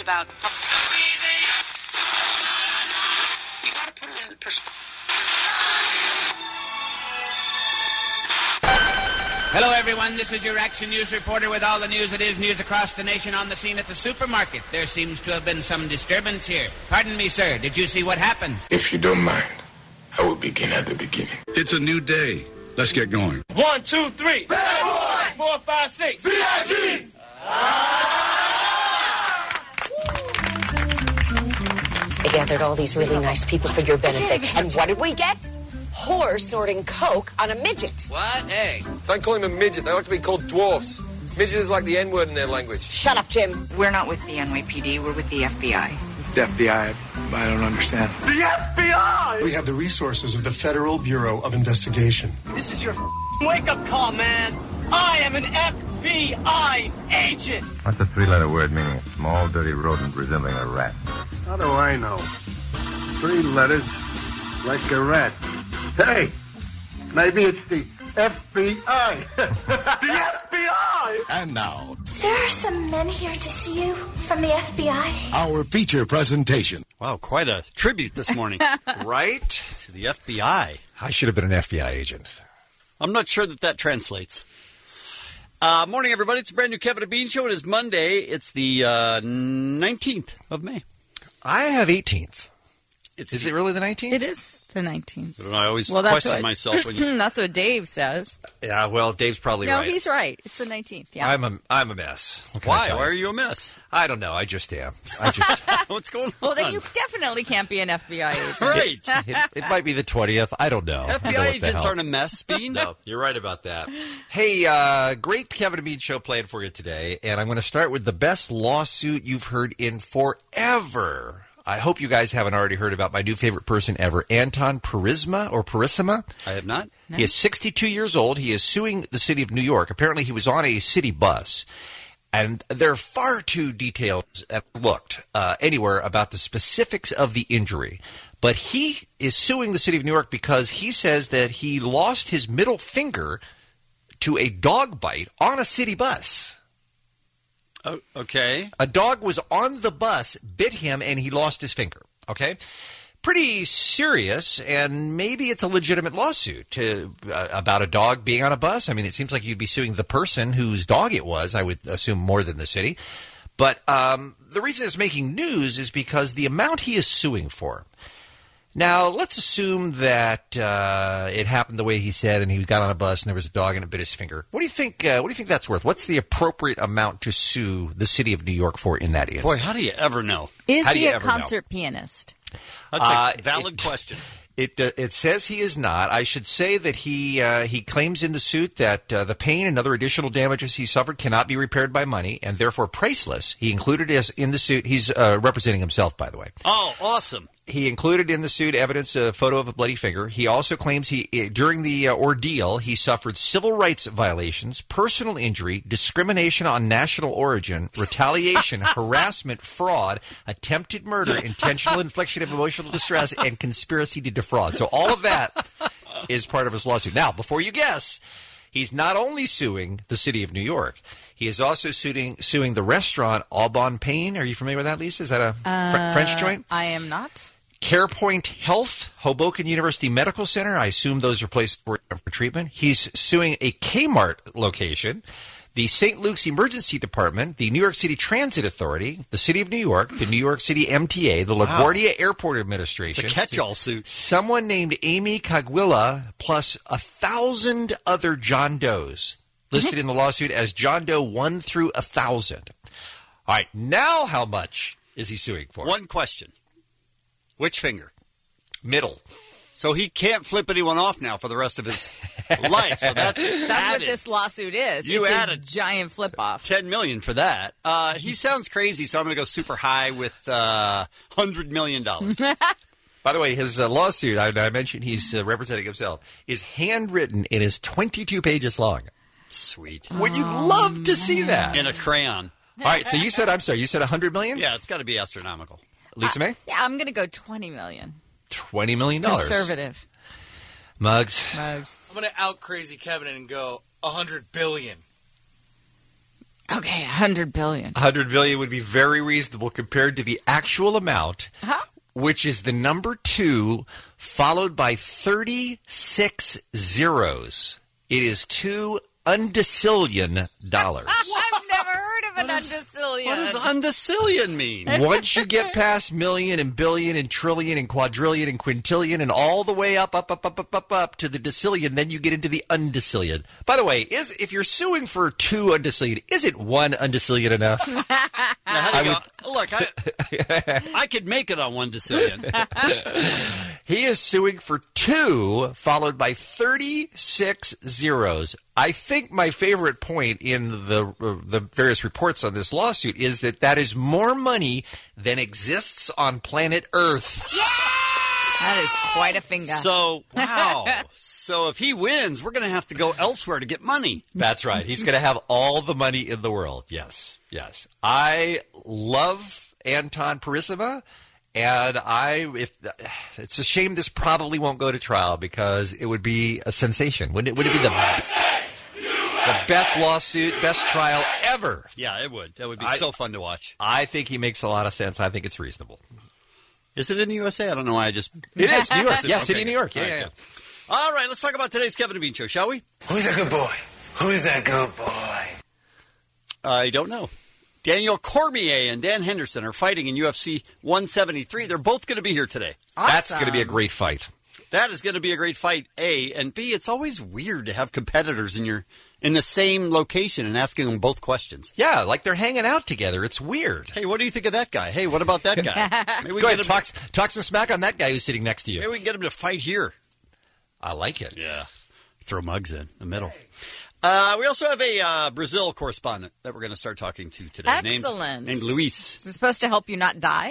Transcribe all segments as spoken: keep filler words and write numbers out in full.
about... You gotta put it in perspective. Hello, everyone. This is your Action News reporter with all the news that is news across the nation on the scene at the supermarket. There seems to have been some disturbance here. Pardon me, sir. Did you see what happened? If you don't mind, I will begin at the beginning. It's a new day. Let's get going. One, two, three. Bad boy. Four, five, six. B I G. They gathered all these really nice people for your benefit. And what did we get? Whores snorting coke on a midget. What? Hey. Don't call him a midget. They ought to be called dwarfs. Midget is like the N-word in their language. Shut up, Jim. We're not with the N Y P D. We're with the F B I. The F B I? I don't understand. The F B I! We have the resources of the Federal Bureau of Investigation. This is your wake-up call, man. I am an F B I agent. What's the three-letter word meaning a small, dirty rodent resembling a rat? How do I know? Three letters, like a rat. Hey, maybe it's the F B I. The F B I! And now, there are some men here to see you from the F B I. our feature presentation. Wow, quite a tribute this morning. Right? To the F B I. I should have been an F B I agent. I'm not sure that that translates. Uh, morning, everybody. It's a brand new Kevin and Bean Show. It is Monday. It's the uh, nineteenth of May. I have eighteenth. It's Is the, it really the nineteenth? It is the nineteenth. I always well, that's question what, myself. When you... That's what Dave says. Yeah, well, Dave's probably no, right. No, he's right. It's the nineteenth. Yeah. I'm a, I'm a mess. Why? Why are you a mess? I don't know. I just am. I just... What's going on? Well, then you definitely can't be an F B I agent. Right. It, it, it might be the twentieth. I don't know. F B I agents aren't a mess, Bean. No, you're right about that. Hey, uh, great Kevin and Bean Show planned for you today, and I'm going to start with the best lawsuit you've heard in forever. I hope you guys haven't already heard about my new favorite person ever, Anton Purisima or Purisima. I have not. No. He is sixty-two years old. He is suing the city of New York. Apparently, he was on a city bus. And there are far too detailed uh, looked uh, anywhere about the specifics of the injury. But he is suing the city of New York because he says that he lost his middle finger to a dog bite on a city bus. Oh, okay. A dog was on the bus, bit him, and he lost his finger. Okay? Pretty serious, and maybe it's a legitimate lawsuit to, uh, about a dog being on a bus. I mean, it seems like you'd be suing the person whose dog it was, I would assume more than the city. But um, the reason it's making news is because the amount he is suing for. Now, let's assume that uh, it happened the way he said, and he got on a bus, and there was a dog, and it bit his finger. What do you think? Uh, what do you think that's worth? What's the appropriate amount to sue the city of New York for in that instance? Boy, how do you ever know? Is how do he you a ever concert know? pianist? That's a Uh, valid it, question. It uh, it says he is not. I should say that he uh, he claims in the suit that uh, the pain and other additional damages he suffered cannot be repaired by money and therefore priceless. He included as in the suit. He's uh, representing himself, by the way. Oh, awesome. He included in the suit evidence, a photo of a bloody finger. He also claims he, during the uh, ordeal, he suffered civil rights violations, personal injury, discrimination on national origin, retaliation, harassment, fraud, attempted murder, intentional infliction of emotional distress, and conspiracy to defraud. So all of that is part of his lawsuit. Now, before you guess, he's not only suing the city of New York. He is also suing, suing the restaurant Au Bon Pain. Are you familiar with that, Lisa? Is that a uh, fr- French joint? I am not. CarePoint Health, Hoboken University Medical Center. I assume those are places for, for treatment. He's suing a Kmart location, the Saint Luke's Emergency Department, the New York City Transit Authority, the City of New York, the New York City M T A, the LaGuardia wow. Airport Administration. It's a catch-all suit. Someone named Amy Caguilla, plus a thousand other John Does listed in the lawsuit as John Doe one through a thousand. All right, now how much is he suing for? One question. Which finger? Middle. So he can't flip anyone off now for the rest of his life. So that's That's added. what this lawsuit is. You it's added a giant flip-off. ten million dollars for that. Uh, he sounds crazy, so I'm going to go super high with uh, one hundred million dollars. By the way, his uh, lawsuit, I, I mentioned he's uh, representing himself, is handwritten and is twenty-two pages long. Sweet. Would you love to see that? In a crayon. All right, so you said, I'm sorry, you said one hundred million dollars? Yeah, it's got to be astronomical. Lisa May? Uh, yeah, I'm going to go twenty million dollars. twenty million dollars. Conservative. Mugs. Mugs. I'm going to out crazy Kevin and go one hundred billion Okay, one hundred billion. one hundred billion would be very reasonable compared to the actual amount, huh? which is the number two, followed by thirty-six zeros. It is two undecillion dollars. I've never heard of an undecillion. What does undecillion mean? Once you get past million and billion and trillion and quadrillion and quintillion and all the way up, up, up, up, up, up, up to the decillion, then you get into the undecillion. By the way, is if you're suing for two undecillion, is it one undecillion enough? Now, how do you go? Look, I, I could make it on one decillion. He is suing for two, followed by thirty-six zeros. I think my favorite point in the uh, the various reports on this lawsuit is that that is more money than exists on planet Earth. Yeah! That is quite a finger. So, wow. So if he wins, we're going to have to go elsewhere to get money. That's right. He's going to have all the money in the world. Yes, yes. I love Anton Purisima. And I, if it's a shame this probably won't go to trial because it would be a sensation. Wouldn't it? Would it be the best, the best lawsuit, best trial ever? Yeah, it would. That would be I, so fun to watch. I think he makes a lot of sense. I think it's reasonable. Is it in the U S A? I don't know why I just... It is, New York. Yeah, okay. City of New York. Yeah, All right, yeah, yeah. All right, let's talk about today's Kevin and Bean Show, shall we? Who's a good boy? Who's that good boy? I don't know. Daniel Cormier and Dan Henderson are fighting in U F C one seventy-three. They're both going to be here today. Awesome. That's going to be a great fight. That is going to be a great fight, A. And B, it's always weird to have competitors in your in the same location and asking them both questions. Yeah, like they're hanging out together. It's weird. Hey, what do you think of that guy? Hey, what about that guy? Maybe we Go get ahead, him talk, to, talk some smack on that guy who's sitting next to you. maybe we can get him to fight here. I like it. Yeah. Throw mugs in the middle. Uh, we also have a uh, Brazil correspondent that we're going to start talking to today. Excellent. Named, named Luis. Is it supposed to help you not die?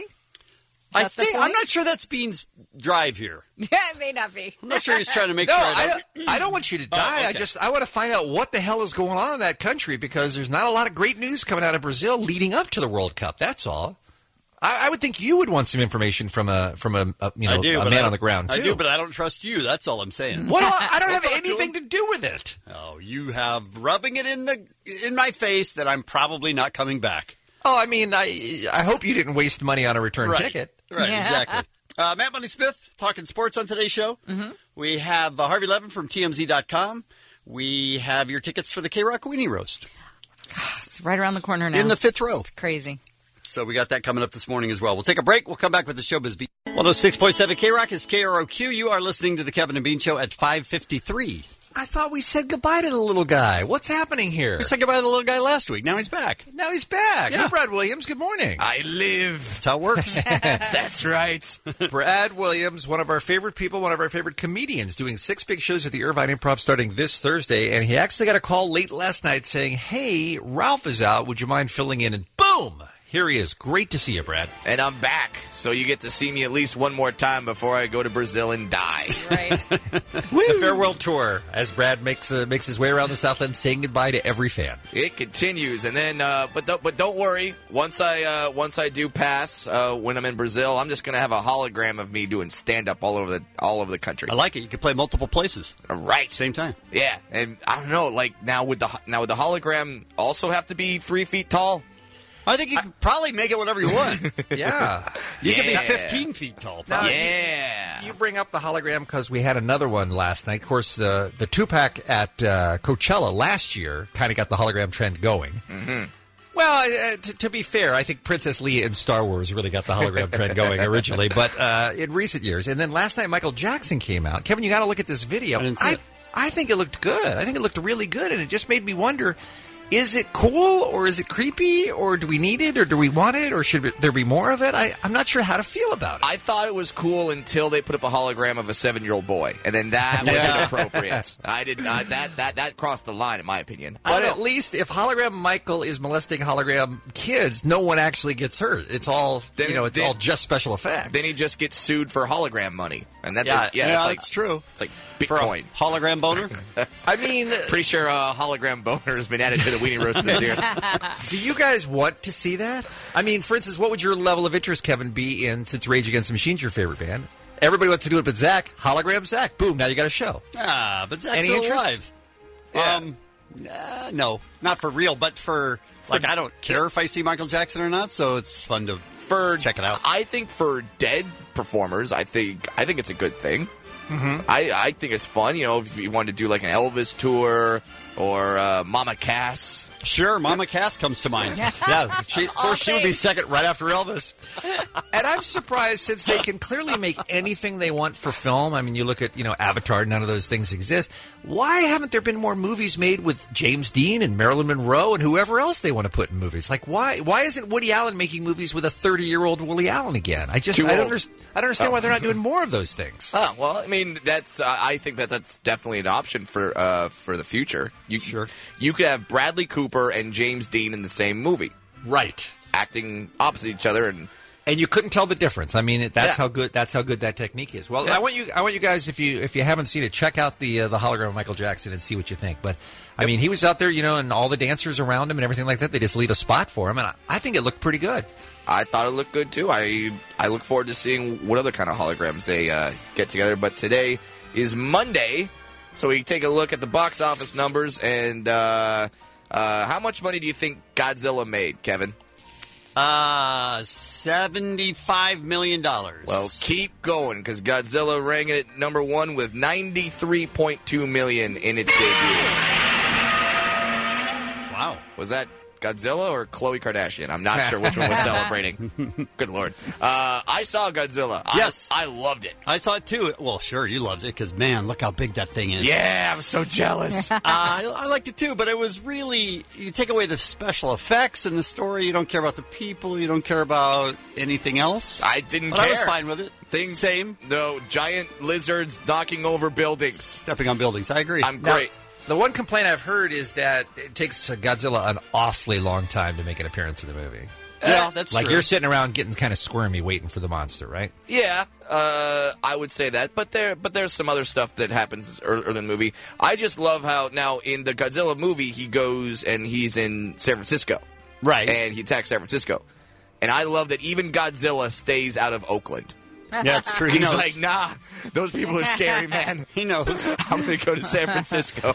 I that the think point? I'm not sure that's Bean's drive here. Yeah, it may not be. I'm not sure he's trying to make No, sure. I I don't, don't, I don't want you to Oh, die. I okay. just I want to find out what the hell is going on in that country because there's not a lot of great news coming out of Brazil leading up to the World Cup. That's all. I, I would think you would want some information from a from a, a you know I do, a but man I on the ground too. I do, but I don't trust you. That's all I'm saying. Well, I don't We'll have talk to anything him. to do with it. Oh, you have rubbing it in the in my face that I'm probably not coming back. Oh, I mean, I I hope you didn't waste money on a return Right. ticket. Right, Yeah. exactly. Uh, Matt Money Smith talking sports on today's show. Mm-hmm. We have uh, Harvey Levin from T M Z dot com. We have your tickets for the K-Rock Weenie Roast It's right around the corner now. in the fifth row. Crazy. So we got that coming up this morning as well. We'll take a break. We'll come back with the Showbiz Beat. one oh six point seven K-Rock is K R O Q. You are listening to the Kevin and Bean Show at five fifty-three. I thought we said goodbye to the little guy. What's happening here? We said goodbye to the little guy last week. Now he's back. Now he's back. Yeah. Hey, Brad Williams, good morning. I live. That's how it works. That's right. Brad Williams, one of our favorite people, one of our favorite comedians, doing six big shows at the Irvine Improv starting this Thursday. And he actually got a call late last night saying, hey, Ralph is out. Would you mind filling in? And boom! Here he is. Great to see you, Brad. And I'm back, so you get to see me at least one more time before I go to Brazil and die. Right. The farewell tour as Brad makes uh, makes his way around the Southland, saying goodbye to every fan. It continues, and then, uh, but don't, but don't worry. Once I uh, once I do pass, uh, when I'm in Brazil, I'm just gonna have a hologram of me doing stand up all over the all over the country. I like it. You can play multiple places. Right, Same time. yeah, and I don't know, like now would the now would the hologram also have to be three feet tall? I think you can probably make it whatever you want. Yeah. You can be Yeah. fifteen feet tall. Now, Probably. Yeah. You bring up the hologram because we had another one last night. Of course, the the two-pack at uh, Coachella last year kind of got the hologram trend going. Mm-hmm. Well, uh, t- to be fair, I think Princess Leia in Star Wars really got the hologram trend going originally, but uh, in recent years. And then last night, Michael Jackson came out. Kevin, you got to look at this video. I didn't see I, it. I think it looked good. I think it looked really good, and it just made me wonder, is it cool, or is it creepy, or do we need it, or do we want it, or should there be more of it? I, I'm not sure how to feel about it. I thought it was cool until they put up a hologram of a seven-year-old boy, and then that was Yeah. inappropriate. I did not that that that crossed the line, in my opinion. I But don't at know. least if hologram Michael is molesting hologram kids, no one actually gets hurt. It's all Then- you know. It's then- all just special effects. Then he just gets sued for hologram money, and that Yeah, yeah, yeah, it's like that's true. It's like For a Bitcoin. hologram boner? I mean, Pretty sure uh, hologram boner has been added to the weenie roast this year. do you guys want to see that? I mean, for instance, what would your level of interest, Kevin, be in, since Rage Against the Machine's your favorite band? Everybody wants to do it, but Zach, hologram Zach, boom, now you got a show. Ah, but Zach's Any still interest? alive. Yeah. Um, uh, no, not for real, but for Like, I don't care if I see Michael Jackson or not, so it's fun to for check it out. I think for dead performers, I think I think it's a good thing. Mm-hmm. I, I think it's fun. You know, if you want to do like an Elvis tour or uh, Mama Cass. Sure, Mama Cass comes to mind. Yeah, she, of course she would be second right after Elvis. And I'm surprised since they can clearly make anything they want for film. I mean, you look at, you know, Avatar, none of those things exist. Why haven't there been more movies made with James Dean and Marilyn Monroe and whoever else they want to put in movies? Like, why why isn't Woody Allen making movies with a thirty-year-old Woody Allen again? I just Too I don't, old. under, I don't understand Oh. why they're not doing more of those things. Oh, well, I mean, that's. Uh, I think that that's definitely an option for uh, for the future. You, sure. You could have Bradley Cooper and James Dean in the same movie, Right. acting opposite each other, and And you couldn't tell the difference. I mean, that's Yeah. how good that's how good that technique is. Well, Yeah. I want you I want you guys, if you if you haven't seen it, check out the uh, the hologram of Michael Jackson and see what you think. But I mean, he was out there, you know, and all the dancers around him and everything like that. They just leave a spot for him, and I, I think it looked pretty good. I thought it looked good too. I I look forward to seeing what other kind of holograms they uh, get together. But today is Monday, so we take a look at the box office numbers and uh, uh, how much money do you think Godzilla made, Kevin? Uh, seventy-five million dollars. Well, keep going, because Godzilla rang it at number one with ninety-three point two million dollars in its debut. Wow. Was that Godzilla or Khloe Kardashian? I'm not sure which one was celebrating. Good Lord. Uh, I saw Godzilla. Yes. I, I loved it. I saw it too. Well, sure, you loved it because, man, look how big that thing is. Yeah, I'm so jealous. uh, I, I liked it too, but it was really, you take away the special effects and the story, you don't care about the people, you don't care about anything else. I didn't but care. I was fine with it. Things, Same. No, giant lizards knocking over buildings. Stepping on buildings, I agree. I'm Now, great. the one complaint I've heard is that it takes Godzilla an awfully long time to make an appearance in the movie. Yeah, that's like true. you're sitting around getting kind of squirmy waiting for the monster, right? Yeah, uh, I would say that, but there, but there's some other stuff that happens earlier in the movie. I just love how now in the Godzilla movie he goes and he's in San Francisco, right? And he attacks San Francisco, and I love that even Godzilla stays out of Oakland. Yeah, it's true. He He's knows. like, nah, those people are scary, man. He knows. I'm going to go to San Francisco.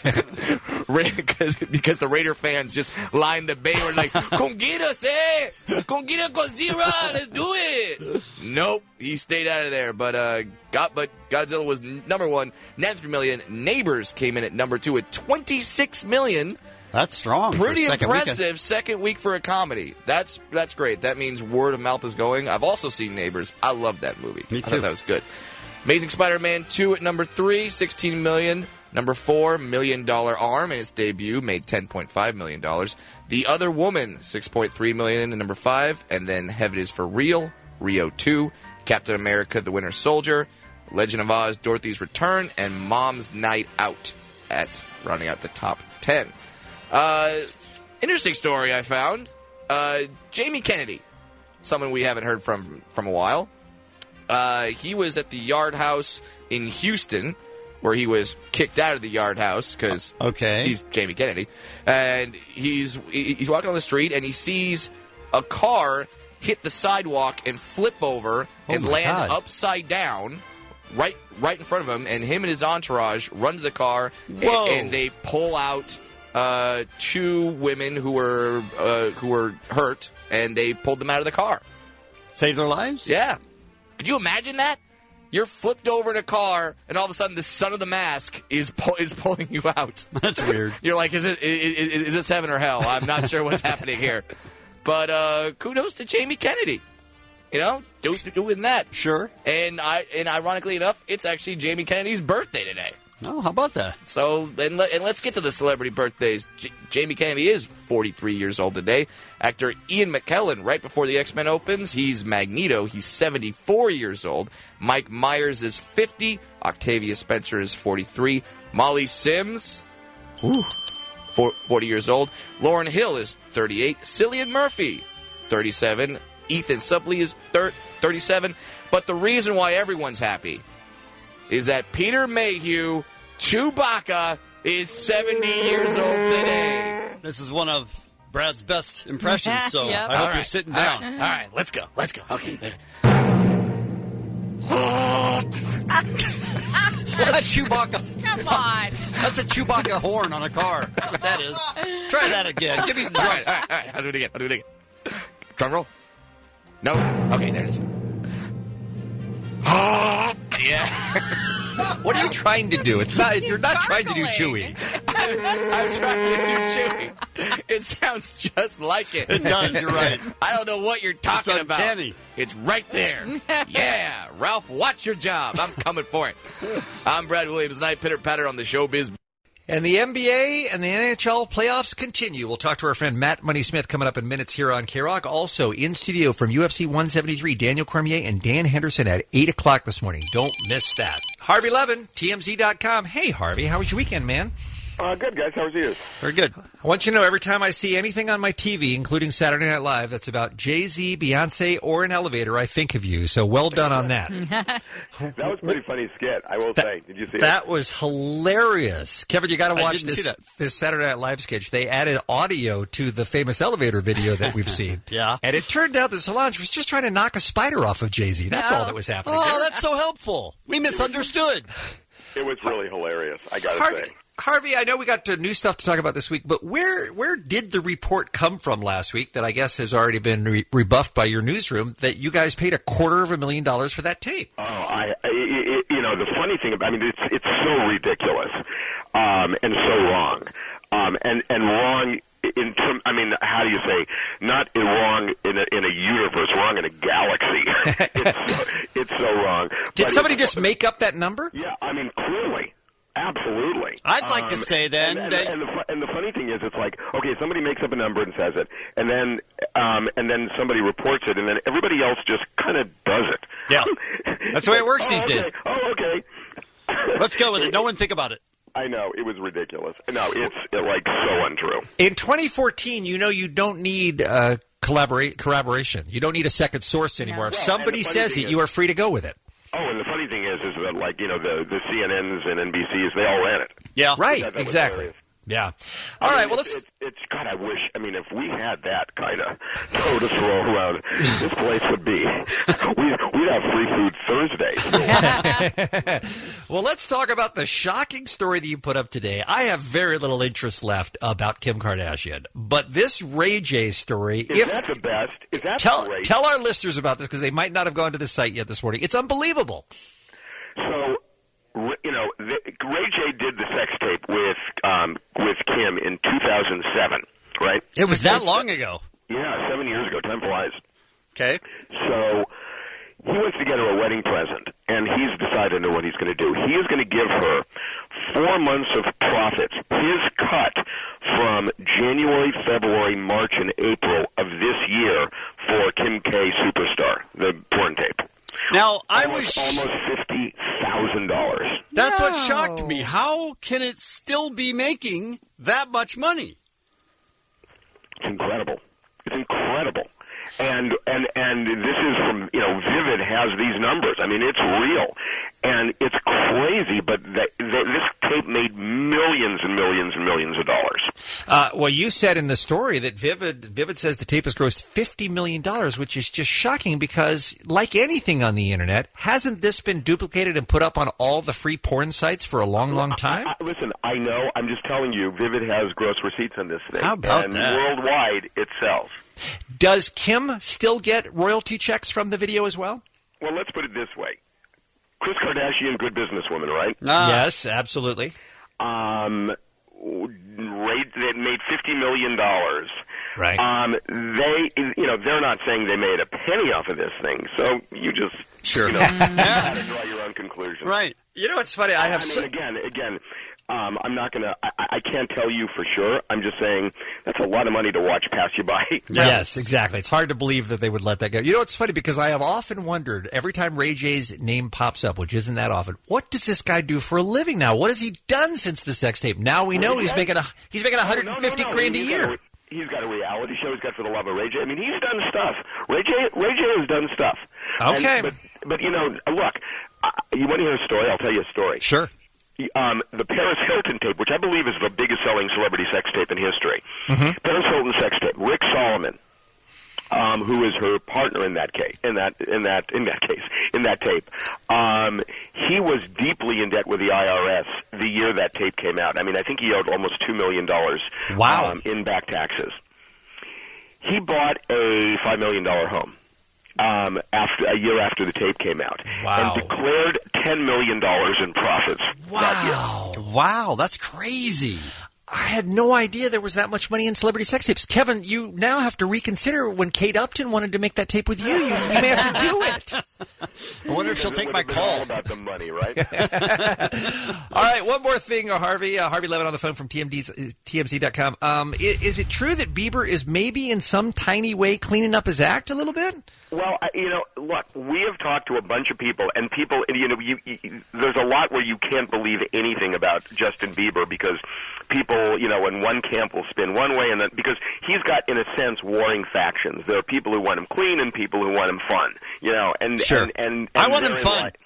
because, because the Raider fans just lined the bay and were like, come get us, eh? Come get us, Godzilla. Let's do it. Nope. He stayed out of there. But, uh, got, but Godzilla was number one, ninety-three million. Neighbors came in at number two at twenty-six million. That's strong. Pretty for a second impressive weekend. second week for a comedy. That's that's great. That means word of mouth is going. I've also seen Neighbors. I love that movie. Me I too. thought that was good. Amazing Spider-Man two at number three, sixteen million. Number four, Million Dollar Arm in its debut made ten point five million dollars. The Other Woman, six point three million dollars at number five. And then Heaven is for Real, Rio two, Captain America, The Winter Soldier, Legend of Oz, Dorothy's Return, and Mom's Night Out at rounding out the top ten. Uh, interesting story I found. Uh, Jamie Kennedy, someone we haven't heard from from a while. Uh, he was at the Yard House in Houston, where he was kicked out of the Yard House because okay. he's Jamie Kennedy, and he's he's walking on the street and he sees a car hit the sidewalk and flip over Oh and my land God. upside down. Right, right in front of him, and him and his entourage run to the car, and, Whoa. and they pull out uh, two women who were uh, who were hurt, and they pulled them out of the car. Save their lives? Yeah. Could you imagine that? You're flipped over in a car, and all of a sudden, the son of the mask is pu- is pulling you out. That's weird. You're like, is it is, is, is this heaven or hell? I'm not sure what's happening here. But uh, kudos to Jamie Kennedy. You know, do, doing that. Sure. And I and ironically enough, it's actually Jamie Kennedy's birthday today. Oh, how about that? So, and, let, and let's get to the celebrity birthdays. J- Jamie Kennedy is forty-three years old today. Actor Ian McKellen, right before the X-Men opens, he's Magneto. He's seventy-four years old. Mike Myers is fifty. Octavia Spencer is forty-three. Molly Sims, Ooh. for, forty years old. Lauryn Hill is thirty-eight. Cillian Murphy, thirty-seven. Ethan Suplee is thir- thirty-seven. But the reason why everyone's happy is that Peter Mayhew, Chewbacca, is seventy years old today. This is one of Brad's best impressions, so Yep. I hope All you're right. sitting All down. right. All right, let's go. Let's go. Okay. What Chewbacca? Come on. That's a Chewbacca horn on a car. That's what that is. Try that again. Give me the All right, all right, all right. I'll do it again. I'll do it again. Drum roll. No? Okay, there it is. Yeah. What are you trying to do? It's not. You're not trying to do Chewy. I'm trying to do Chewy. It sounds just like it. It does. You're right. I don't know what you're talking It's about. uncanny. It's right there. Yeah, Ralph, watch your job. I'm coming for it. I'm Brad Williams, and I pitter patter on the showbiz. And the N B A and the N H L playoffs continue. We'll talk to our friend Matt Money Smith coming up in minutes here on K-Rock. Also in studio from U F C one seventy-three, Daniel Cormier and Dan Henderson at eight o'clock this morning. Don't miss that. Harvey Levin, T M Z dot com. Hey, Harvey, how was your weekend, man? Uh, good, guys. How was yours? Very good. I want you to know every time I see anything on my T V, including Saturday Night Live, that's about Jay-Z, Beyonce, or an elevator, I think of you. So well done on that. That was a pretty funny skit, I will That- say. Did you see That it? was hilarious. Kevin, you got to I watch didn't this, see that. this Saturday Night Live sketch. They added audio to the famous elevator video that we've seen. Yeah. And it turned out that Solange was just trying to knock a spider off of Jay-Z. That's No. all that was happening. Oh, that's so helpful. We misunderstood. It was really hilarious, I got to Harvey, say. Harvey, I know we got to new stuff to talk about this week, but where where did the report come from last week that I guess has already been re- rebuffed by your newsroom that you guys paid a quarter of a million dollars for that tape? Oh, I, I it, you know, the funny thing about, I mean, it's it's so ridiculous, um, and so wrong, um, and and wrong in term. I mean, how do you say? Not in wrong in a, in a universe, wrong in a galaxy. it's, so, it's so wrong. Did But somebody it's- just make up that number? Yeah, I mean, clearly. Absolutely. I'd like to Um, say then and, and, that- and, the, fu- and the funny thing is, it's like, okay, somebody makes up a number and says it, and then um, and then somebody reports it, and then everybody else just kind of does it. Yeah. That's the way it works oh, these okay. days. Oh, okay. Let's go with it. No one think about it. I know, it was ridiculous. No, it's it, like so untrue. In twenty fourteen, you know you don't need uh, collaborate corroboration. You don't need a second source anymore. If Well, somebody and the funny says thing it, is- you are free to go with it. Oh, and the funny thing is, is that like you know the the C N Ns and N B Cs, they all ran it. Yeah. Right, That- that was exactly. hilarious. Yeah. I All mean, right, well, it's, let's... it's, it's God. I wish. I mean, if we had that kind of toe to throw around, this place would be. We we'd have free food Thursdays. Well, let's talk about the shocking story that you put up today. I have very little interest left about Kim Kardashian, but this Ray J story... Is that the best? Is that tell, great? Tell our listeners about this because they might not have gone to the site yet this morning. It's unbelievable. So, you know, the, Ray J did the sex tape with um, with Kim in two thousand seven, right? It was that long ago. Yeah, seven years ago. Time flies. Okay. So he wants to get her a wedding present, and he's decided on what he's going to do. He is going to give her four months of profits, his cut from January, February, March, and April of this year for Kim K Superstar, the porn tape. Now, I almost, was... almost fifty thousand dollars. That's No. what shocked me. How can it still be making that much money? It's incredible. It's incredible. And and and this is from, you know, Vivid has these numbers. I mean, it's real. And it's crazy, but they, they, this tape made millions and millions and millions of dollars. Uh, well, you said in the story that Vivid Vivid says the tape has grossed fifty million dollars, which is just shocking because, like anything on the Internet, hasn't this been duplicated and put up on all the free porn sites for a long, long time? I, I, listen, I know. I'm just telling you, Vivid has gross receipts on this thing. How about and that? worldwide, it sells. Does Kim still get royalty checks from the video as well? Well, let's put it this way. Kris Kardashian, good businesswoman, right? Yes, absolutely. Um, rate that made fifty million dollars. Right. Um, they, you know, they're not saying they made a penny off of this thing. So you just, Sure. you know, you gotta draw your own conclusions. Right. You know what's funny? I have I mean, so- again, again. Um, I'm not gonna. I, I can't tell you for sure. I'm just saying that's a lot of money to watch pass you by. Yes, exactly. It's hard to believe that they would let that go. You know, it's funny because I have often wondered every time Ray J's name pops up, which isn't that often, what does this guy do for a living now? What has he done since the sex tape? Now we know he's making a he's making one hundred fifty no, no, no. grand a He's year. got a, he's got a reality show. He's got For the Love of Ray J. I mean, he's done stuff. Ray J. Ray J. has done stuff. Okay, And, but but you know, look, uh, you want to hear a story? I'll tell you a story. Sure. Um, the Paris Hilton tape, which I believe is the biggest selling celebrity sex tape in history. Mm-hmm. Paris Hilton sex tape. Rick Solomon um, who is her partner in that case, in that in that in that case, in that tape. Um, he was deeply in debt with the I R S the year that tape came out. I mean, I think he owed almost two million dollars wow. um, in back taxes. He bought a five million dollar home um, after a year after the tape came out, wow. and declared ten million dollars in profits. Wow! That year. Wow, that's crazy. I had no idea there was that much money in celebrity sex tapes. Kevin, you now have to reconsider when Kate Upton wanted to make that tape with you. You, you may have to do it. I wonder if she'll take my call. All about the money, right? All right, one more thing, uh, Harvey. Uh, Harvey Levin on the phone from T M Z dot com. Um, is, is it true that Bieber is maybe in some tiny way cleaning up his act a little bit? Well, I, you know, look, we have talked to a bunch of people, and people, you know, you, you, there's a lot where you can't believe anything about Justin Bieber because people, you know, in one camp will spin one way, and then because he's got, in a sense, warring factions. There are people who want him clean and people who want him fun, you know, and sure. and, and, and I want him fun. Like,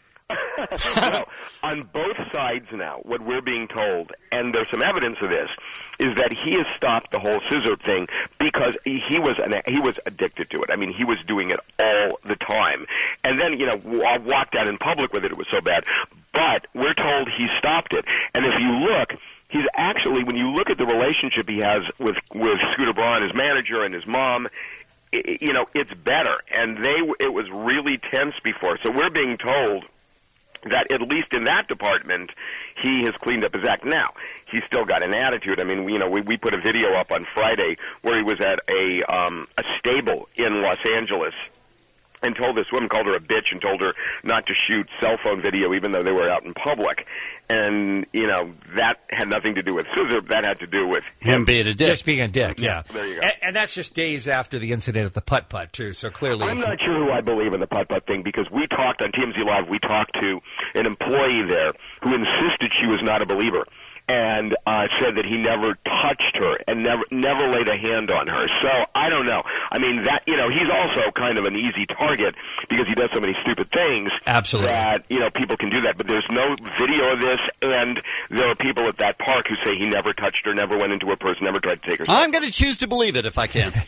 you know, on both sides now, what we're being told, and there's some evidence of this, is that he has stopped the whole scissor thing because he, he was an, he was addicted to it. I mean, he was doing it all the time, and then you know, I walked out in public with it. It was so bad, but we're told he stopped it. And if you look, he's actually, when you look at the relationship he has with with Scooter Braun, his manager, and his mom, it, you know, it's better. And they it was really tense before, so we're being told that at least in that department, he has cleaned up his act. Now, he's still got an attitude. I mean, you know, we, we put a video up on Friday where he was at a um, a stable in Los Angeles and told this woman, called her a bitch, and told her not to shoot cell phone video even though they were out in public. And, you know, that had nothing to do with scissor. That had to do with him, him being a dick. Just being a dick, yeah. yeah. There you go. And, and that's just days after the incident at the putt-putt, too, so clearly... I'm not sure who I believe in the putt-putt thing, because we talked on T M Z Live, we talked to an employee there who insisted she was not a believer, and uh, said that he never touched her and never never laid a hand on her. So, I don't know. I mean, that, you know, he's also kind of an easy target because he does so many stupid things. Absolutely. That, you know, people can do that. But there's no video of this, and there are people at that park who say he never touched her, never went into her purse, never tried to take her. I'm going to choose to believe it if I can.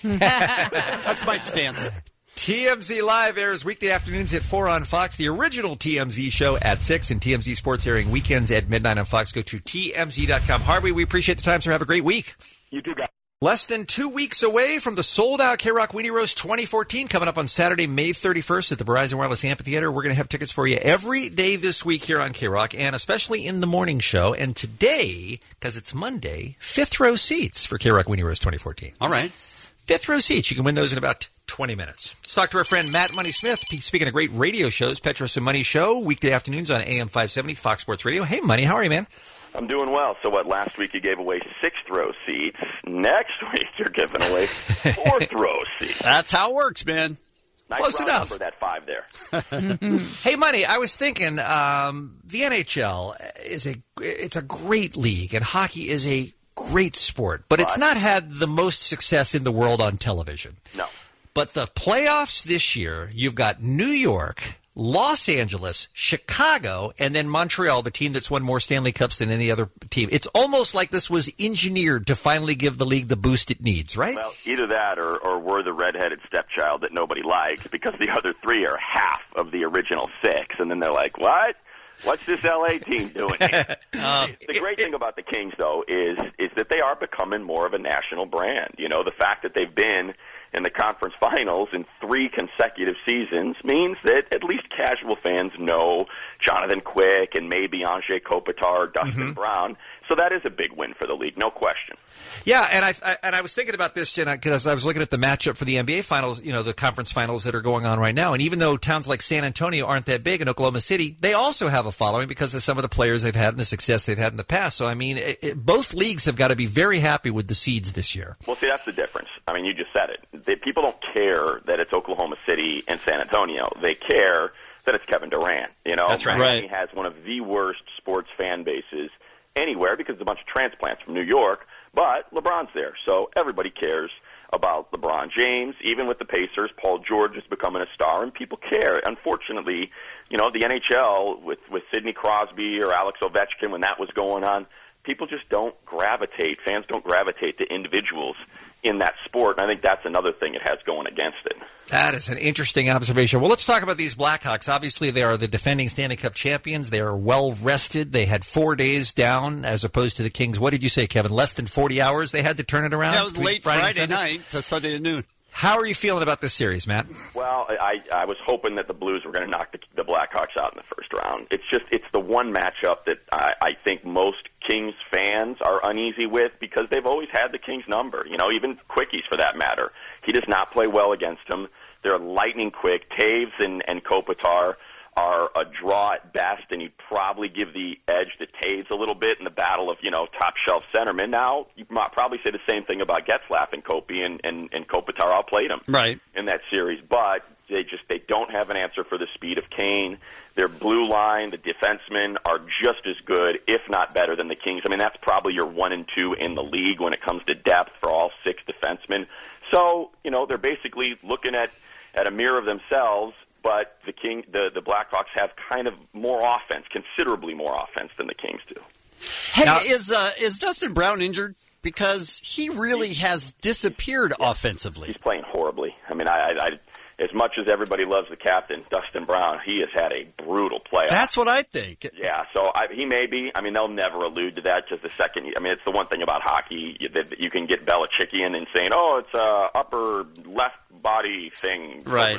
That's my stance. T M Z Live airs weekday afternoons at four on Fox. The original T M Z show at six, and T M Z Sports airing weekends at midnight on Fox. Go to T M Z dot com. Harvey, we appreciate the time, sir. Have a great week. You too, guys. Less than two weeks away from the sold-out K-Rock Weenie Roast twenty fourteen, coming up on Saturday, May thirty-first at the Verizon Wireless Amphitheater. We're going to have tickets for you every day this week here on K-Rock, and especially in the morning show. And today, because it's Monday, fifth row seats for K-Rock Weenie Roast twenty fourteen. All right. Fifth row seats. You can win those in about twenty minutes. Let's talk to our friend Matt Money Smith. Speaking of great radio shows, Petros and Money Show, weekday afternoons on A M five seventy, Fox Sports Radio. Hey, Money, how are you, man? I'm doing well. So what, last week you gave away sixth row seats. Next week you're giving away fourth row seats. That's how it works, man. Nice Close round enough. number, that five there. Hey, Money, I was thinking um, the N H L is a it's a great league, and hockey is a great sport, but it's not had the most success in the world on television. No. But the playoffs this year, you've got New York, Los Angeles, Chicago, and then Montreal, the team that's won more Stanley Cups than any other team. It's almost like this was engineered to finally give the league the boost it needs, right? Well, either that or, or we're the redheaded stepchild that nobody likes because the other three are half of the original six, and then they're like, what? What's this L A team doing here? uh, the great thing about the Kings, though, is is that they are becoming more of a national brand. You know, the fact that they've been in the conference finals in three consecutive seasons means that at least casual fans know Jonathan Quick and maybe Anze Kopitar, Dustin Mm-hmm. Brown. So that is a big win for the league, no question. Yeah, and I, I and I was thinking about this because I was looking at the matchup for the N B A finals, you know, the conference finals that are going on right now. And even though towns like San Antonio aren't that big in Oklahoma City, they also have a following because of some of the players they've had and the success they've had in the past. So, I mean, it, it, both leagues have got to be very happy with the seeds this year. Well, see, that's the difference. I mean, you just said it. They, people don't care that it's Oklahoma City and San Antonio. They care that it's Kevin Durant. You know, That's right. Miami Right. has one of the worst sports fan bases anywhere because it's a bunch of transplants from New York, but LeBron's there, so everybody cares about LeBron James. Even with the Pacers, Paul George is becoming a star, and people care. Unfortunately, you know, the N H L, with, with Sidney Crosby or Alex Ovechkin, when that was going on, people just don't gravitate, fans don't gravitate to individuals in that sport. And I think that's another thing it has going against it. That is an interesting observation. Well, let's talk about these Blackhawks. Obviously, they are the defending Stanley Cup champions. They are well rested. They had four days down as opposed to the Kings. What did you say, Kevin? Less than forty hours they had to turn it around? Yeah, it was between late Friday, Friday and Sunday? night to Sunday at noon. How are you feeling about this series, Matt? Well, I, I was hoping that the Blues were going to knock the, the Blackhawks out in the first round. It's just it's the one matchup that I, I think most Kings fans are uneasy with because they've always had the Kings number. You know, even Quickies for that matter. He does not play well against them. They're lightning quick. Taves and, and Kopitar are a draw at best, and you'd probably give the edge to Taves a little bit in the battle of, you know, top-shelf centermen. Now, you might probably say the same thing about Getzlaf and Kopi, and, and, and Kopitar outplayed him right. in that series. But they just they don't have an answer for the speed of Kane. Their blue line, the defensemen, are just as good, if not better, than the Kings. I mean, that's probably your one and two in the league when it comes to depth for all six defensemen. So, you know, they're basically looking at, at a mirror of themselves. But the King, the, the Blackhawks have kind of more offense, considerably more offense than the Kings do. Hey, now, is uh, is Dustin Brown injured? Because he really has disappeared yeah, offensively. He's playing horribly. I mean, I, I, I as much as everybody loves the captain, Dustin Brown, he has had a brutal playoff. That's what I think. Yeah, so I, he may be. I mean, they'll never allude to that because the second. I mean, it's the one thing about hockey you, that you can get Belichickian and saying, "Oh, it's a upper left body thing." Right.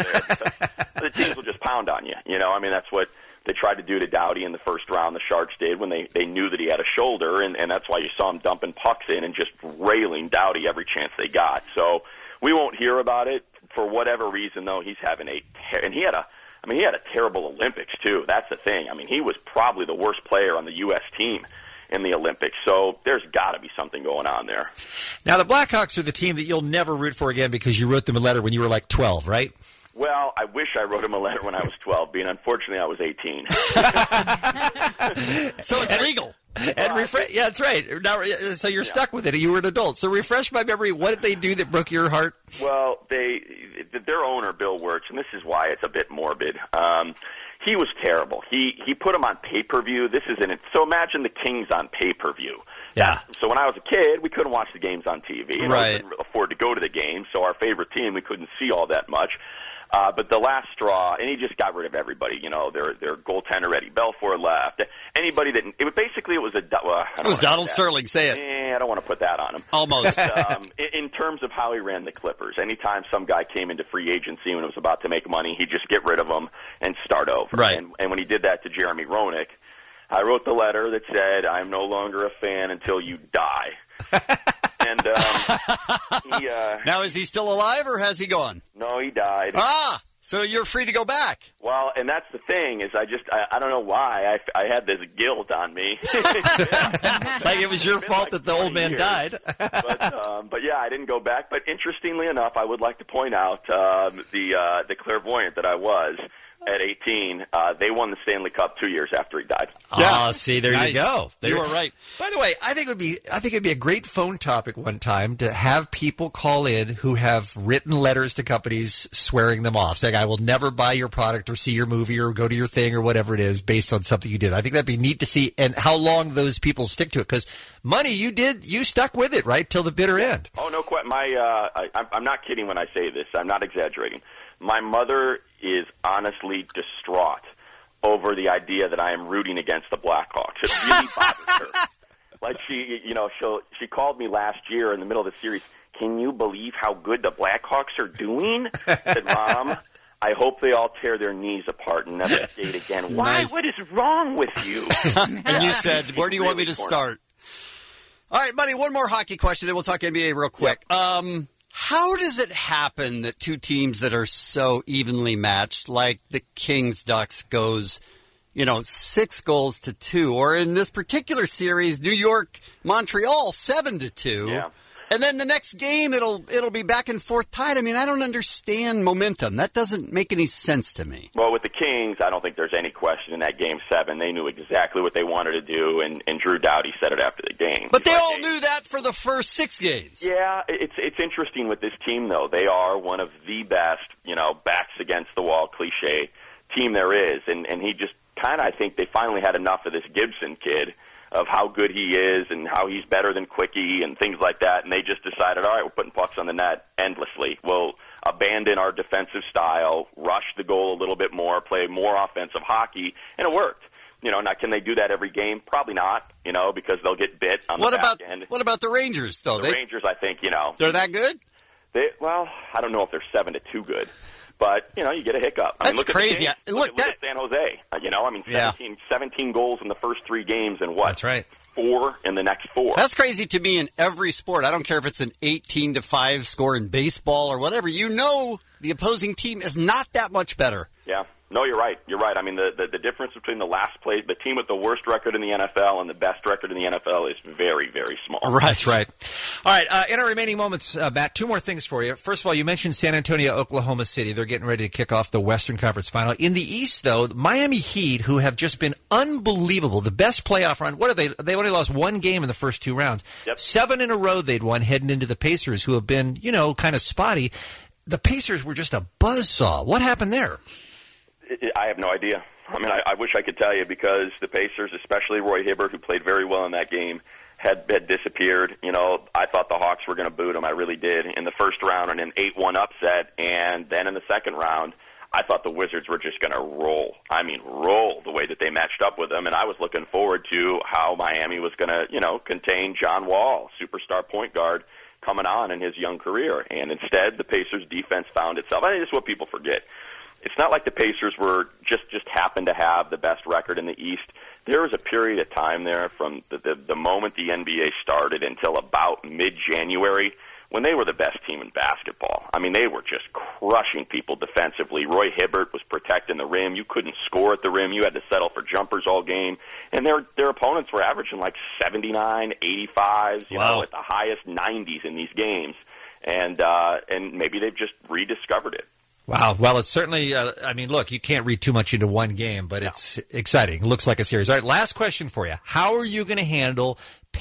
The teams will just pound on you. You know, I mean, that's what they tried to do to Doughty in the first round. The Sharks did when they, they knew that he had a shoulder, and, and that's why you saw him dumping pucks in and just railing Doughty every chance they got. So we won't hear about it for whatever reason, though. He's having a ter- and he had a. I mean, he had a terrible Olympics too. That's the thing. I mean, he was probably the worst player on the U S team in the Olympics. So there's got to be something going on there. Now, the Blackhawks are the team that you'll never root for again because you wrote them a letter when you were like twelve, right? Well, I wish I wrote him a letter when I was twelve, being unfortunately I was eighteen. So it's legal. And refre- yeah, that's right. Now, so you're yeah. stuck with it. You were an adult. So refresh my memory. What did they do that broke your heart? Well, they their owner, Bill Wirtz, and this is why it's a bit morbid. Um, he was terrible. He he put them on pay-per-view. This is an so imagine the Kings on pay-per-view. Yeah. So when I was a kid, we couldn't watch the games on T V. And right. we couldn't afford to go to the games, so our favorite team we couldn't see all that much. Uh, but the last straw, and he just got rid of everybody. You know, their their goaltender Eddie Belfour left. Anybody that it was basically it was a uh, it was Donald Sterling. Say it. Eh, I don't want to put that on him. Almost. But, um, in, in terms of how he ran the Clippers, anytime some guy came into free agency when it was about to make money, he'd just get rid of them and start over. Right. And, and when he did that to Jeremy Roenick, I wrote the letter that said, "I'm no longer a fan until you die." And um, he, uh, now, is he still alive or has he gone? No, he died. Ah, so you're free to go back. Well, and that's the thing is I just I, I don't know why I, I had this guilt on me. Like it was your fault like that the old man years. died. but um, but yeah, I didn't go back. But interestingly enough, I would like to point out um, the uh, the clairvoyant that I was. At eighteen, uh, they won the Stanley Cup two years after he died. Yeah, oh, see, there nice. you go. There you were right. By the way, I think it would be I think it'd be a great phone topic one time to have people call in who have written letters to companies swearing them off, saying I will never buy your product or see your movie or go to your thing or whatever it is based on something you did. I think that'd be neat to see, and how long those people stick to it. Because money, you did, you stuck with it right till the bitter end. Oh no, quite. My, uh, I, I'm not kidding when I say this. I'm not exaggerating. My mother is honestly distraught over the idea that I am rooting against the Blackhawks. It really bothers her. Like she, you know, she she called me last year in the middle of the series. Can you believe how good the Blackhawks are doing? I said, Mom, I hope they all tear their knees apart and never skate again. Why? Nice. What is wrong with you? And you said, where do you really want me to corny. start? All right, buddy, one more hockey question, then we'll talk N B A real quick. Yep. Um, how does it happen that two teams that are so evenly matched, like the Kings-Ducks, goes, you know, six goals to two, or in this particular series, New York-Montreal, seven to two? Yeah. And then the next game, it'll it'll be back and forth tied. I mean, I don't understand momentum. That doesn't make any sense to me. Well, with the Kings, I don't think there's any question in that Game seven. They knew exactly what they wanted to do, and, and Drew Doughty said it after the game. But they all knew that for the first six games. Yeah, it's it's interesting with this team, though. They are one of the best, you know, backs against the wall cliche team there is. And, and he just kind of, I think they finally had enough of this Gibson kid. of how good he is and how he's better than Quickie and things like that, and they just decided, all right, we're putting pucks on the net endlessly. We'll abandon our defensive style, rush the goal a little bit more, play more offensive hockey, and it worked. You know, now can they do that every game? Probably not, you know, because they'll get bit on what the back about, end. What about the Rangers, though? The they, Rangers, I think, you know. They're that good? They, well, I don't know if they're seven to two good. But, you know, you get a hiccup. I That's mean, look crazy. At the Look, look, that... look at San Jose. Uh, you know, I mean, seventeen, yeah. seventeen goals in the first three games and what? That's right. Four in the next four. That's crazy to me in every sport. I don't care if it's an eighteen to five score in baseball or whatever. You know the opposing team is not that much better. Yeah. No, you're right. You're right. I mean, the, the, the difference between the last place, the team with the worst record in the N F L and the best record in the N F L is very, very small. Right. That's right. All right. Uh, in our remaining moments, uh, Matt, two more things for you. First of all, you mentioned San Antonio, Oklahoma City. They're getting ready to kick off the Western Conference Final. In the East, though, Miami Heat, who have just been unbelievable, the best playoff run. What are they? They only lost one game in the first two rounds. Yep. Seven in a row they'd won heading into the Pacers, who have been, you know, kind of spotty. The Pacers were just a buzzsaw. What happened there? I have no idea. I mean, I, I wish I could tell you because the Pacers, especially Roy Hibbert, who played very well in that game, had, had disappeared. You know, I thought the Hawks were going to boot him. I really did in the first round in an eight one upset. And then in the second round, I thought the Wizards were just going to roll. I mean, roll the way that they matched up with them. And I was looking forward to how Miami was going to, you know, contain John Wall, superstar point guard, coming on in his young career. And instead, the Pacers' defense found itself. I think this is what people forget. It's not like the Pacers were just, just happened to have the best record in the East. There was a period of time there from the, the, the moment the N B A started until about mid-January when they were the best team in basketball. I mean, they were just crushing people defensively. Roy Hibbert was protecting the rim. You couldn't score at the rim. You had to settle for jumpers all game. And their their opponents were averaging like seventy-nine, eighty-fives, you wow. know, at the highest nineties in these games. And uh, and maybe they've just rediscovered it. Wow. Well, it's certainly, uh, I mean, look, you can't read too much into one game, but it's exciting. It looks like a series. All right, last question for you. How are you going to handle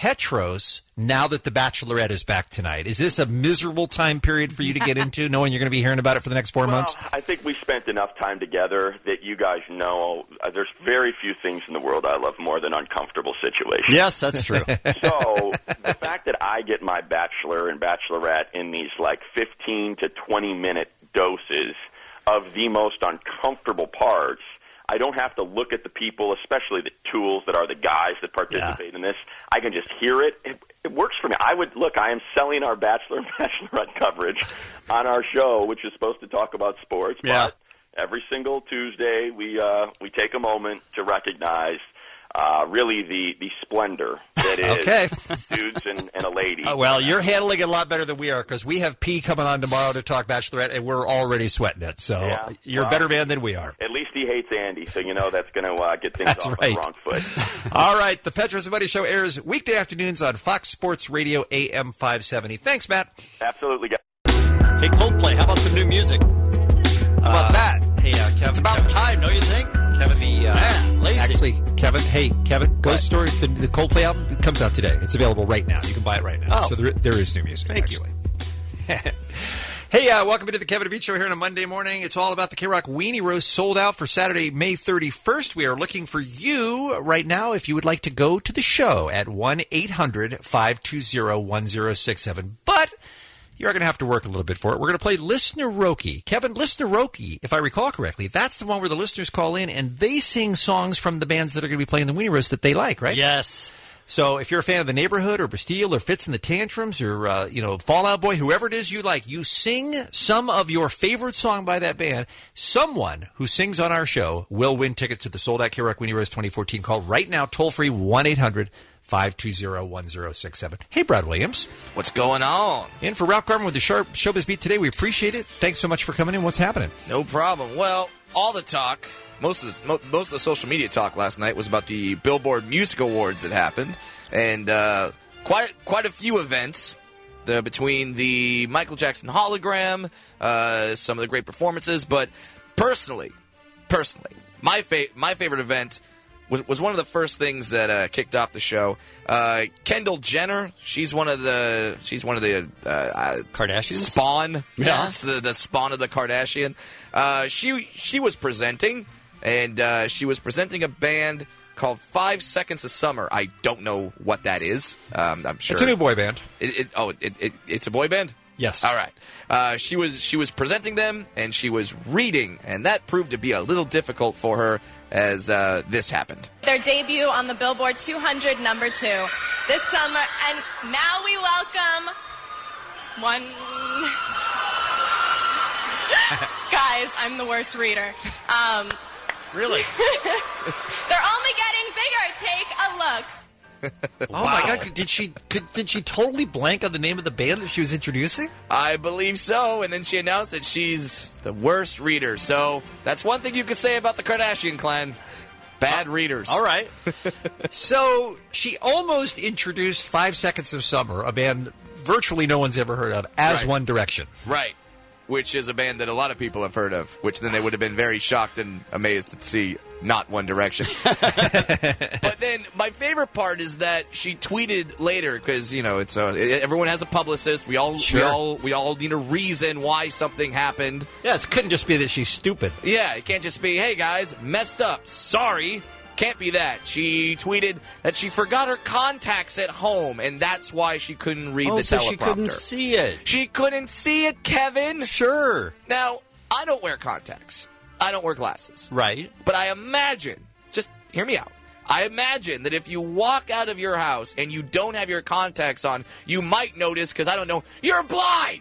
Petros now that The Bachelorette is back tonight? Is this a miserable time period for you to get into, knowing you're going to be hearing about it for the next four well, months? I think we spent enough time together that you guys know uh, there's very few things in the world I love more than uncomfortable situations. Yes, that's true. So the fact that I get my Bachelor and Bachelorette in these like fifteen to twenty minute doses of the most uncomfortable parts, I don't have to look at the people, especially the tools that are the guys that participate yeah. in this. I can just hear it. it. It works for me. I would look. I am selling our Bachelor and Bachelorette coverage on our show, which is supposed to talk about sports. Yeah. But every single Tuesday, we uh, we take a moment to recognize uh, really the the splendor that is okay. dudes and, and a lady. Uh, well, you're handling it a lot better than we are because we have P coming on tomorrow to talk Bachelorette, and we're already sweating it. So yeah. you're well, a better man than we are. At least he hates Andy, so you know that's going to uh, get things That's off right. on the wrong foot. All right, the Petros and Buddy Show airs weekday afternoons on Fox Sports Radio A M five seventy. Thanks, Matt. Absolutely, guys. Hey, Coldplay, how about some new music? How about Uh, that? Hey, uh, Kevin. It's about Kevin, time, don't you think? Kevin, the uh, Yeah, lazy. actually, Kevin. Hey, Kevin. Ghost Story, the, the Coldplay album it comes out today. It's available right now. You can buy it right now. Oh. So there, there is new music. Thank actually. you. Hey, uh, welcome to the Kevin and Beat Show here on a Monday morning. It's all about the K-Rock Weenie Roast, sold out for Saturday, May thirty-first. We are looking for you right now if you would like to go to the show at one eight hundred five two zero one zero six seven. But you're going to have to work a little bit for it. We're going to play Listener Roki. Kevin, Listener Roki, if I recall correctly, that's the one where the listeners call in and they sing songs from the bands that are going to be playing the Weenie Roast that they like, right? Yes. So if you're a fan of The Neighborhood or Bastille or Fits and the Tantrums or, uh, you know, Fall Out Boy, whoever it is you like, you sing some of your favorite song by that band. Someone who sings on our show will win tickets to the sold-out K-Rock Weenie Roast twenty fourteen. Call right now, toll-free, one eight hundred five two zero one zero six seven. Hey, Brad Williams. What's going on? In for Ralph Garman with the Sharp Showbiz Beat today. We appreciate it. Thanks so much for coming in. What's happening? No problem. Well, all the talk, most of the, mo- most of the social media talk last night was about the Billboard Music Awards that happened, and uh, quite quite a few events the, between the Michael Jackson hologram, uh, some of the great performances. But personally, personally, my fa- my favorite event was was one of the first things that uh, kicked off the show. Uh, Kendall Jenner, she's one of the she's one of the uh, Kardashians spawn, yeah, yes, the, the spawn of the Kardashian. Uh, she she was presenting, and uh, she was presenting a band called Five Seconds of Summer. I don't know what that is. Um, I'm sure It's a new boy band. It, it, oh, it, it, it's a boy band? Yes. All right. Uh, she was she was presenting them, and she was reading, and that proved to be a little difficult for her as uh, this happened. Their debut on the Billboard two hundred, number two, this summer. And now we welcome one... Guys, I'm the worst reader. Um, really? They're only getting bigger. Take a look. Oh my God! Did she could, did she totally blank on the name of the band that she was introducing? I believe so, and then she announced that she's the worst reader. So that's one thing you could say about the Kardashian clan. Bad readers. All right. So she almost introduced Five Seconds of Summer, a band virtually no one's ever heard of, as Right. One Direction. Right. Which is a band that a lot of people have heard of, which then they would have been very shocked and amazed to see not One Direction. But then my favorite part is that she tweeted later, because, you know, it's uh, everyone has a publicist. We all, Sure. we all we all need a reason why something happened. Yeah, it couldn't just be that she's stupid. Yeah, it can't just be, hey, guys, messed up. Sorry. Can't be that. She tweeted that she forgot her contacts at home, and that's why she couldn't read Oh, the so teleprompter. she couldn't see it. She couldn't see it, Kevin. Sure. Now, I don't wear contacts. I don't wear glasses. Right. But I imagine, just hear me out. I imagine that if you walk out of your house and you don't have your contacts on, you might notice, because I don't know, you're blind!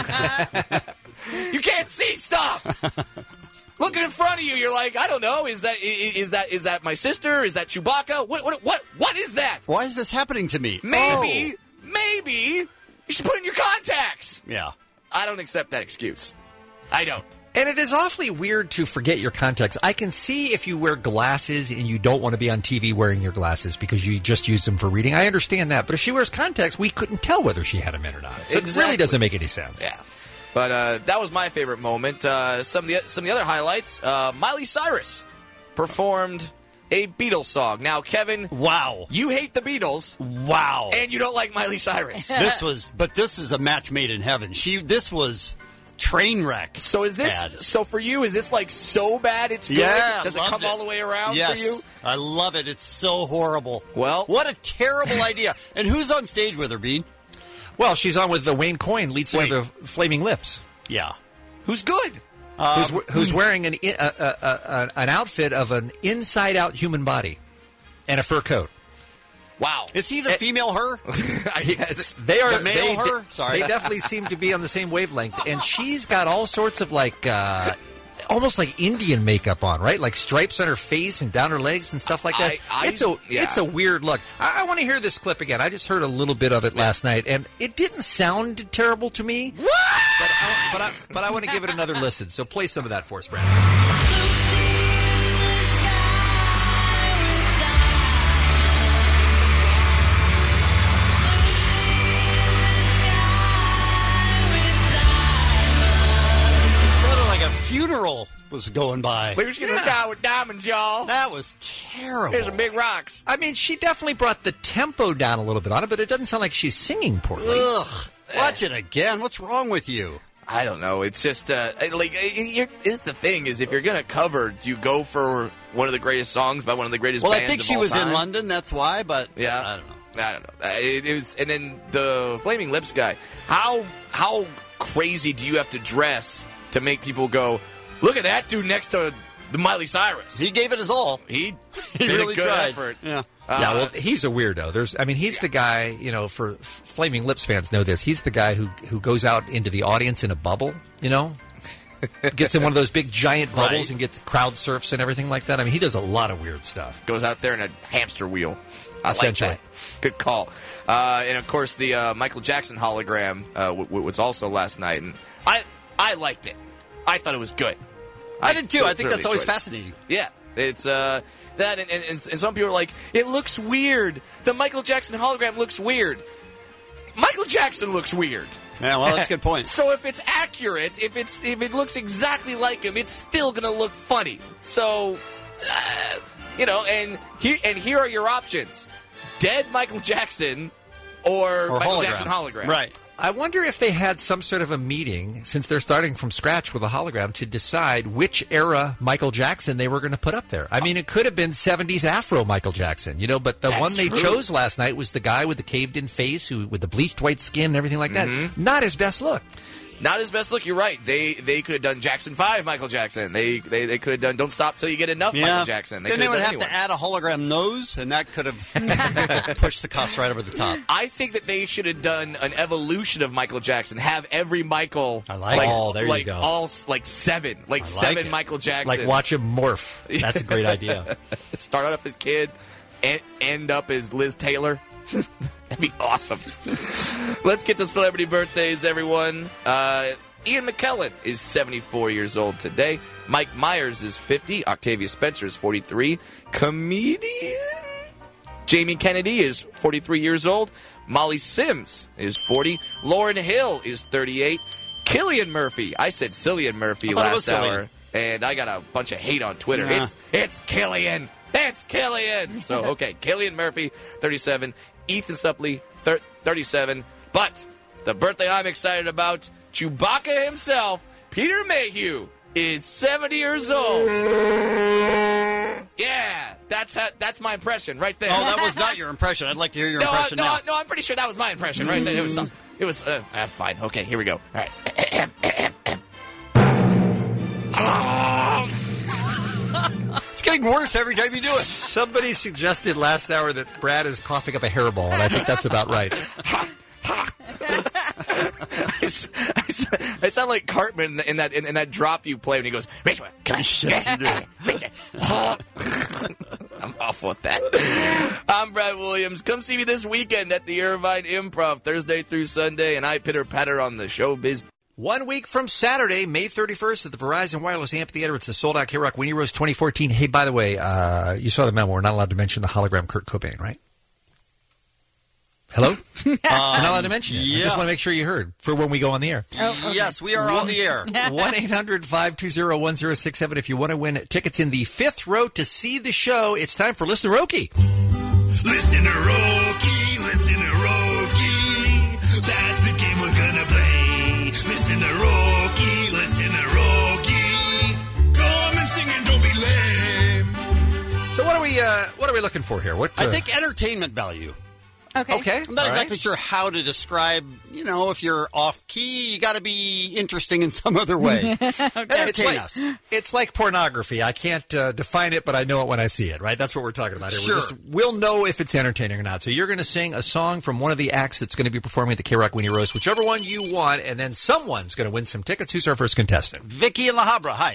You can't see stuff! Looking in front of you, you're like, I don't know, is that is, is that is that my sister? Is that Chewbacca? What what what what is that? Why is this happening to me? Maybe, maybe you should put in your contacts. Oh. Yeah. I don't accept that excuse. I don't. And it is awfully weird to forget your contacts. I can see if you wear glasses and you don't want to be on T V wearing your glasses because you just use them for reading. I understand that. But if she wears contacts, we couldn't tell whether she had them in or not. So Exactly. It really doesn't make any sense. Yeah. But uh, that was my favorite moment. Uh, some of the some of the other highlights. Uh, Miley Cyrus performed a Beatles song. Now, Kevin, wow, you hate the Beatles. Wow, and you don't like Miley Cyrus. This was, but this is a match made in heaven. She, this was train wreck. So is this? Bad. So for you, is this like so bad it's good? Yeah, Does it loved come all the way around yes, for you? I love it. It's so horrible. Well, what a terrible idea. And who's on stage with her, Bean? Well, she's on with the Wayne Coyne, lead singer of the Flaming Lips. Yeah. Who's good? Um, who's, who's wearing an, uh, uh, uh, an outfit of an inside-out human body and a fur coat. Wow. Is he the female her? Yes. They are the male they, her? Sorry. They definitely seem to be on the same wavelength. And she's got all sorts of like uh, almost like Indian makeup on, right? Like stripes on her face and down her legs and stuff like that. I, I, it's a yeah. it's a weird look. I, I want to hear this clip again. I just heard a little bit of it last night, and it didn't sound terrible to me. What? But I, but I, but I want to give it another listen. So play some of that for us, Brandon. Funeral was going by. We're just going to die with diamonds, y'all. That was terrible. Here's some big rocks. I mean, she definitely brought the tempo down a little bit on it, but it doesn't sound like she's singing poorly. Ugh. Watch it again. What's wrong with you? I don't know. It's just uh, like it, it's the thing is if you're going to cover, do you go for one of the greatest songs by one of the greatest well, bands I think of she all was time? in London. That's why. But yeah, I don't know. I don't know. It, it was, and then the Flaming Lips guy. How how crazy do you have to dress to make people go? Look at that dude next to the Miley Cyrus. He gave it his all. He, he did really a good tried. effort. Yeah. Uh, yeah, well, he's a weirdo. There's, I mean, he's yeah. the guy. You know, for Flaming Lips fans know this. He's the guy who who goes out into the audience in a bubble. You know, gets in one of those big giant bubbles Right. and gets crowd surfs and everything like that. I mean, he does a lot of weird stuff. Goes out there in a hamster wheel. I like Essentially. that. Good call. Uh, and of course, the uh, Michael Jackson hologram uh, w- w- was also last night, and I I liked it. I thought it was good. I did too. I think really that's always enjoyed it. fascinating. Yeah, it's uh, that, and, and, and some people are like, it looks weird. The Michael Jackson hologram looks weird. Michael Jackson looks weird. Yeah, well, that's a good point. So if it's accurate, if it's if it looks exactly like him, it's still going to look funny. So, uh, you know, and here and here are your options: dead Michael Jackson or, Or Michael hologram. Jackson hologram. Right. I wonder if they had some sort of a meeting, since they're starting from scratch with a hologram, to decide which era Michael Jackson they were going to put up there. I mean, it could have been seventies Afro Michael Jackson, you know, but the That's one they true. chose last night was the guy with the caved-in face, who with the bleached white skin and everything like that. Mm-hmm. Not his best look. Not his best look. You're right. They they could have done Jackson five Michael Jackson. They they, they could have done Don't Stop Till You Get Enough Yeah. Michael Jackson. They then could they would done have anyone. to add a hologram nose, and that could have pushed the cost right over the top. I think that they should have done an evolution of Michael Jackson. Have every Michael. I like it. Oh, there you like go. All s- like seven, like, like seven it. Michael Jacksons. Like watch him morph. That's a great idea. Start off as kid, and end up as Liz Taylor. That'd be awesome. Let's get to celebrity birthdays, everyone. Uh, Ian McKellen is seventy-four years old today. Mike Myers is fifty. Octavia Spencer is forty-three. Comedian Jamie Kennedy is forty-three years old. Molly Sims is forty. Lauryn Hill is thirty-eight. Killian Murphy. I said Cillian Murphy I thought it was last Cillian. hour, and I got a bunch of hate on Twitter. Yeah. It's it's Killian. It's Killian. So, okay, Killian Murphy, thirty-seven. Ethan Suplee, thir- thirty-seven. But the birthday I'm excited about, Chewbacca himself, Peter Mayhew, is seventy years old. Yeah, that's how, that's my impression right there. Oh, that was not your impression. I'd like to hear your no, impression no, now. no, I'm pretty sure that was my impression right there. It was, it was, uh, ah, fine. Okay, here we go. All right. It's getting worse every time you do it. Somebody suggested last hour that Brad is coughing up a hairball, and I think that's about right. I, s- I s- I sound like Cartman in, the, in that in, in that drop you play when he goes, Rachel, come on. Yes, you do. I'm awful at that. I'm Brad Williams. Come see me this weekend at the Irvine Improv, Thursday through Sunday, and I pitter patter on the showbiz. One week from Saturday, May thirty-first, at the Verizon Wireless Amphitheater. It's a sold-out K-Rock Weenie Rose twenty fourteen. Hey, by the way, uh, you saw the memo. We're not allowed to mention the hologram Kurt Cobain, right? Hello? We're not allowed to mention it. I yeah. just want to make sure you heard for when we go on the air. Oh, okay. Yes, we are on the air. one eight hundred five two zero one zero six seven. If you want to win tickets in the fifth row to see the show, it's time for Listen to Roki. Listen to Roki, listen to Roki. That's the game we're gonna play. Listen to Roki, listen to Roki. Come and sing and don't be lame. So what are we uh, what are we looking for here? What uh, I think entertainment value. Okay. Okay. I'm not All exactly right. sure how to describe, you know, if you're off key, you got to be interesting in some other way. It's Entertain like, us. it's like pornography. I can't uh, define it, but I know it when I see it, right? That's what we're talking about here. Sure. We're just, we'll know if it's entertaining or not. So you're going to sing a song from one of the acts that's going to be performing at the K-Rock Weenie Roast, whichever one you want, and then someone's going to win some tickets. Who's our first contestant? Vicky in La Habra, hi.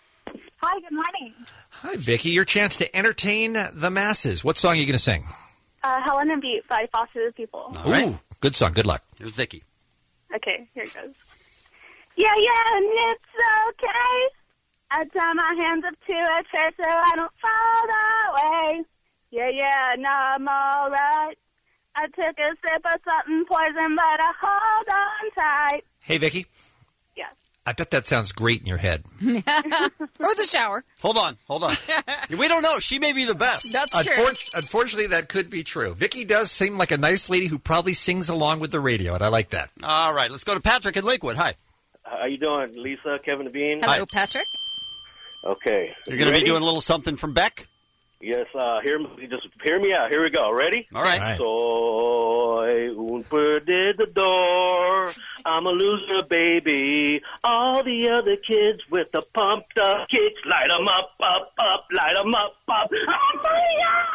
Hi, good morning. Hi, Vicky. Your chance to entertain the masses. What song are you going to sing? Uh, Helen and Beat by Foster the People. All right. Ooh, good song. Good luck. Here's Vicky. Okay, here it goes. Yeah, yeah, and it's okay. I tie my hands up to a chair so I don't fall away. Yeah, yeah, no, I'm all right. I took a sip of something poison, but I hold on tight. Hey, Vicky. Yes. I bet that sounds great in your head. Or the shower. Hold on, hold on. We don't know. She may be the best. That's true. Unfor- unfortunately, that could be true. Vicky does seem like a nice lady who probably sings along with the radio, and I like that. All right, let's go to Patrick in Lakewood. Hi. How you doing, Lisa, Kevin the Bean? Hello, Hi. Patrick. Okay. You're going to be Ready? doing a little something from Beck? Yes, uh, hear me, just hear me out. Here we go. Ready? All right. All right. Soy un perdedor. I'm a loser, baby. All the other kids with the pumped up kicks, light 'em up, up, up, light 'em up, up. I'm fire!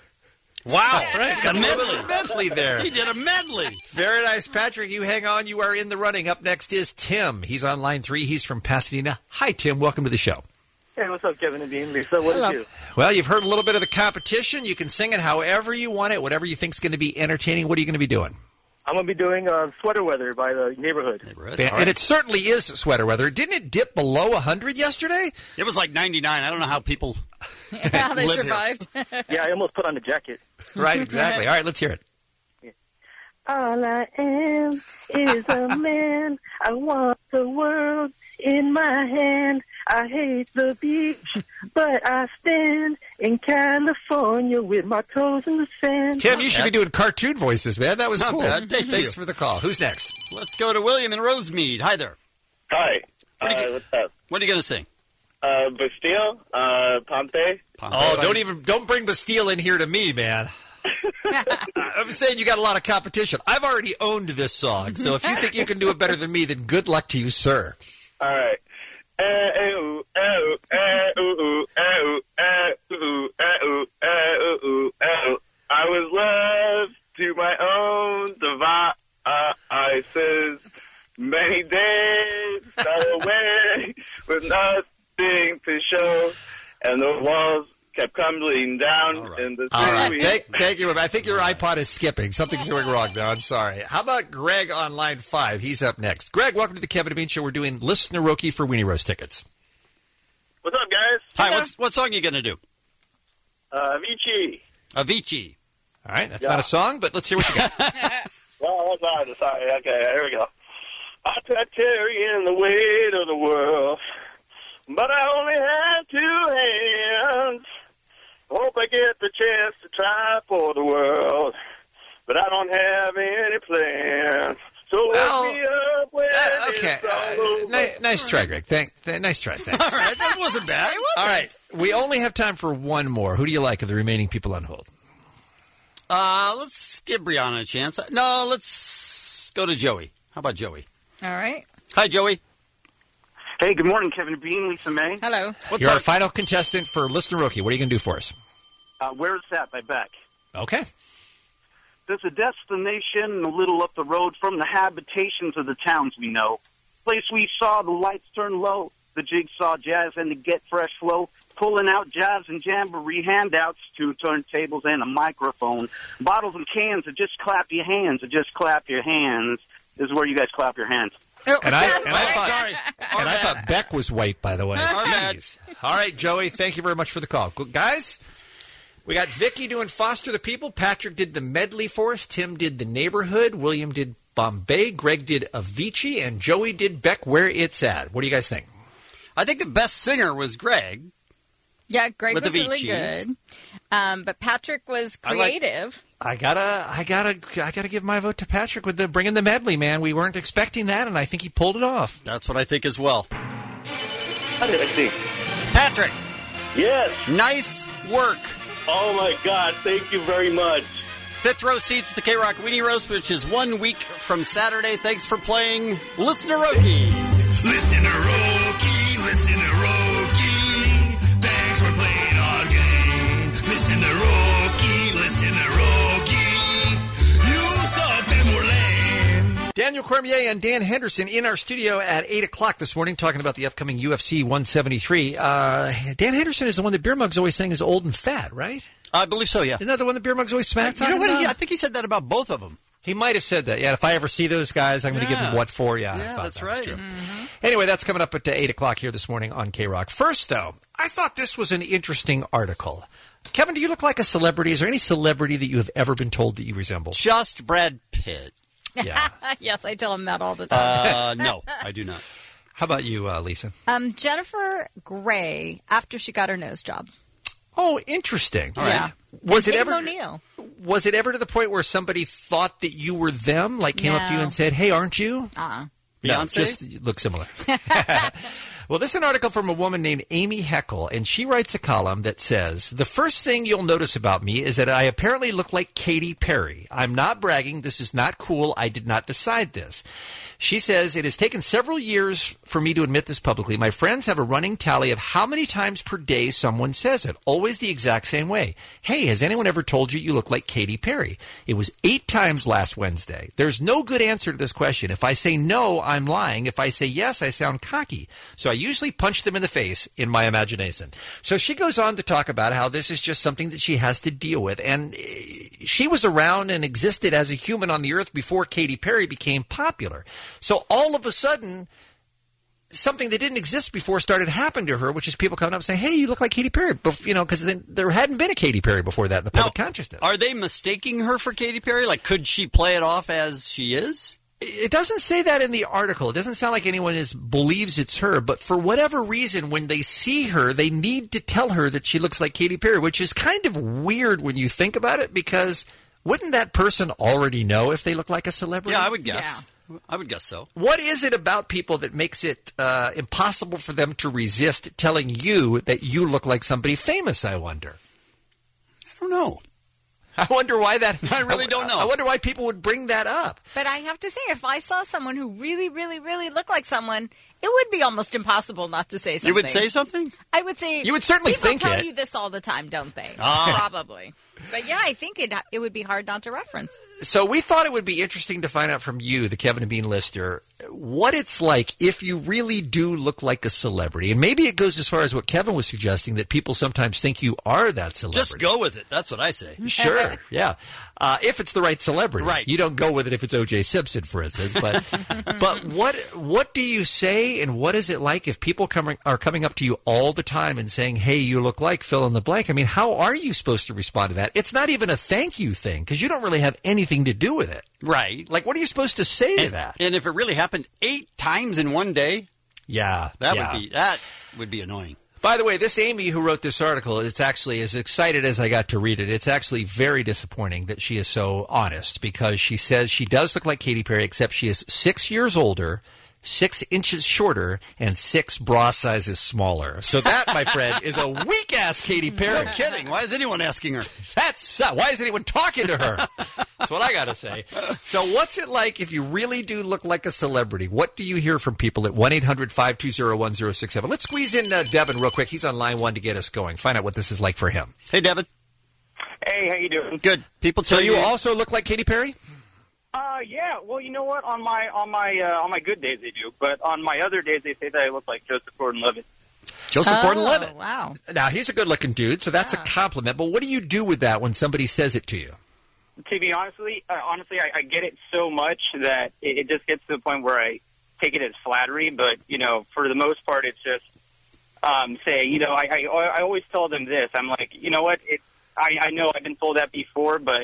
Wow. Right, got a little bit of medley there. He did a medley. Very nice, Patrick. You hang on. You are in the running. Up next is Tim. He's on line three. He's from Pasadena. Hi, Tim. Welcome to the show. Hey, what's up, Kevin and Bean? Lisa, what Hello. did you? Well, you've heard a little bit of the competition. You can sing it however you want it, whatever you think's going to be entertaining. What are you going to be doing? I'm going to be doing uh, Sweater Weather by the Neighborhood. Neighborhood. Fan- All right. And it certainly is sweater weather. Didn't it dip below one hundred yesterday? It was like ninety-nine. I don't know how people Yeah, they live here. survived. Yeah, I almost put on the jacket. Right, exactly. All right, let's hear it. All I am is a man. I want the world in my hand. I hate the beach, but I stand in California with my toes in the sand. Tim, you should be doing cartoon voices, man. That was Not cool. bad. Thank Thanks you. for the call. Who's next? Let's go to William in Rosemead. Hi there. Hi. What are you, uh, what's up? What are you going to sing? Uh, Bastille, uh, Pompeii. Oh, don't even don't bring Bastille in here to me, man. I'm saying you got a lot of competition. I've already owned this song, so if you think you can do it better than me, then good luck to you, sir. All right. Eh, eh, ooh, eh, ooh, eh, ooh, ooh, eh, ooh, eh, ooh, eh, ooh, eh, ooh, ooh, eh, ooh. I was left to my own devices. Many days fell away with nothing to show, and the walls kept crumbling down in the All right. city. Thank, thank you. I think your iPod is skipping. Something's going wrong there. I'm sorry. How about Greg on line five? He's up next. Greg, welcome to the Kevin and Bean Show. We're doing Listener Roki for Weenie Roast tickets. What's up, guys? Hi, what's, what song are you going to do? Uh, Avicii. Avicii. All right. That's Yeah. not a song, but let's hear what you got. Well, that's not. Sorry. Okay, here we go. I tried carrying the weight of the world, but I only had two hands. Hope I get the chance to try for the world, but I don't have any plans. So Well, wake me up when Uh, okay. it's all Uh, over. ni- nice try, Greg. Thank, th- nice try. Thanks. All right, that wasn't bad. All right. We only have time for one more. Who do you like of the remaining people on hold? Uh, let's give Brianna a chance. No, let's go to Joey. How about Joey? All right. Hi, Joey. Hey, good morning, Kevin and Bean, Lisa May. Hello. What's You're up? our final contestant for Listener Roki. What are you going to do for us? Uh, Where's That by Beck. Okay. There's a destination a little up the road from the habitations of the towns we know. Place we saw the lights turn low, the jigsaw jazz and the get fresh flow, pulling out jazz and jamboree handouts, two turntables and a microphone, bottles and cans, or just clap your hands, or just clap your hands. This is where you guys clap your hands. And I, and I thought, Sorry. and I thought Beck was white, by the way. Our bad. Jeez. All right, Joey, thank you very much for the call. Good, guys, we got Vicky doing Foster the People. Patrick did the medley for us. Tim did the neighborhood. William did Bombay. Greg did Avicii. And Joey did Beck, Where It's At. What do you guys think? I think the best singer was Greg. Yeah, Greg With was really Avicii. good. Um, but Patrick was I like- creative. I gotta, I gotta, I gotta give my vote to Patrick with the bringing the medley, man. We weren't expecting that, and I think he pulled it off. That's what I think as well. How did I see? Patrick, Yes. nice work. Oh, my God. Thank you very much. Fifth row seats at the K-Rock Weenie Roast, which is one week from Saturday. Thanks for playing Listener Roki. Listen to Roki, listen to Roki. Thanks for playing our game. Listen to Roki, listen to Roki. You saw them were lame. Daniel Cormier and Dan Henderson in our studio at eight o'clock this morning talking about the upcoming U F C one seventy-three. Uh, Dan Henderson is the one that Beer Mug's always saying is old and fat, right? I believe so, yeah. Isn't that the one that Beer Mug's always smacked You know on? what? him He, about? I think he said that about both of them. He might have said that. Yeah, if I ever see those guys, I'm going to give Yeah. them what for. Yeah, I Yeah, thought that's that was right. true. Mm-hmm. Anyway, that's coming up at uh, eight o'clock here this morning on K-Rock. First, though, I thought this was an interesting article. Kevin, do you look like a celebrity? Is there any celebrity that you have ever been told that you resemble? Just Brad Pitt. Yeah. Yes, I tell him that all the time. Uh, no, I do not. How about you, uh, Lisa? Um, Jennifer Grey, after she got her nose job. Oh, interesting. All Yeah. right. Was And it Tatum ever? O'Neal. Was it ever to the point where somebody thought that you were them? Like came up to you No. and said, "Hey, aren't you?" Uh-uh. No, Beyonce? just you look similar. Well, this is an article from a woman named Amy Heckel, and she writes a column that says, "The first thing you'll notice about me is that I apparently look like Katy Perry. I'm not bragging. This is not cool. I did not decide this." She says, "It has taken several years for me to admit this publicly. My friends have a running tally of how many times per day someone says it, always the exact same way. Hey, has anyone ever told you you look like Katy Perry? It was eight times last Wednesday. There's no good answer to this question. If I say no, I'm lying. If I say yes, I sound cocky. So I usually punch them in the face in my imagination." So she goes on to talk about how this is just something that she has to deal with. And eh, she was around and existed as a human on the earth before Katy Perry became popular. So all of a sudden, something that didn't exist before started happening to her, which is people coming up saying, "Hey, you look like Katy Perry," Bef- you know, because there hadn't been a Katy Perry before that in the public consciousness. Are they mistaking her for Katy Perry? Like, could she play it off as she is? It doesn't say that in the article. It doesn't sound like anyone is believes it's her, but for whatever reason, when they see her, they need to tell her that she looks like Katy Perry, which is kind of weird when you think about it, because wouldn't that person already know if they look like a celebrity? Yeah, I would guess. Yeah. I would guess so. What is it about people that makes it uh, impossible for them to resist telling you that you look like somebody famous, I wonder? I don't know. I wonder why that... I really don't know. I wonder why people would bring that up. But I have to say, if I saw someone who really, really, really looked like someone, it would be almost impossible not to say something. You would say something? I would say... You would certainly people think tell it. you this all the time, don't they? Ah. Probably. But yeah, I think it it would be hard not to reference. So we thought it would be interesting to find out from you, the Kevin and Bean listener, what it's like if you really do look like a celebrity. And maybe it goes as far as what Kevin was suggesting, that people sometimes think you are that celebrity. Just go with it. That's what I say. Sure, yeah. Uh, if it's the right celebrity. Right. You don't go with it if it's O J Simpson, for instance. But but what what do you say, and what is it like if people coming are coming up to you all the time and saying, hey, you look like fill in the blank? I mean, how are you supposed to respond to that? It's not even a thank you thing, because you don't really have anything to do with it. Right. Like, what are you supposed to say and, to that? And if it really happened eight times in one day, yeah, that yeah. would be that would be annoying. By the way, this Amy who wrote this article, it's actually, as excited as I got to read it, it's actually very disappointing that she is so honest, because she says she does look like Katy Perry, except she is six years older, six inches shorter, and six bra sizes smaller. So that, my friend, is a weak-ass Katy Perry. No kidding. Why is anyone asking her? That's uh, why is anyone talking to her? That's what I got to say. So what's it like if you really do look like a celebrity? What do you hear from people at one eight hundred five two zero one zero six seven? Let's squeeze in uh, Devin real quick. He's on line one to get us going. Find out what this is like for him. Hey, Devin. Hey, how you doing? Good. People tell so you you also look like Katy Perry? Uh, yeah. Well, you know what? On my on my uh, on my good days they do, but on my other days they say that I look like Joseph Gordon-Levitt. Joseph oh, Gordon-Levitt. Wow. Now he's a good-looking dude, so that's yeah. a compliment. But what do you do with that when somebody says it to you? To be honestly, uh, honestly, I, I get it so much that it, it just gets to the point where I take it as flattery. But you know, for the most part, it's just um, say, you know, I, I I always tell them this. I'm like, you know what? It I I know I've been told that before, but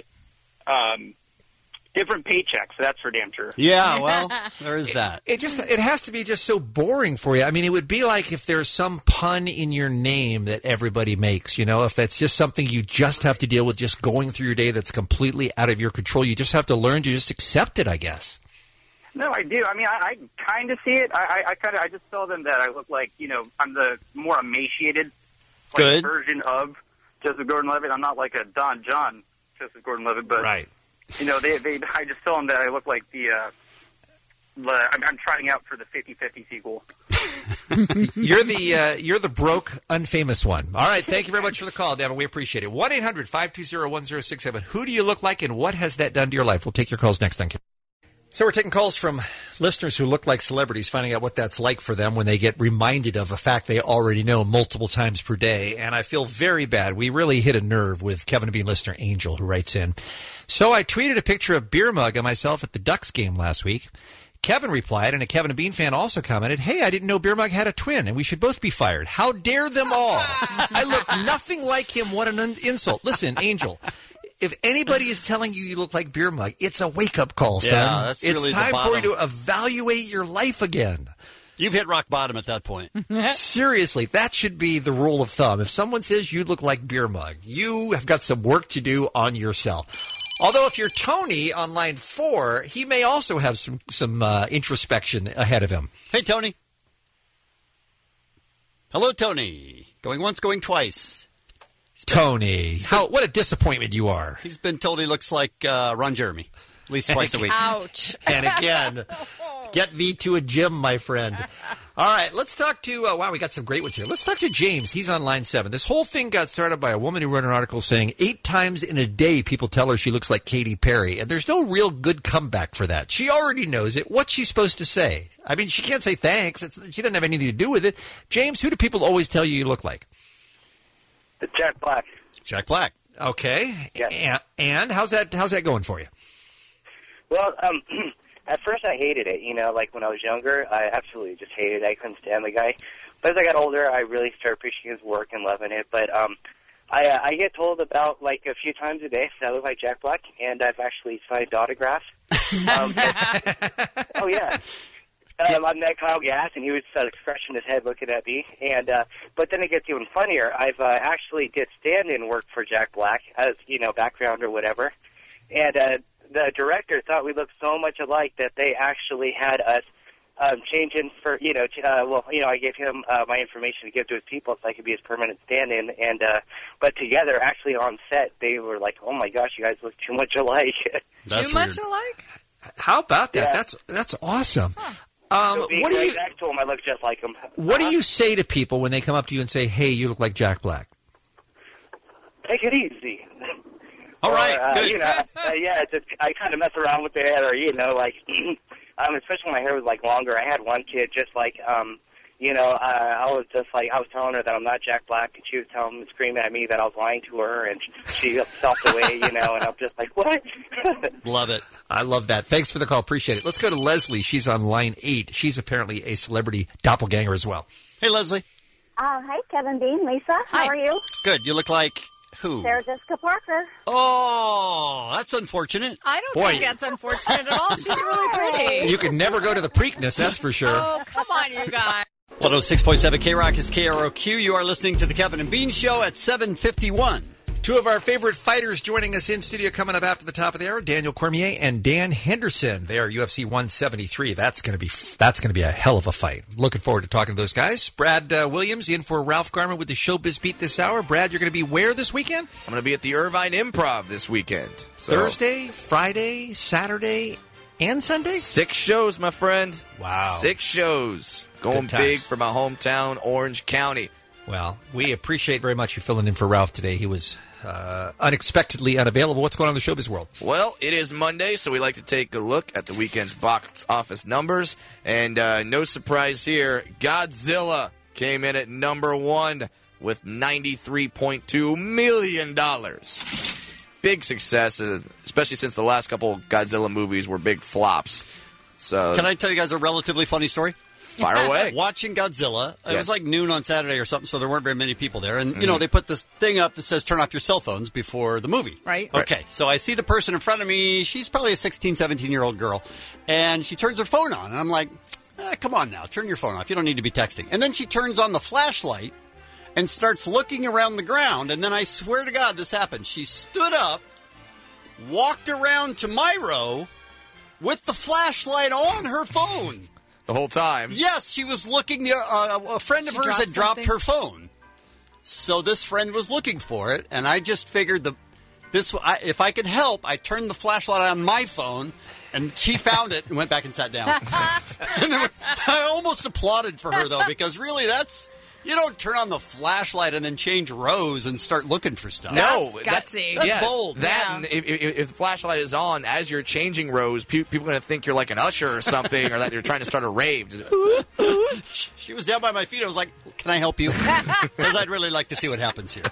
um. different paychecks, that's for damn sure. Yeah, well, there is that. It, it just it has to be just so boring for you. I mean, it would be like if there's some pun in your name that everybody makes, you know, if that's just something you just have to deal with just going through your day that's completely out of your control. You just have to learn to just accept it, I guess. No, I do. I mean, I, I kind of see it. I, I, I kind of I just tell them that I look like, you know, I'm the more emaciated like, Good. version of Joseph Gordon-Levitt. I'm not like a Don John Joseph Gordon-Levitt, but right. You know, they, they, I just tell them that I look like the, uh, the I'm, I'm trying out for the fifty-fifty sequel. You're the uh, you're the broke, unfamous one. All right, thank you very much for the call, Devin. We appreciate it. one eight hundred five two zero one zero six seven. Who do you look like, and what has that done to your life? We'll take your calls next time. So we're taking calls from listeners who look like celebrities, finding out what that's like for them when they get reminded of a fact they already know multiple times per day. And I feel very bad. We really hit a nerve with Kevin and Bean listener Angel, who writes in. So I tweeted a picture of beer mug of myself at the Ducks game last week. Kevin replied, and a Kevin and Bean fan also commented, hey, I didn't know Beer Mug had a twin, and we should both be fired. How dare them all? I look nothing like him. What an insult. Listen, Angel, if anybody is telling you you look like Beer Mug, it's a wake-up call, son. Yeah, that's it's really the time bottom. for you to evaluate your life again. You've hit rock bottom at that point. Seriously, that should be the rule of thumb. If someone says you look like Beer Mug, you have got some work to do on yourself. Although if you're Tony on line four, he may also have some some uh, introspection ahead of him. Hey, Tony. Hello, Tony. Going once, going twice. Tony, how what a disappointment you are. He's been told he looks like uh, Ron Jeremy, at least twice a week. Ouch. And again, get thee to a gym, my friend. All right, let's talk to, uh, wow, we got some great ones here. Let's talk to James. He's on line seven. This whole thing got started by a woman who wrote an article saying eight times in a day people tell her she looks like Katy Perry, and there's no real good comeback for that. She already knows it. What's she supposed to say? I mean, she can't say thanks. It's, she doesn't have anything to do with it. James, who do people always tell you you look like? Jack Black. Jack Black. Okay. Yes. And, and how's that how's that going for you? Well, um, at first I hated it. You know, like when I was younger, I absolutely just hated it. I couldn't stand the guy. But as I got older, I really started appreciating his work and loving it. But um, I, uh, I get told about, like, a few times a day that I look like Jack Black, and I've actually signed autographs Um, oh, yeah. Um, I met Kyle Gass, and he was uh, scratching his head looking at me. And uh, But then it gets even funnier. I've uh, actually did stand-in work for Jack Black as, you know, background or whatever. And uh, the director thought we looked so much alike that they actually had us um, change in for, you know, uh, well, you know, I gave him uh, my information to give to his people so I could be his permanent stand-in. And uh, But together, actually on set, they were like, oh, my gosh, you guys look too much alike. Too much alike? How about that? Yeah. That's that's awesome. Um, so being what do right you back to him, I look just like him. What Uh-huh. do you say to people when they come up to you and say, "Hey, you look like Jack Black"? Take it easy. All Or, right, uh, good. You know, uh, yeah, it's just, I kind of mess around with it, or you know, like, um, especially when my hair was like longer. I had one kid just like, um, you know, uh, I was just like, I was telling her that I'm not Jack Black, and she was telling, screaming at me that I was lying to her, and she self away, you know, and I'm just like, what? Love it. I love that. Thanks for the call. Appreciate it. Let's go to Leslie. She's on line eight. She's apparently a celebrity doppelganger as well. Hey, Leslie. Uh, hi, Kevin Bean, Lisa. How are you? Good. You look like who? Sarah Jessica Parker. Oh, that's unfortunate. I don't Boy. think that's unfortunate at all. She's really pretty. You can never go to the Preakness, that's for sure. Oh, come on, you guys. one oh six point seven K-Rock is K R O Q. You are listening to the Kevin and Bean Show at seven fifty-one. Two of our favorite fighters joining us in studio coming up after the top of the hour: Daniel Cormier and Dan Henderson. They are U F C one seventy-three. That's going to be that's going to be a hell of a fight. Looking forward to talking to those guys. Brad uh, Williams in for Ralph Garman with the Showbiz Beat this hour. Brad, you're going to be where this weekend? I'm going to be at the Irvine Improv this weekend. So Thursday, Friday, Saturday, and Sunday. Six shows, my friend. Wow. Six shows. Going Good times. big for my hometown, Orange County. Well, we appreciate very much you filling in for Ralph today. He was uh, unexpectedly unavailable. What's going on in the showbiz world? Well, it is Monday, so we like to take a look at the weekend's box office numbers. And uh, no surprise here, Godzilla came in at number one with ninety-three point two million dollars. Big success, uh, especially since the last couple Godzilla movies were big flops. So, Can I tell you guys a relatively funny story? Fire away. Watching Godzilla. It Yes. was like noon on Saturday or something, so there weren't very many people there. And, you Mhm. know, they put this thing up that says turn off your cell phones before the movie. Right. Okay, so I see the person in front of me. She's probably a sixteen, seventeen-year-old girl. And she turns her phone on. And I'm like, eh, come on now, turn your phone off. You don't need to be texting. And then she turns on the flashlight and starts looking around the ground. And then I swear to God this happened. She stood up, walked around to my row with the flashlight on her phone. The whole time? Yes, she was looking. Uh, a friend of She hers dropped had dropped something? her phone, so this friend was looking for it, and I just figured the this I, if I could help, I turned the flashlight on my phone, and she found it and went back and sat down. And it was- I almost applauded for her though, because really, that's you don't turn on the flashlight and then change rows and start looking for stuff. No, That's that- gutsy. That's yeah, bold. That Yeah. and if, if, if the flashlight is on as you're changing rows, pe- people are going to think you're like an usher or something, or that you're trying to start a rave. She was down by my feet. I was like, "Can I help you?" Because I'd really like to see what happens here.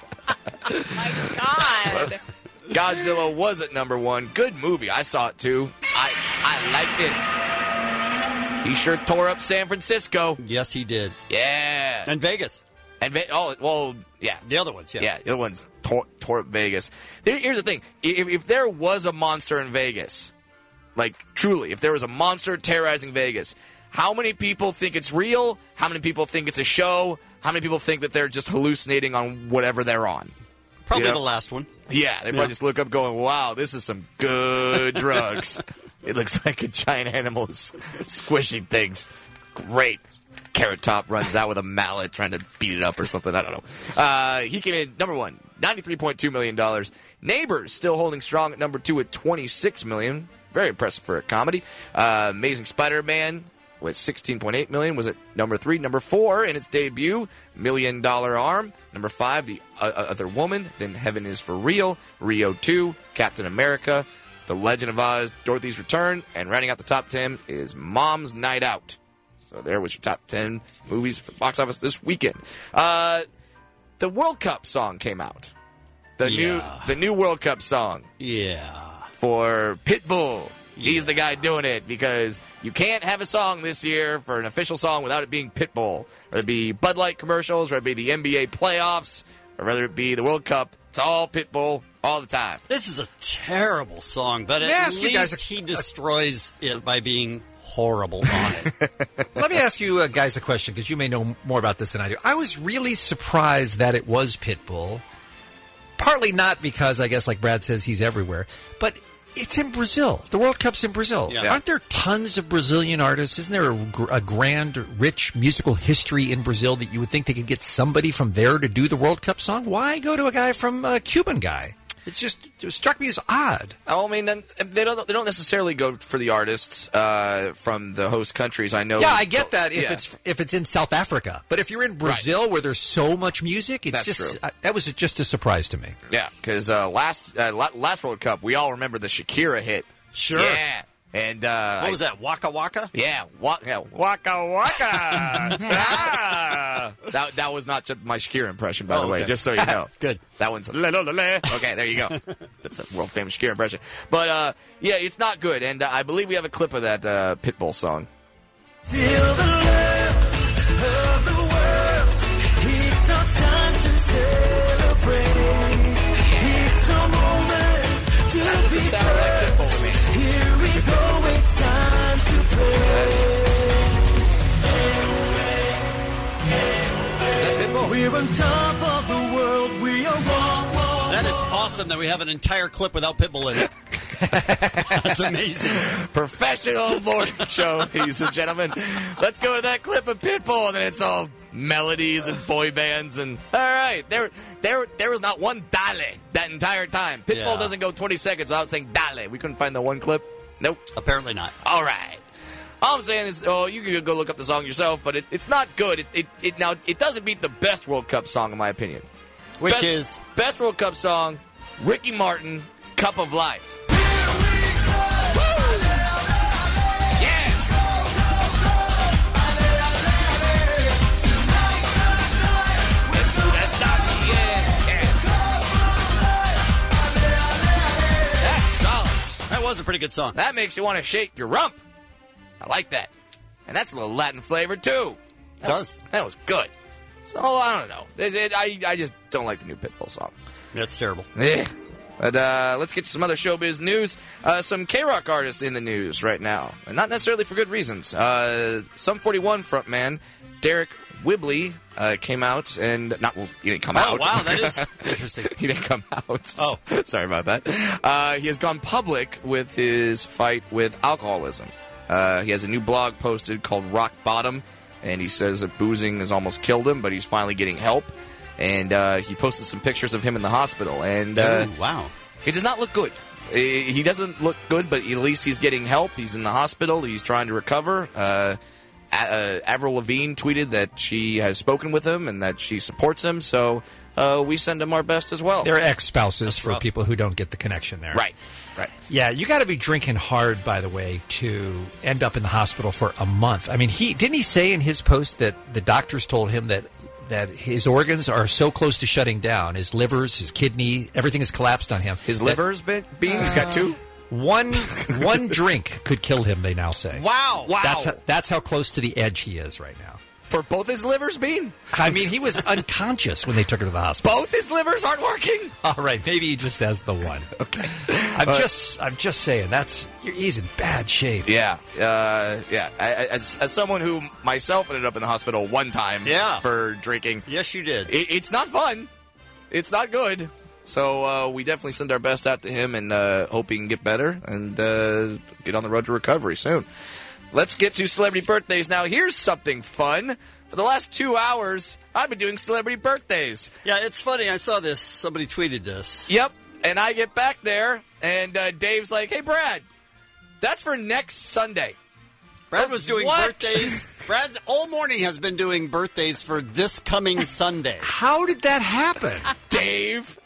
God. Godzilla was at number one. Good movie. I saw it too. I I liked it. He sure tore up San Francisco. Yes, he did. Yeah. And Vegas. And Ve- oh well, yeah. The other ones, yeah. Yeah, the other one's tore, tore up Vegas. Here- Here's the thing: if, if there was a monster in Vegas, like truly, if there was a monster terrorizing Vegas, how many people think it's real? How many people think it's a show? How many people think that they're just hallucinating on whatever they're on? Probably You know? the last one. Yeah, they probably Yeah. just look up, going, "Wow, this is some good drugs." It looks like a giant animal is squishing things. Great. Carrot Top runs out with a mallet trying to beat it up or something. I don't know. Uh, he came in number one, ninety-three point two million dollars. Neighbors still holding strong at number two at twenty-six million dollars. Very impressive for a comedy. Uh, Amazing Spider-Man with sixteen point eight million dollars was at number three. Number four in its debut, Million Dollar Arm. Number five, The uh, Other Woman. Then Heaven is for Real. Rio two, Captain America, The Legend of Oz, Dorothy's Return. And rounding out the top ten is Mom's Night Out. So there was your top ten movies for the box office this weekend. Uh, the World Cup song came out. The Yeah. new the new World Cup song Yeah. for Pitbull. He's the guy doing it because you can't have a song this year for an official song without it being Pitbull. Whether it be Bud Light commercials, whether it be the N B A playoffs, or whether it be the World Cup. It's all Pitbull. all the time. This is a terrible song, but May I at ask you least guys a- he destroys it by being horrible on it. Let me ask you uh, guys a question, because you may know more about this than I do. I was really surprised that it was Pitbull. Partly not because, I guess, like Brad says, he's everywhere, but it's in Brazil. The World Cup's in Brazil. Yeah. Aren't there tons of Brazilian artists? Isn't there a, gr- a grand, rich musical history in Brazil that you would think they could get somebody from there to do the World Cup song? Why go to a guy from a Cuban guy? It's just it struck me as odd. Oh, I mean, then they don't. They don't necessarily go for the artists uh, from the host countries. I know. Yeah, I get that if Yeah. it's if it's in South Africa, but if you're in Brazil where there's so much music, it's That's just true. uh, that was just a surprise to me. Yeah, because uh, last uh, la- last World Cup, we all remember the Shakira hit. Sure. Yeah. And uh, What was that, Waka Waka? Yeah, wa- yeah, Waka Waka. Ah. that that was not just my Shakira impression, by Oh, the way, okay. just so you know. Good. That one's le, le, le, le. Okay, there you go. That's a world famous Shakira impression. But uh, yeah, it's not good, and uh, I believe we have a clip of that uh, Pitbull song. Feel the love of the world. It's our time to celebrate. It's a moment to That doesn't be sound like Pitbull to me. Here we go, it's time to play. Is that Pitbull? We're on top of the world. We are wrong, wrong. That is awesome that we have an entire clip without Pitbull in it. That's amazing. Professional morning show, ladies and gentlemen. Let's go to that clip of Pitbull, and then it's all melodies and boy bands. And all right, there, there, there was not one dale that entire time. Pitbull Yeah. doesn't go twenty seconds without saying dale. We couldn't find the one clip. Nope. Apparently not. All right. All I'm saying is, oh, you can go look up the song yourself, but it, it's not good. It, it, it now it doesn't beat the best World Cup song, in my opinion. Which Best- is? best World Cup song, Ricky Martin, "Cup of Life." That was a pretty good song. That makes you want to shake your rump. I like that. And that's a little Latin flavor, too. That Does. was, that was good. So, I don't know. It, it, I, I just don't like the new Pitbull song. That's terrible. Eh. But uh, let's get to some other showbiz news. Uh, some K-Rock artists in the news right now. And not necessarily for good reasons. Uh, Sum forty-one frontman Derek Whibley uh, came out and... not well, he didn't come Oh, out. wow, that is interesting. He didn't come out. Oh. Sorry about that. Uh, he has gone public with his fight with alcoholism. Uh, he has a new blog posted called Rock Bottom, and he says that boozing has almost killed him, but he's finally getting help. And uh, he posted some pictures of him in the hospital. And uh, Ooh, wow. he does not look good. Eh, He doesn't look good, but at least he's getting help. He's in the hospital. He's trying to recover. Uh, uh, Avril Lavigne tweeted that she has spoken with him and that she supports him. So uh, we send him our best as well. They're ex-spouses for rough. people who don't get the connection there. Right, right. Yeah, you got to be drinking hard, by the way, to end up in the hospital for a month. I mean, he didn't he say in his post that the doctors told him that that his organs are so close to shutting down, his livers, his kidney, everything has collapsed on him. His that liver's been being. He's got two. One one drink could kill him. They now say. Wow. Wow. That's how, that's how close to the edge he is right now. For both his livers being? I mean, he was unconscious when they took him to the hospital. Both his livers aren't working? All right, maybe he just has the one. Okay. I'm Uh, just I'm just saying that's he's in bad shape. Yeah, uh, yeah. I, I, as, as someone who myself ended up in the hospital one time Yeah. for drinking, Yes, you did. it, it's not fun. It's not good. So uh, we definitely send our best out to him and uh, hope he can get better and uh, get on the road to recovery soon. Let's get to celebrity birthdays now. Here's something fun. For the last two hours, I've been doing celebrity birthdays. Yeah, it's funny. I saw this. Somebody tweeted this. Yep. And I get back there, and uh, Dave's like, "Hey, Brad, that's for next Sunday." Brad was doing What? birthdays. Brad's all morning has been doing birthdays for this coming Sunday. How did that happen? Dave.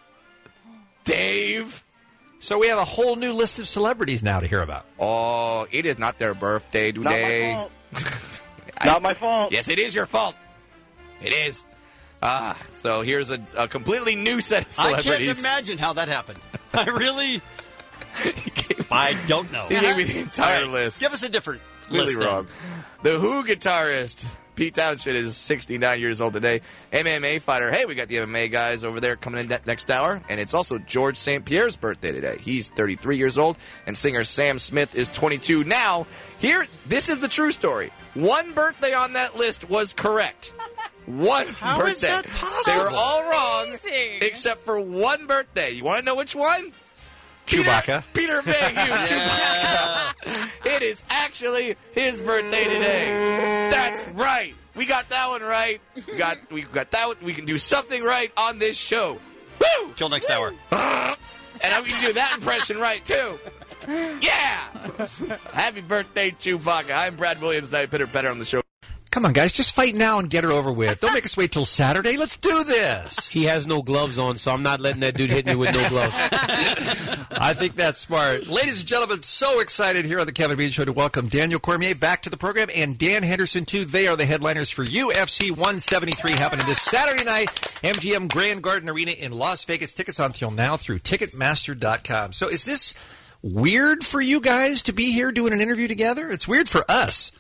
Dave. So we have a whole new list of celebrities now to hear about. Oh, it is not their birthday today. Not my fault. Not my fault. Yes, it is your fault. It is. Ah, so here's a, a completely new set of I celebrities. can't imagine how that happened. I really... I don't know. He gave me the entire All right, list. Give us a different Really list. then. wrong. The Who guitarist Pete Townshend is sixty-nine years old today. M M A fighter. Hey, we got the M M A guys over there coming in next hour. And it's also George Saint Pierre's birthday today. He's thirty-three years old. And singer Sam Smith is twenty-two. Now, here, this is the true story. One birthday on that list was correct. One How birthday. is that possible? They were all wrong Amazing. except for one birthday. You want to know which one? Chewbacca. Peter, Peter Mayhew, Chewbacca. It is actually his birthday today. That's right. We got that one right. We got we got that one. We can do something right on this show. Woo! Till next hour. And I'm going to do that impression right, too. Yeah! Happy birthday, Chewbacca. I'm Brad Williams, Night Pitter Petter on the show. Come on, guys, just fight now and get her over with. Don't make us wait till Saturday. Let's do this. He has no gloves on, so I'm not letting that dude hit me with no gloves. I think that's smart. Ladies and gentlemen, so excited here on the Kevin Bean Show to welcome Daniel Cormier back to the program and Dan Henderson, too. They are the headliners for U F C one seventy-three happening this Saturday night, M G M Grand Garden Arena in Las Vegas. Tickets on sale now through Ticketmaster dot com. So is this weird for you guys to be here doing an interview together? It's weird for us.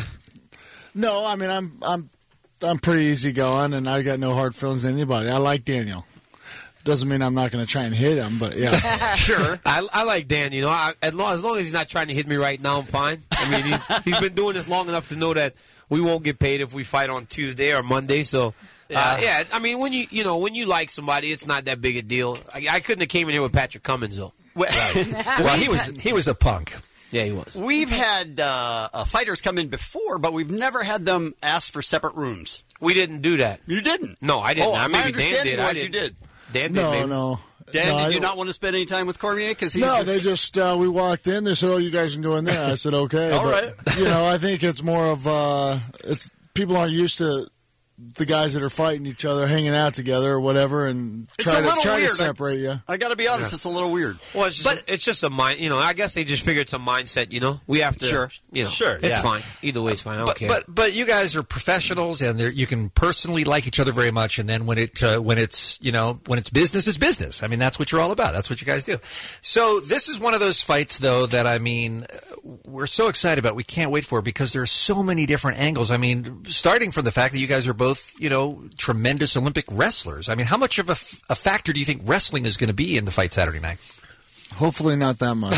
No, I mean I'm I'm I'm pretty easygoing, and I got no hard feelings to anybody. I like Daniel. Doesn't mean I'm not going to try and hit him, but yeah, sure. I, I like Dan. You know, I, as long as long as he's not trying to hit me right now, I'm fine. I mean, he's, he's been doing this long enough to know that we won't get paid if we fight on Tuesday or Monday. So, yeah, uh, yeah I mean, when you you know when you like somebody, it's not that big a deal. I, I couldn't have came in here with Patrick Cummins though. Well, well he was he was a punk. Yeah, he was. We've had uh, uh, fighters come in before, but we've never had them ask for separate rooms. We didn't do that. You didn't? No, I didn't. Oh, I my maybe Dan understanding did. was I you didn't. did. Dan did, no, maybe. no. Dan, no, did you I- not want to spend any time with Cormier? Because he's No, a- they just uh, we walked in. They said, "Oh, you guys can go in there." I said, "Okay." All But, You know, I think it's more of uh, it's people aren't used to the guys that are fighting each other, hanging out together or whatever, and It's try a to little try weird. to separate you. I got to be honest, Yeah. it's a little weird. Well, it's just, but it's just a mind. You know, I guess they just figure it's a mindset. You know, we have to. Sure. You know, Sure, It's yeah. fine. Either way, it's fine. I don't But, care. but but you guys are professionals, and they're- you can personally like each other very much. And then when it uh, when it's you know when it's business, it's business. I mean, that's what you're all about. That's what you guys do. So this is one of those fights, though, that I mean, we're so excited about. We can't wait for it because there's so many different angles. I mean, starting from the fact that you guys are both you know tremendous Olympic wrestlers. I mean, how much of a, f- a factor do you think wrestling is going to be in the fight Saturday night? Hopefully, not that much.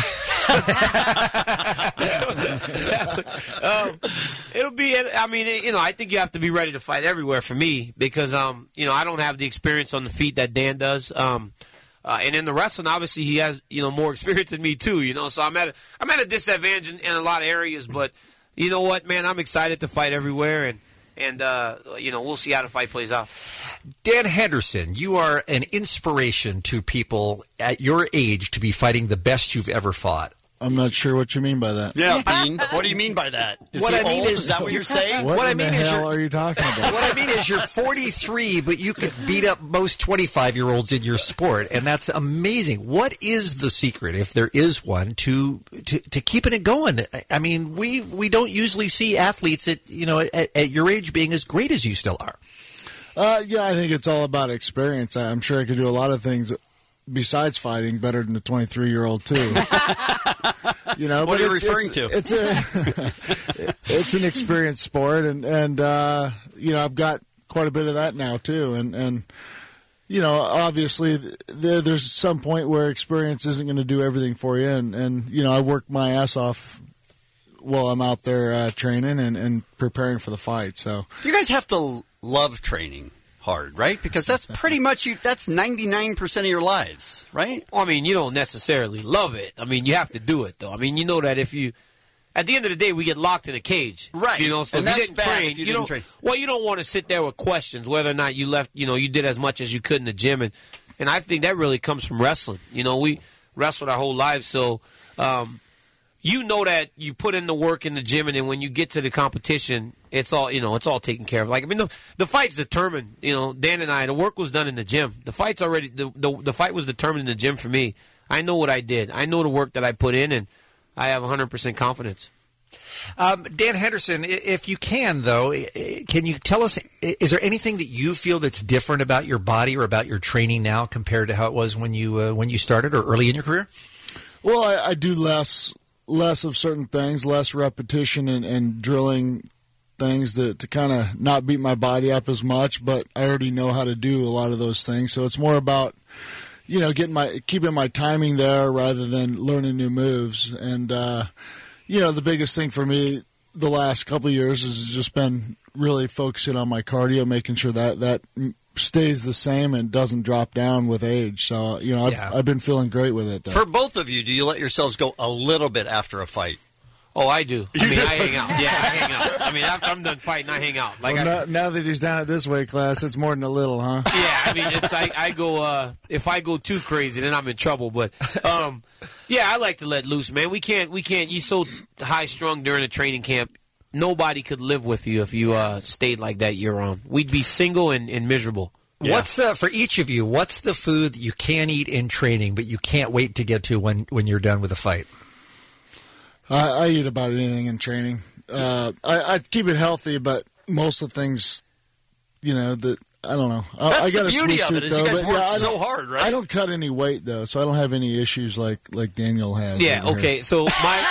um, it'll be. I mean, you know, I think you have to be ready to fight everywhere for me because, um, you know, I don't have the experience on the feet that Dan does. Um, uh, and in the wrestling, obviously, he has you know more experience than me too. You know, so I'm at a, I'm at a disadvantage in, in a lot of areas. But you know what, man, I'm excited to fight everywhere, and and uh, you know, we'll see how the fight plays out. Dan Henderson, you are an inspiration to people at your age to be fighting the best you've ever fought. I'm not sure what you mean by that. Yeah, Bean, what do you mean by that? Is what he I mean old? is, Is that what you're saying? What, What I in mean the is hell you're- are you talking about? What I mean is you're forty-three, but you could beat up most twenty-five-year-olds in your sport, and that's amazing. What is the secret, if there is one, to to, to keeping it going? I mean, we, we don't usually see athletes at you know at, at your age being as great as you still are. Uh, yeah, I think it's all about experience. I- I'm sure I could do a lot of things besides fighting better than a twenty-three-year-old too. You know, What but are you it's, referring it's, to? It's a it's an experienced sport, and and uh, you know I've got quite a bit of that now too, and and you know obviously there, there's some point where experience isn't going to do everything for you, and and you know I work my ass off while I'm out there uh, training and, and preparing for the fight. So You guys have to l- love training hard, right? Because that's pretty much you. That's ninety-nine percent of your lives, right? Well, I mean, you don't necessarily love it. I mean, you have to do it, though. I mean, you know that if you, at the end of the day, we get locked in a cage, Right. You know, so And if you that's didn't bad train, if you you didn't don't. train. Well, you don't want to sit there with questions whether or not you left. You know, you did as much as you could in the gym, and and I think that really comes from wrestling. You know, we wrestled our whole lives, so. Um, You know that you put in the work in the gym, and then when you get to the competition, it's all you know. It's all taken care of. Like I mean, the, the fight's determined. You know, Dan and I, the work was done in the gym. The fight's already the, the the fight was determined in the gym for me. I know what I did. I know the work that I put in, and I have one hundred percent confidence. Um, Dan Henderson, i- if you can, though, i- i- can you tell us, i- is there anything that you feel that's different about your body or about your training now compared to how it was when you uh, when you started or early in your career? Well, I, I do less less of certain things, less repetition and, and drilling things to, to kind of not beat my body up as much, but I already know how to do a lot of those things. So it's more about, you know, getting my keeping my timing there rather than learning new moves. And, uh, you know, the biggest thing for me the last couple of years has just been really focusing on my cardio, making sure that that stays the same and doesn't drop down with age. So, you know, I've, Yeah. I've been feeling great with it, though. For both of you, do you let yourselves go a little bit after a fight? Oh, I do. I mean, I hang out. Yeah, I hang out. I mean, after I'm done fighting, I hang out. Like, well, I, now, now that he's down at this weight class, it's more than a little, huh? yeah, I mean, it's I, I go. Uh, if I go too crazy, then I'm in trouble. But um, yeah, I like to let loose, man. We can't. We can't. You're so high strung during a training camp. Nobody could live with you if you uh, stayed like that year round. We'd be single and, and miserable. What's uh, for each of you? What's the food that you can eat in training, but you can't wait to get to when, when you're done with the fight? I, I eat about anything in training. Uh, I, I keep it healthy, but most of the things, you know, that I don't know. I, That's I got the a beauty sweet of tooth, it, is you though, guys but, work yeah, I so don't- hard, right? I don't cut any weight though, so I don't have any issues like like Daniel has. Yeah. over Okay. here. So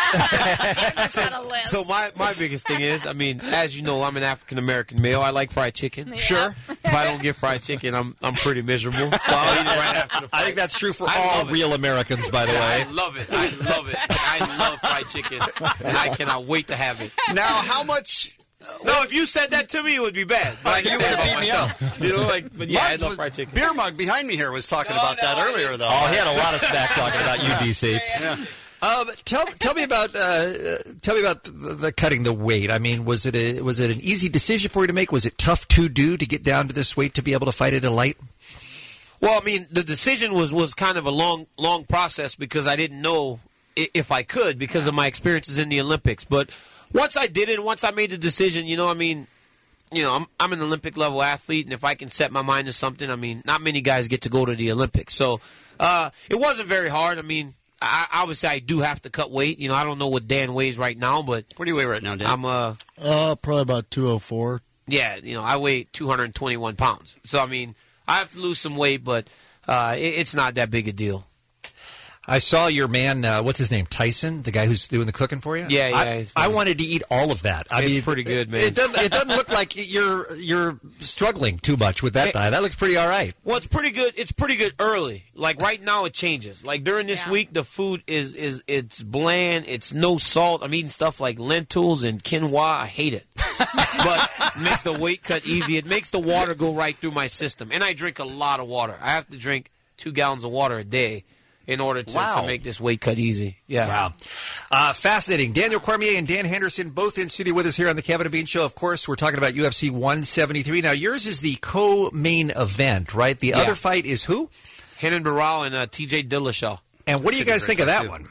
my so my my biggest thing is, I mean, as you know, I'm an African American male. I like fried chicken. Sure. If I don't get fried chicken, I'm I'm pretty miserable. So I'll eat it right after the fight. I think that's true for I all love it. real Americans, by the way. I love it. I love it. I love fried chicken, and I cannot wait to have it. Now, how much? No, if you said that to me, it would be bad. But I You can would say it have about beat me up. myself. You know, like, but yeah, I Mine's love was- fried chicken. Beer mug behind me here was talking about that earlier, though. Oh, he had a lot of smack talking about you, D C. Um, tell tell me about uh, tell me about the, the cutting the weight. I mean, was it a, was it an easy decision for you to make? Was it tough to do to get down to this weight to be able to fight at a light? Well, I mean, the decision was, was kind of a long long process because I didn't know i- if I could because of my experiences in the Olympics. But once I did it, once I made the decision, you know, I mean, you know, I'm I'm an Olympic level athlete, and if I can set my mind to something, I mean, not many guys get to go to the Olympics, so uh, it wasn't very hard. I mean, I, obviously I do have to cut weight. You know, I don't know what Dan weighs right now, but what do you weigh right now, Dan? I'm uh, uh probably about two oh four. yeah, you know, I weigh two hundred twenty-one pounds, so I mean, I have to lose some weight, but uh, it, it's not that big a deal. I saw your man, uh, what's his name, Tyson, the guy who's doing the cooking for you. Yeah, yeah, I, he's I funny. wanted to eat all of that. I It's mean, pretty good, it- man. It doesn't, it doesn't look like you're you're struggling too much with that diet. That looks pretty all right. Well, it's pretty good. It's pretty good early. Like right now, it changes. Like during this week, the food is is it's bland. It's no salt. I'm eating stuff like lentils and quinoa. I hate it, but it makes the weight cut easy. It makes the water go right through my system, and I drink a lot of water. I have to drink two gallons of water a day in order to, Wow. to make this weight cut easy. Yeah. Wow. Uh, fascinating. Daniel Cormier and Dan Henderson both in studio with us here on the Kevin and Bean Show. Of course, we're talking about U F C one seventy-three. Now, yours is the co-main event, right? The Yeah. other fight is who? Renan Barao and uh, T J Dillashaw. And what do you guys think of that one?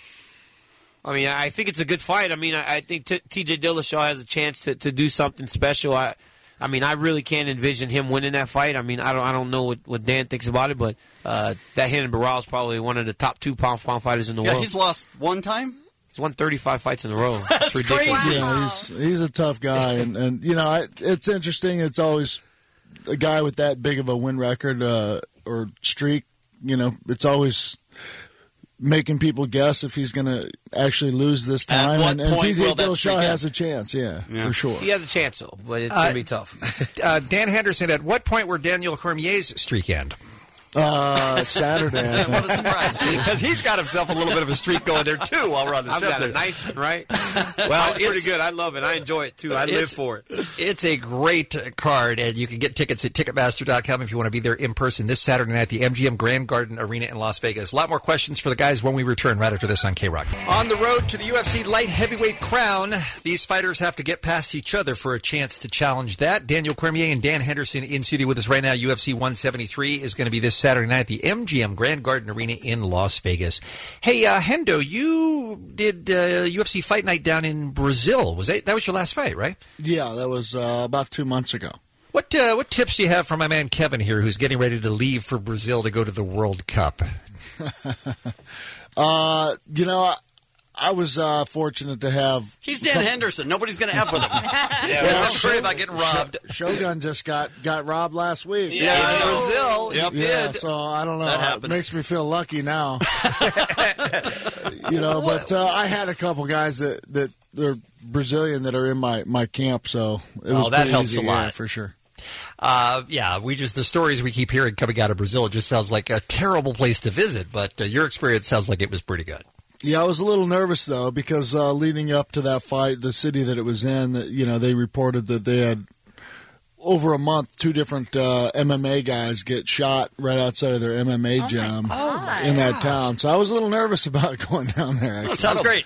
I mean, I think it's a good fight. I mean, I, I think t- T J Dillashaw has a chance to, to do something special. I, I mean, I really can't envision him winning that fight. I mean, I don't, I don't know what, what Dan thinks about it, but uh, that Renan Barao is probably one of the top two pound for pound fighters in the Yeah, world. he's lost one time. He's won thirty-five fights in a row. That's ridiculous. Yeah, he's he's a tough guy, and and you know I, it's interesting. It's always a guy with that big of a win record uh, or streak. You know, it's always making people guess if he's going to actually lose this At time. what and and point T J will that streak Dillashaw end? has a chance, yeah, Yeah. for sure. He has a chance, though, but it's Uh, going to be tough. Uh, Dan Henderson, at what point were Daniel Cormier's streak end? Uh, Saturday. I think. What a surprise. Because he's got himself a little bit of a streak going there, too, while we're on the I've got a subject. nice one, right? Well, Well, it's pretty it's- good. I love it. I enjoy it, too. I live It's- for it. It's a great card, and you can get tickets at Ticketmaster dot com if you want to be there in person this Saturday night at the M G M Grand Garden Arena in Las Vegas. A lot more questions for the guys when we return right after this on K-Rock. On the road to the U F C light heavyweight crown, these fighters have to get past each other for a chance to challenge that. Daniel Cormier and Dan Henderson in studio with us right now. U F C one seventy-three is going to be this Saturday night at the M G M Grand Garden Arena in Las Vegas. Hey, uh, Hendo, you did uh, U F C Fight Night down in Brazil. Was that, that was your last fight, right? Yeah, that was uh, about two months ago. What uh, what tips do you have for my man Kevin here, who's getting ready to leave for Brazil to go to the World Cup? uh, you know, I, I was uh, fortunate to have. He's Dan Henderson. Nobody's going to F with him. Yeah, well, I'm worried about getting robbed. Shogun just got, got robbed last week. Yeah, in Brazil. Yeah, Yep. Yeah, did. so I don't know. That It happened. makes me feel lucky now. You know, but uh, I had a couple guys that that are Brazilian that are in my, my camp, so it was Oh, that pretty helps easy, a lot. yeah, for sure. Uh, yeah, we just the stories we keep hearing coming out of Brazil. It just sounds like a terrible place to visit, but uh, your experience sounds like it was pretty good. Yeah, I was a little nervous though because uh, leading up to that fight, the city that it was in, that you know, they reported that they had over a month two different uh, M M A guys get shot right outside of their M M A Oh, gym my in that God. town. So I was a little nervous about going down there. Actually. That sounds great.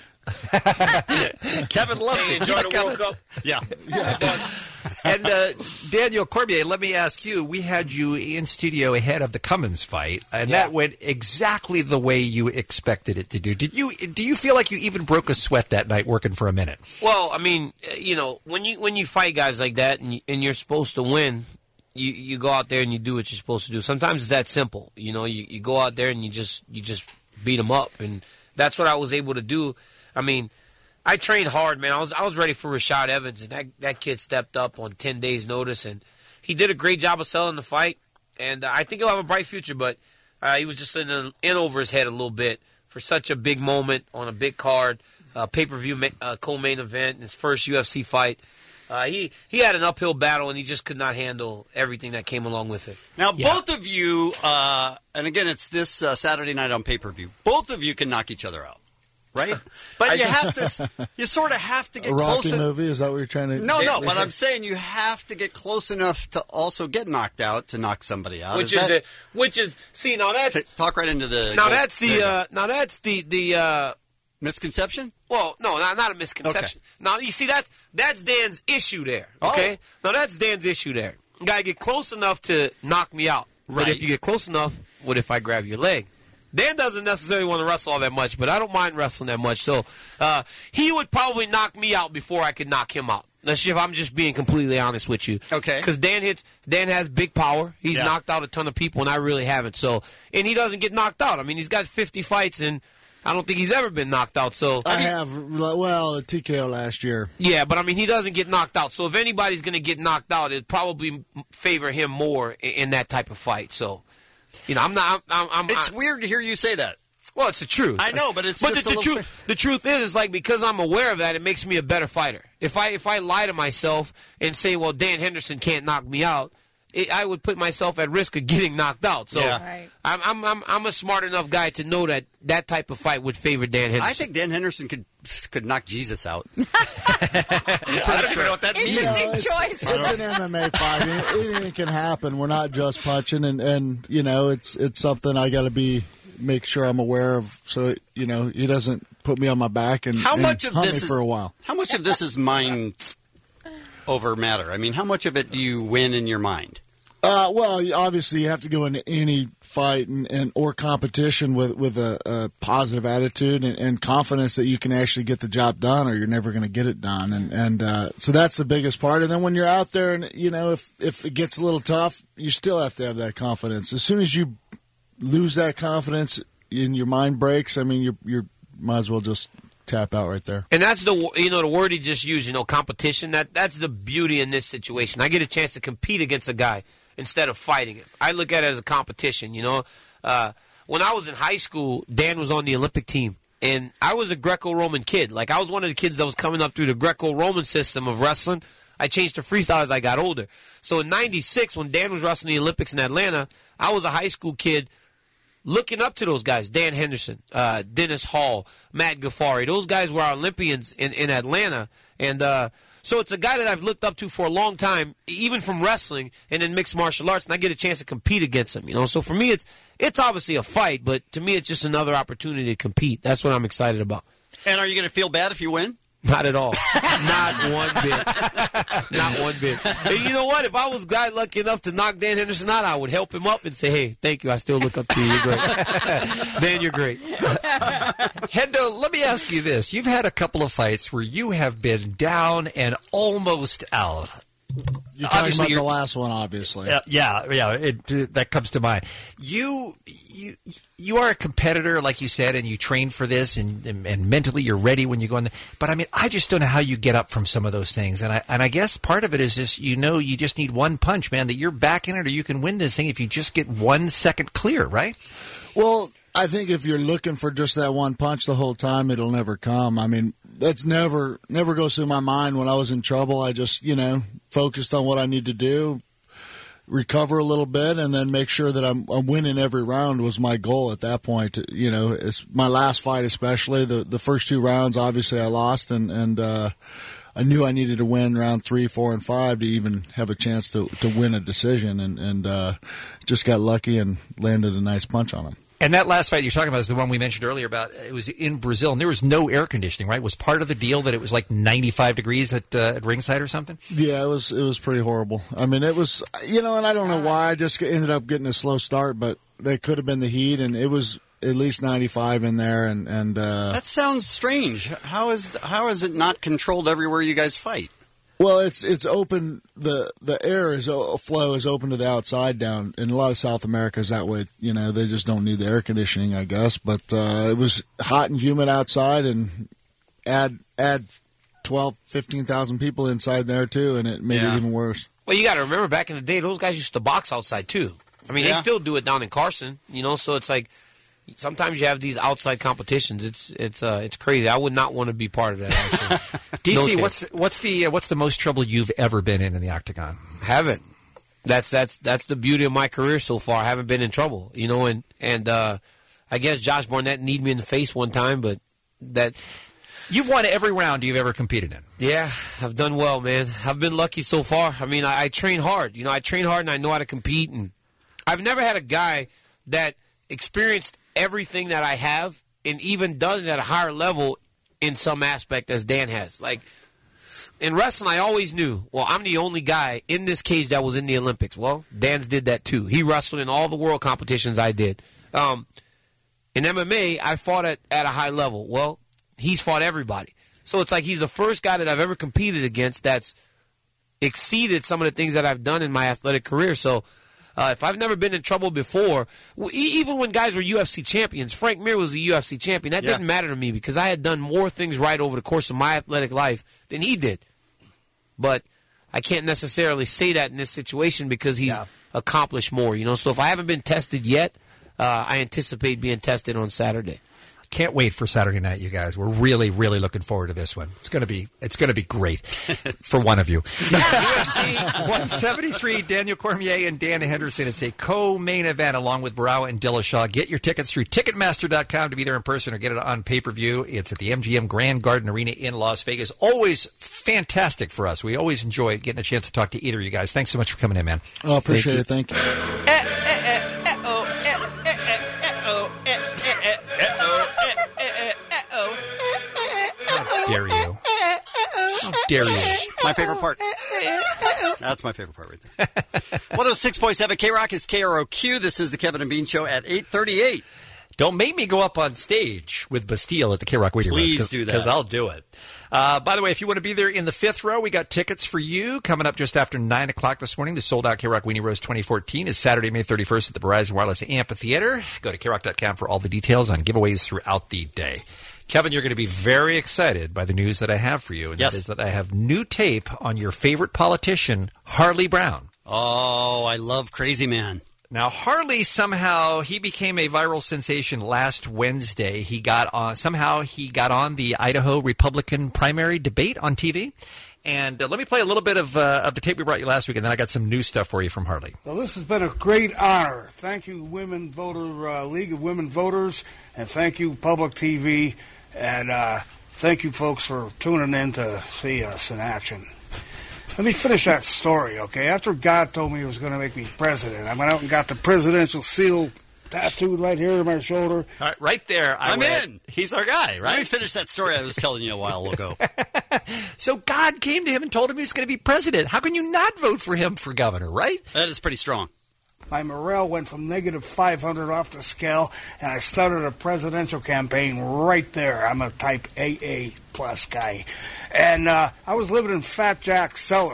Kevin loves Hey, it. enjoy the Kevin- World Cup. Yeah. Yeah. And uh, Daniel Cormier, let me ask you: we had you in studio ahead of the Cummins fight, and Yeah. that went exactly the way you expected it to do. Did you? Do you feel like you even broke a sweat that night working for a minute? Well, I mean, uh, you know, when you when you fight guys like that and, you, and you're supposed to win, you you go out there and you do what you're supposed to do. Sometimes it's that simple. You know, you, you go out there and you just you just beat them up, and that's what I was able to do. I mean, I trained hard, man. I was I was ready for Rashad Evans, and that that kid stepped up on ten days' notice, and he did a great job of selling the fight. And uh, I think he'll have a bright future, but uh, he was just in, in over his head a little bit for such a big moment on a big card, uh, pay-per-view ma- uh, co-main event, his first U F C fight. Uh, he he had an uphill battle, and he just could not handle everything that came along with it. Now, Yeah. both of you, uh, and again, it's this uh, Saturday night on pay-per-view, both of you can knock each other out, right? But you have to, you sort of have to A get Rocky close. en- movie? Is that what you're trying to? No, no, but I'm saying you have to get close enough to also get knocked out to knock somebody out. Which is is, that, the, which is see now that's talk right into the. now go- that's there you the go. uh, now that's the the uh, misconception. well no not not a misconception. Now you see that's that's Dan's issue there. Okay, now that's Dan's issue there. You gotta get close enough to knock me out. But Right. if you get close enough, what if I grab your leg? Dan doesn't necessarily want to wrestle all that much, but I don't mind wrestling that much. So uh, he would probably knock me out before I could knock him out. That's if I'm just being completely honest with you. Okay. Because Dan hits. Dan has big power. He's Yeah. knocked out a ton of people, and I really haven't. So, and he doesn't get knocked out. I mean, he's got fifty fights, and I don't think he's ever been knocked out. So I have, well, a T K O last year. yeah, but I mean, he doesn't get knocked out. So if anybody's going to get knocked out, it'd probably favor him more in, in that type of fight. So, you know, I'm not. I'm. I'm It's I, weird to hear you say that. well, it's the truth. I know, but it's but just the, a the little truth. The truth is, is like because I'm aware of that, it makes me a better fighter. If I if I lie to myself and say, well, Dan Henderson can't knock me out, it, I would put myself at risk of getting knocked out. So Yeah. Right. I'm, I'm I'm I'm a smart enough guy to know that that type of fight would favor Dan Henderson. I think Dan Henderson could could knock Jesus out. I don't even know what that means. Interesting it's, choice. It's an M M A fight. Any- Anything can happen. We're not just punching, and, and you know, it's it's something I got to be make sure I'm aware of, so you know he doesn't put me on my back and, How and much of hunt this me is for a while. How much of this is mind over matter? I mean, how much of it do you win in your mind? Uh, well, you- obviously, you have to go into any fight and, and or competition with with a, a positive attitude and, and confidence that you can actually get the job done, or you're never going to get it done. And and uh, so that's the biggest part. And then when you're out there, and you know, if if it gets a little tough, you still have to have that confidence. As soon as you lose that confidence and your mind breaks, I mean, you you might as well just tap out right there. And that's the you know the word he just used. You know, competition. That that's the beauty in this situation. I get a chance to compete against a guy instead of fighting him. I look at it as a competition. You know, uh, when I was in high school, Dan was on the Olympic team, and I was a Greco-Roman kid. Like I was one of the kids that was coming up through the Greco-Roman system of wrestling. I changed to freestyle as I got older. So in ninety-six, when Dan was wrestling the Olympics in Atlanta, I was a high school kid looking up to those guys, Dan Henderson, uh, Dennis Hall, Matt Gaffari. Those guys were our Olympians in, in Atlanta. And uh, so it's a guy that I've looked up to for a long time, even from wrestling and then mixed martial arts, and I get a chance to compete against him. You know, so for me, it's it's obviously a fight, but to me, it's just another opportunity to compete. That's what I'm excited about. And are you going to feel bad if you win? Not at all. Not one bit. Not one bit. And you know what? If I was guy lucky enough to knock Dan Henderson out, I would help him up and say, hey, thank you. I still look up to you. You're great. Dan, you're great. Hendo, let me ask you this. You've had a couple of fights where you have been down and almost out. You're talking Obviously, about you're- the last one, obviously. Yeah, yeah, yeah it, uh, that comes to mind. You, you, you are a competitor, like you said, and you train for this, and, and, and mentally you're ready when you go in there. But I mean, I just don't know how you get up from some of those things, and I and I guess part of it is just you know you just need one punch, man, that you're back in it, or you can win this thing if you just get one second clear, right? Well, I think if you're looking for just that one punch the whole time, it'll never come. I mean, that's never never goes through my mind when I was in trouble. I just, you know, focused on what I need to do, recover a little bit, and then make sure that I'm, I'm winning every round was my goal at that point. You know, it's my last fight especially. The the first two rounds, obviously, I lost, and, and uh, I knew I needed to win round three, four, and five to even have a chance to, to win a decision, and, and uh, just got lucky and landed a nice punch on him. And that last fight you're talking about is the one we mentioned earlier about it was in Brazil, and there was no air conditioning, right? Was part of the deal that it was like ninety-five degrees at, uh, at ringside or something? Yeah, it was it was pretty horrible. I mean, it was, you know, and I don't know why I just ended up getting a slow start, but they could have been the heat, and it was at least ninety-five in there, and and uh, That sounds strange. How is how is it not controlled everywhere you guys fight? well, it's it's open. The the air is o- flow is open to the outside down in a lot of South America is that way. You know, they just don't need the air conditioning, I guess. But uh, it was hot and humid outside, and add add twelve, fifteen thousand people inside there too, and it made Yeah. it even worse. Well, you got to remember, back in the day, those guys used to box outside too. I mean, Yeah. they still do it down in Carson, you know. So it's like sometimes you have these outside competitions. It's it's uh, it's crazy. I would not want to be part of that. Actually. D C, No chance. what's what's the uh, what's the most trouble you've ever been in in the octagon? Haven't. That's that's that's the beauty of my career so far. I haven't been in trouble, you know. And and uh, I guess Josh Barnett kneed me in the face one time, but that. You've won every round you've ever competed in. Yeah, I've done well, man. I've been lucky so far. I mean, I, I train hard. You know, I train hard and I know how to compete. And I've never had a guy that experienced everything that I have and even does it at a higher level in some aspect as Dan has. Like, in wrestling, I always knew, well, I'm the only guy in this cage that was in the Olympics. Well, Dan's did that too. He wrestled in all the world competitions I did. Um, in M M A, I fought at, at a high level. Well, he's fought everybody. So it's like he's the first guy that I've ever competed against that's exceeded some of the things that I've done in my athletic career. So uh, if I've never been in trouble before, well, e- even when guys were U F C champions, Frank Mir was the U F C champion. That Yeah. didn't matter to me because I had done more things right over the course of my athletic life than he did. But I can't necessarily say that in this situation because he's accomplished more. You know, so if I haven't been tested yet, uh, I anticipate being tested on Saturday. Can't wait for Saturday night, you guys. We're really, really looking forward to this one. It's gonna be, it's gonna be great for one of you. U F C one seventy-three, Daniel Cormier and Dan Henderson. It's a co-main event along with Barao and Dillashaw. Get your tickets through Ticketmaster dot com to be there in person or get it on pay-per-view. It's at the M G M Grand Garden Arena in Las Vegas. Always fantastic for us. We always enjoy getting a chance to talk to either of you guys. Thanks so much for coming in, man. Oh, appreciate it. Thank you. How dare you? How dare you? My favorite part. That's my favorite part right there. one oh six point seven K-Rock is K R O Q. This is the Kevin and Bean Show at eight thirty-eight. Don't make me go up on stage with Bastille at the K-Rock Waiting Room. Please do that. Because I'll do it. Uh, by the way, if you want to be there in the fifth row, we got tickets for you coming up just after nine o'clock this morning. The sold-out K-Rock Weenie Roast twenty fourteen is Saturday, May thirty-first at the Verizon Wireless Amphitheater. Go to K rock dot com for all the details on giveaways throughout the day. Kevin, you're going to be very excited by the news that I have for you. And Yes. that is that I have new tape on your favorite politician, Harley Brown. Oh, I love Crazy Man. Now, Harley, somehow, he became a viral sensation last Wednesday. He got on, somehow he got on the Idaho Republican primary debate on T V. And uh, let me play a little bit of, uh, of the tape we brought you last week, and then I got some new stuff for you from Harley. Well, this has been a great honor. Thank you, Women Voter uh, League of Women Voters, and thank you, Public T V, and uh, thank you, folks, for tuning in to see us in action. Let me finish that story, okay? After God told me he was going to make me president, I went out and got the presidential seal tattooed right here on my shoulder. All right, right there. I I'm went, in. He's our guy, right? Let me finish that story I was telling you a while ago. So God came to him and told him he's going to be president. How can you not vote for him for governor, right? That is pretty strong. My morale went from negative five hundred off the scale, and I started a presidential campaign right there. I'm a type A A plus guy. And uh, I was living in Fat Jack's cellar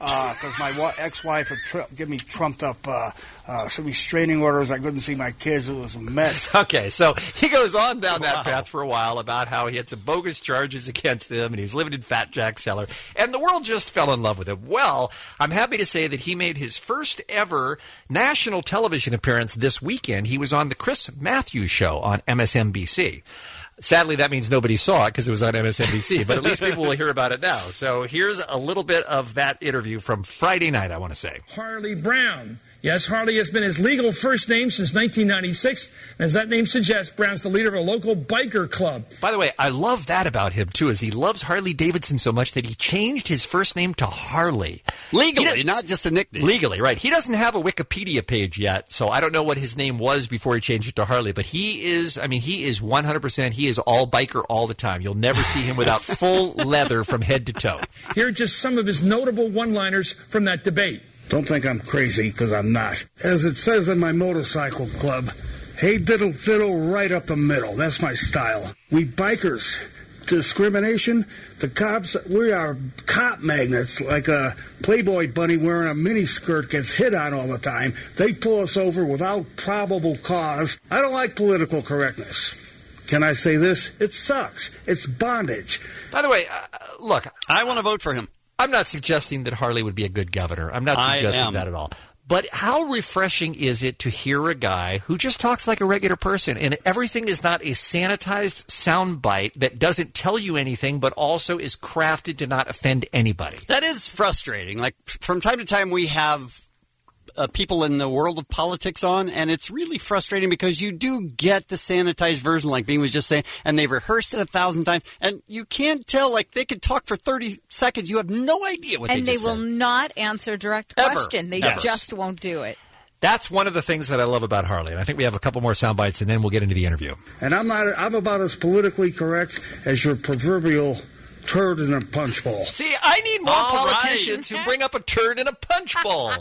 because my wa- ex-wife had tr- given me trumped up uh, uh, some restraining orders. I couldn't see my kids. It was a mess. Okay, so he goes on down that path for a while about how he had some bogus charges against him and he's living in Fat Jack's cellar. And the world just fell in love with him. Well, I'm happy to say that he made his first ever national television appearance this weekend. He was on the Chris Matthews Show on M S N B C. Sadly, that means nobody saw it because it was on M S N B C, but at least people will hear about it now. So here's a little bit of that interview from Friday night, I want to say. Harley Brown. Yes, Harley has been his legal first name since nineteen ninety-six. And as that name suggests, Brown's the leader of a local biker club. By the way, I love that about him, too, is he loves Harley Davidson so much that he changed his first name to Harley. Legally, not just a nickname. Legally, right. He doesn't have a Wikipedia page yet, so I don't know what his name was before he changed it to Harley. But he is, I mean, he is one hundred percent, he is all biker all the time. You'll never see him without full leather from head to toe. Here are just some of his notable one-liners from that debate. Don't think I'm crazy, because I'm not. As it says in my motorcycle club, hey diddle diddle right up the middle. That's my style. We bikers, discrimination, the cops, we are cop magnets. Like a Playboy bunny wearing a miniskirt gets hit on all the time. They pull us over without probable cause. I don't like political correctness. Can I say this? It sucks. It's bondage. By the way, uh, look. I want to vote for him. I'm not suggesting that Harley would be a good governor. I'm not suggesting that at all. But how refreshing is it to hear a guy who just talks like a regular person, and everything is not a sanitized soundbite that doesn't tell you anything, but also is crafted to not offend anybody? That is frustrating. Like, from time to time we have uh, people in the world of politics on, and it's really frustrating because you do get the sanitized version, like Bean was just saying, and they've rehearsed it a thousand times, and you can't tell, like, they could talk for thirty seconds. You have no idea what and they they just will said. not answer direct Ever. question. They Ever. just won't do it. That's one of the things that I love about Harley, and I think we have a couple more sound bites, and then we'll get into the interview. And I'm not. I'm about as politically correct as your proverbial turd in a punch bowl. See, I need more All politicians right. who bring up a turd in a punch bowl.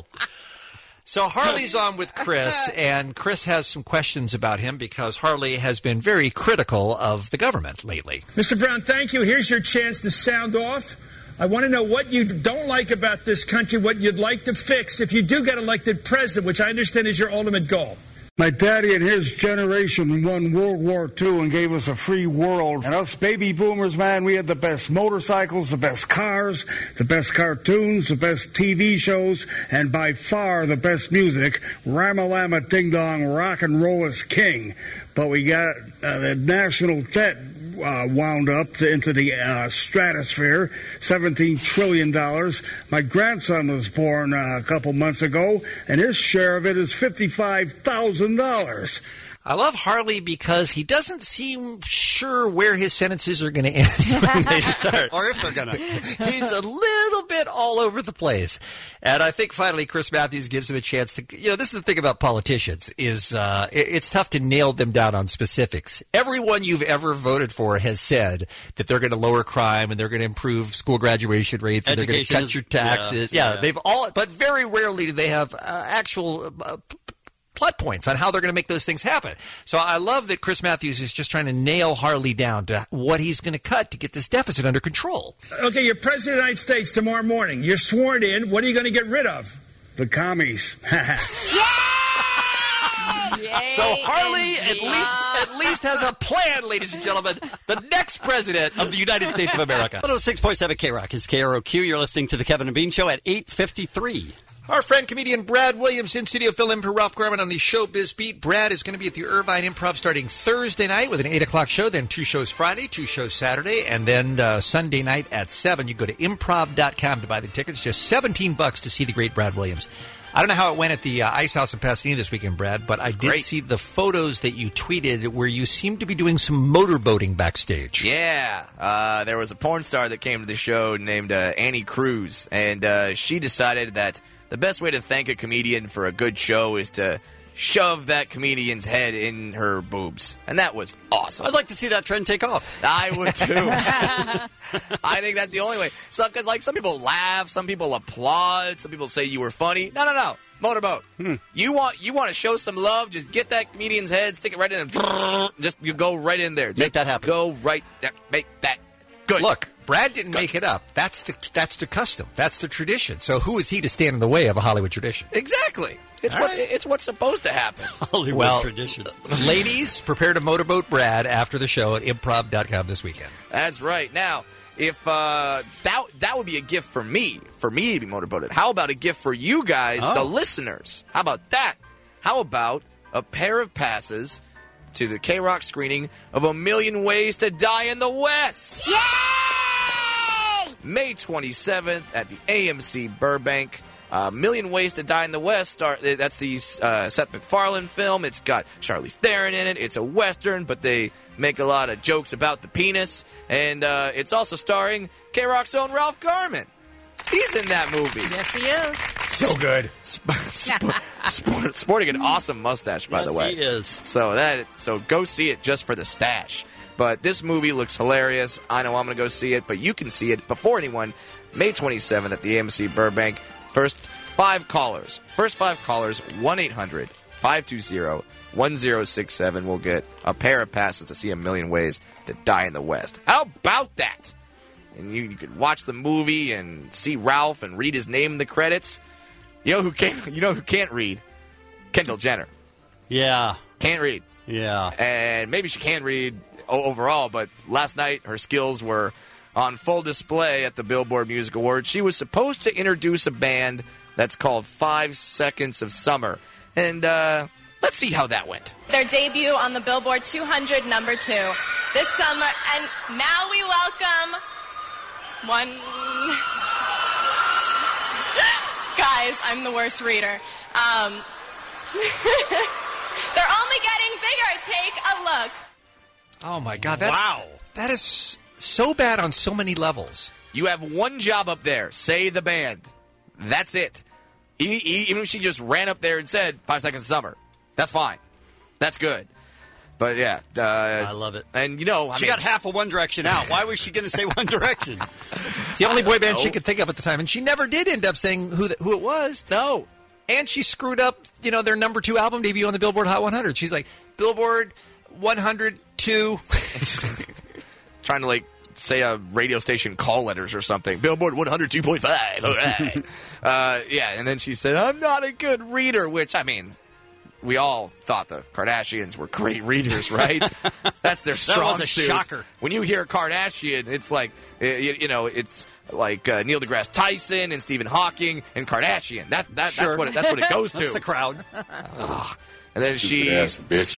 So Harley's on with Chris, and Chris has some questions about him because Harley has been very critical of the government lately. Mister Brown, thank you. Here's your chance to sound off. I want to know what you don't like about this country, what you'd like to fix if you do get elected president, which I understand is your ultimate goal. My daddy and his generation won World War Two and gave us a free world. And us baby boomers, man, we had the best motorcycles, the best cars, the best cartoons, the best T V shows, and by far the best music. Ramalama Ding Dong, rock and roll is king. But we got uh, the national debt uh, wound up to, into the uh, stratosphere, seventeen trillion dollars. My grandson was born uh, a couple months ago, and his share of it is fifty-five thousand dollars. I love Harley because he doesn't seem sure where his sentences are going to end when they start. Or if they're going to. He's a little bit all over the place. And I think finally Chris Matthews gives him a chance to, you know, this is the thing about politicians is uh, it, it's tough to nail them down on specifics. Everyone you've ever voted for has said that they're going to lower crime and they're going to improve school graduation rates and Education they're going to cut is- your taxes. yeah, Yeah, yeah. they've all, but very rarely do they have uh, actual uh, plot points on how they're going to make those things happen. So I love that Chris Matthews is just trying to nail Harley down to what he's going to cut to get this deficit under control. Okay, you're president of the United States tomorrow morning. You're sworn in. What are you going to get rid of? The commies. So Harley at least at least has a plan, ladies and gentlemen. The next president of the United States of America. one oh six point seven K-Rock is K R O Q. You're listening to the Kevin and Bean Show at eight fifty-three. Our friend comedian Brad Williams in studio, fill in for Ralph Garman on the Showbiz Beat. Brad is going to be at the Irvine Improv starting Thursday night with an eight o'clock show, then two shows Friday, two shows Saturday, and then uh, Sunday night at seven. You go to improv dot com to buy the tickets. Just seventeen bucks to see the great Brad Williams. I don't know how it went at the uh, Ice House in Pasadena this weekend, Brad, but I did Great. see the photos that you tweeted where you seem to be doing some motorboating backstage. Yeah, uh, there was a porn star that came to the show named uh, Annie Cruz, and uh, she decided that the best way to thank a comedian for a good show is to shove that comedian's head in her boobs. And that was awesome. I'd like to see that trend take off. I would too. I think that's the only way. So, because like some people laugh, some people applaud, some people say you were funny. No, no, no. Motorboat. Hmm. You want you want to show some love? Just get that comedian's head, stick it right in, and just you go right in there. Just Make that happen. Go right there. Make that good. Look, Brad didn't make it up. That's the that's the custom. That's the tradition. So who is he to stand in the way of a Hollywood tradition? Exactly. It's All what right. it's what's supposed to happen. Hollywood Well, tradition. Ladies, prepare to motorboat Brad after the show at improv dot com this weekend. That's right. Now, if uh, that that would be a gift for me, for me to be motorboated. How about a gift for you guys, Oh. the listeners? How about that? How about a pair of passes to the K-Rock screening of A Million Ways to Die in the West? Yay! May twenty-seventh at the A M C Burbank. A uh, Million Ways to Die in the West. Star, that's the uh, Seth MacFarlane film. It's got Charlize Theron in it. It's a Western, but they make a lot of jokes about the penis. And uh, it's also starring K-Rock's own Ralph Garman. He's in that movie. Yes, he is. So good. Sport, sporting an awesome mustache, by Yes, the way. he is. So that so go see it just for the stash. But this movie looks hilarious. I know I'm going to go see it, but you can see it before anyone. May twenty-seventh at the A M C Burbank. First five callers. First five callers, one eight hundred five two zero one zero six seven will get a pair of passes to see A Million Ways to Die in the West. How about that? And you, you could watch the movie and see Ralph and read his name in the credits. You know who can't? You know who can't read? Kendall Jenner. Yeah. Can't read. Yeah. And maybe she can read o- overall, but last night her skills were on full display at the Billboard Music Awards. She was supposed to introduce a band that's called Five Seconds of Summer. And uh, let's see how that went. Their debut on the Billboard two hundred, number two, this summer. And now we welcome one... Guys, I'm the worst reader. Um, they're only getting bigger. Take a look. Oh, my God. That, Wow. That is so bad on so many levels. You have one job up there. Say the band. That's it. E- e- Even if she just ran up there and said Five Seconds of Summer. That's fine. That's good. But, yeah. Uh, I love it. And, you know, I she mean, got half of One Direction out. Why was she going to say One Direction? It's the only boy band know. she could think of at the time, and she never did end up saying who the, who it was. No. And she screwed up, you know, their number two album debut on the Billboard Hot one hundred. She's like, Billboard one hundred two. Trying to, like, say a radio station call letters or something. Billboard one hundred two point five. All right. uh, yeah, and then she said, I'm not a good reader, which, I mean... We all thought the Kardashians were great readers, right? That's their strong That was a suit. shocker. When you hear Kardashian, it's like, uh, you, you know, it's like uh, Neil deGrasse Tyson and Stephen Hawking and Kardashian. That, that Sure. That's what it, that's what it goes to. That's the crowd. Ugh. And then Stupid she... ass bitch.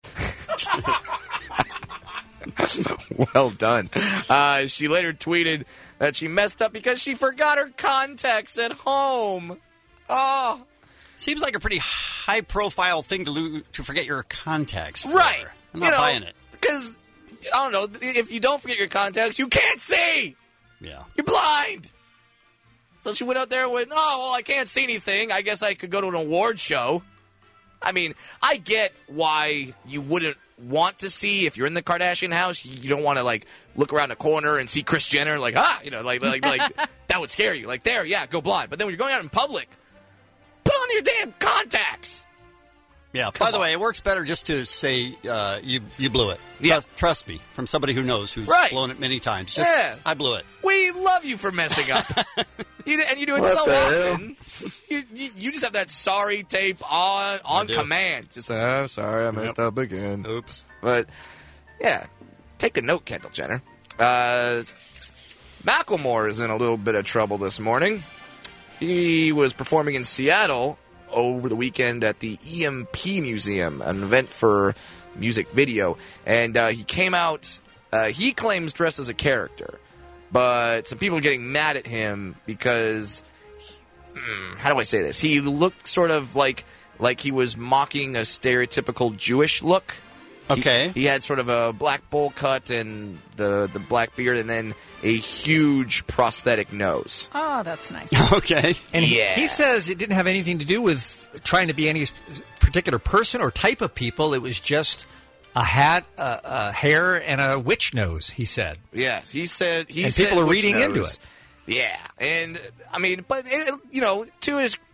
Well done. Uh, she later tweeted that she messed up because she forgot her contacts at home. Oh... Seems like a pretty high-profile thing to lo- to forget your contacts for. Right. I'm not you know, buying it. Because, I don't know, if you don't forget your contacts, you can't see. Yeah. You're blind. So she went out there and went, oh, well, I can't see anything. I guess I could go to an award show. I mean, I get why you wouldn't want to see, if you're in the Kardashian house, you don't want to, like, look around the corner and see Kris Jenner, like, ah, you know, like, like, like that would scare you. Like, there, yeah, go blind. But then when you're going out in public, put on your damn contacts. Yeah. By the way, it works better just to say uh, you you blew it. Yeah. Trust, trust me, from somebody who knows, who's Right. blown it many times. Just, Yeah. I blew it. We love you for messing up. you, and you do it What so the hell? often. You, you, you just have that sorry tape on on do. command. Just, oh, sorry, I messed up again. Oops. But, yeah, take a note, Kendall Jenner. Uh, Macklemore is in a little bit of trouble this morning. He was performing in Seattle over the weekend at the E M P Museum, an event for music video. And uh, he came out, uh, he claims dressed as a character. But some people are getting mad at him because, hmm, how do I say this? He looked sort of like like he was mocking a stereotypical Jewish look. Okay. He, he had sort of a black bowl cut and the, the black beard and then a huge prosthetic nose. Oh, that's nice. Okay. And he- Yeah. he says it didn't have anything to do with trying to be any particular person or type of people. It was just a hat, a, a hair, and a witch nose, he said. Yes, he said. He And said people are witch reading nose. into it. Yeah, and I mean, but it, you know, to his,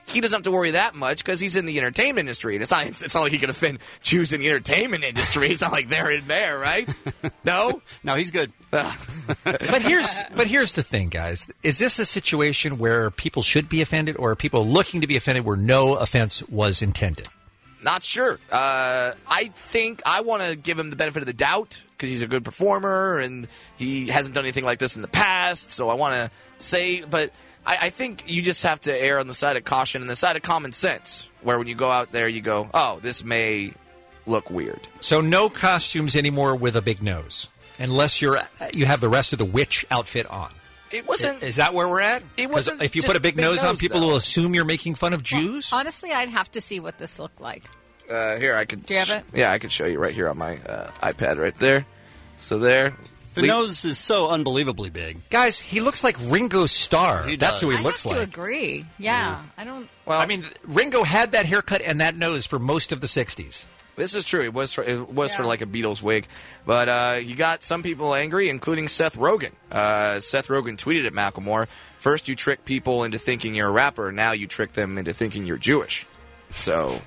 he doesn't have to worry that much because he's in the entertainment industry. And it's not, it's not like he can offend Jews in the entertainment industry. It's not like they're in there, right? No? No, he's good. But here's but here's the thing, guys. Is this a situation where people should be offended, or are people looking to be offended where no offense was intended? Not sure. Uh, I think I want to give him the benefit of the doubt because he's a good performer and he hasn't done anything like this in the past. So I want to say, but I, I think you just have to err on the side of caution and the side of common sense, where when you go out there, you go, oh, this may look weird. So no costumes anymore with a big nose, unless you're you have the rest of the witch outfit on. It wasn't. Is, is that where we're at? It wasn't. If you just put a big, big nose, nose on, people though. will assume you're making fun of Jews. Honestly, I'd have to see what this looked like. Uh, here, I could. Do you have it? Yeah, I could show you right here on my uh, iPad right there. So there. The Le- nose is so unbelievably big. Guys, he looks like Ringo Starr. He That's does. who he I looks have to like. agree. Yeah, I don't. Well, I mean, Ringo had that haircut and that nose for most of the sixties. This is true. It was for, it was Yeah. for like a Beatles wig, but uh, he got some people angry, including Seth Rogen. Uh, Seth Rogen tweeted at Macklemore, first you trick people into thinking you're a rapper, now you trick them into thinking you're Jewish. So,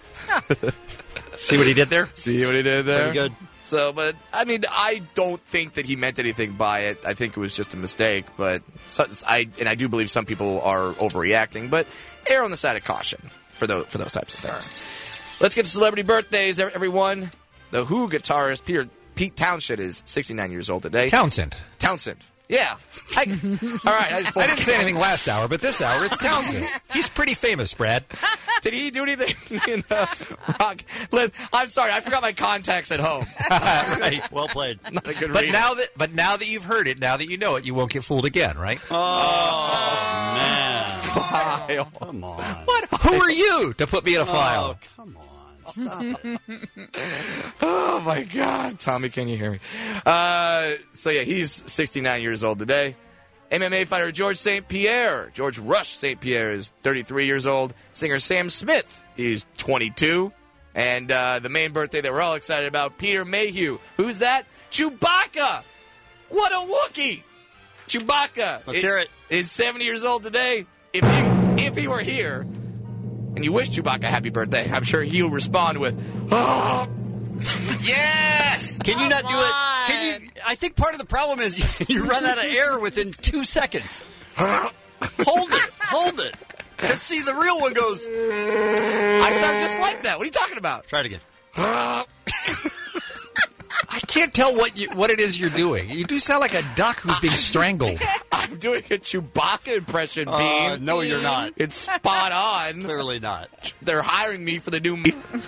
see what he did there? See what he did there? Pretty good. So, but I mean, I don't think that he meant anything by it. I think it was just a mistake. But so, I and I do believe some people are overreacting. But err on the side of caution for those for those types of things. Let's get to celebrity birthdays, everyone. The Who guitarist Peter Pete Townshend is sixty-nine years old today. Townsend. Townsend. Yeah. I, all right. I, just I didn't say anything last hour, but this hour it's Townsend. He's pretty famous, Brad. Did he do anything in uh, rock? Let, I'm sorry, I forgot my contacts at home. Right. Well played. Not a good But reader. now that but now that you've heard it, now that you know it, you won't get fooled again, right? Oh, man. File. Come on. What? Who are you to put me in a file? Oh, come on. Stop it. Oh my God, Tommy, can you hear me? Uh, so yeah, he's sixty-nine years old today. M M A fighter George Saint Pierre, George Rush Saint Pierre, is thirty-three years old. Singer Sam Smith is twenty-two, and uh, the main birthday that we're all excited about, Peter Mayhew. Who's that? Chewbacca. What a Wookiee! Chewbacca. Let's hear it. Is seventy years old today. If he if he were here, and you wish Chewbacca happy birthday, I'm sure he'll respond with, "Oh, yes!" Can you not do it? Can you? I think part of the problem is you, you run out of air within two seconds. Hold it. Hold it. Because, see, the real one goes... I sound just like that. What are you talking about? Try it again. I can't tell what you, what it is you're doing. You do sound like a duck who's being strangled. I'm doing a Chewbacca impression, Bean. Uh, no, you're not. It's spot on. Clearly not. They're hiring me for the new...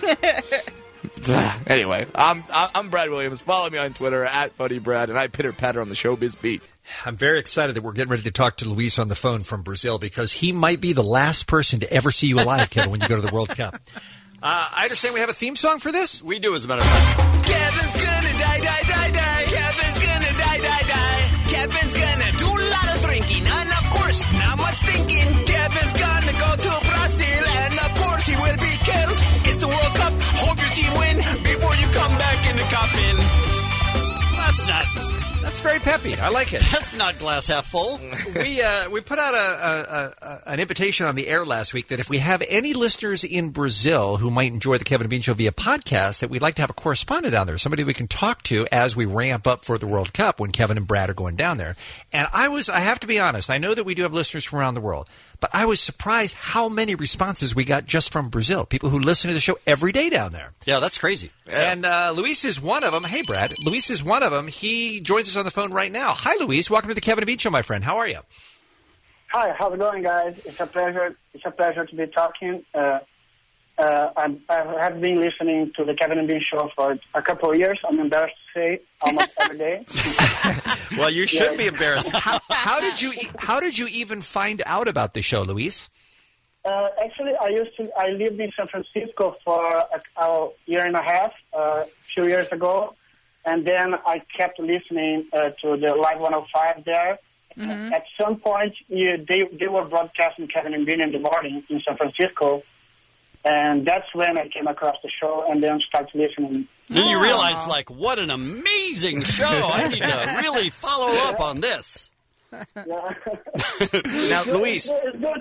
Anyway, I'm I'm Brad Williams. Follow me on Twitter at FunnyBrad, and I pitter patter on the Showbiz Beat. I'm very excited that we're getting ready to talk to Luis on the phone from Brazil because he might be the last person to ever see you alive, Kevin, when you go to the World Cup. Uh, I understand we have a theme song for this? We do, as a matter of fact. Kevin's gonna die, die, die, die. Kevin's gonna die, die, die. Kevin's gonna do a lot of drinking, and of course, not much thinking. Kevin's gonna go to Brazil, and of course, he will be killed. It's the World Cup. Hope your team win before you come back in the coffin. That's not... That's very peppy. I like it. That's not glass half full. we uh, we put out a, a, a, an invitation on the air last week that if we have any listeners in Brazil who might enjoy the Kevin and Bean Show via podcast, that we'd like to have a correspondent down there, somebody we can talk to as we ramp up for the World Cup when Kevin and Brad are going down there. And I was, I have to be honest, I know that we do have listeners from around the world, but I was surprised how many responses we got just from Brazil, people who listen to the show every day down there. Yeah, that's crazy. Yeah. And uh, Luis is one of them. Hey, Brad. Luis is one of them. He joins us on the phone right now. Hi, Luis. Welcome to the Kevin and Bean Show, my friend. How are you? Hi, how's it going, guys? It's a pleasure. It's a pleasure to be talking. Uh, uh, I'm, I have been listening to the Kevin and Bean Show for a couple of years. I'm embarrassed to say, almost every day. Well, you should Yeah. be embarrassed. How, how did you e- How did you even find out about the show, Luis? Uh, actually, I used to. I lived in San Francisco for a, a year and a half, uh, a few years ago, and then I kept listening uh, to the Live one oh five there. Mm-hmm. At some point, you, they they were broadcasting Kevin and Bean in the morning in San Francisco, and that's when I came across the show and then started listening. Then you realize, like, what an amazing show. I need to really follow up on this. Yeah. Now, Luis, It's good to,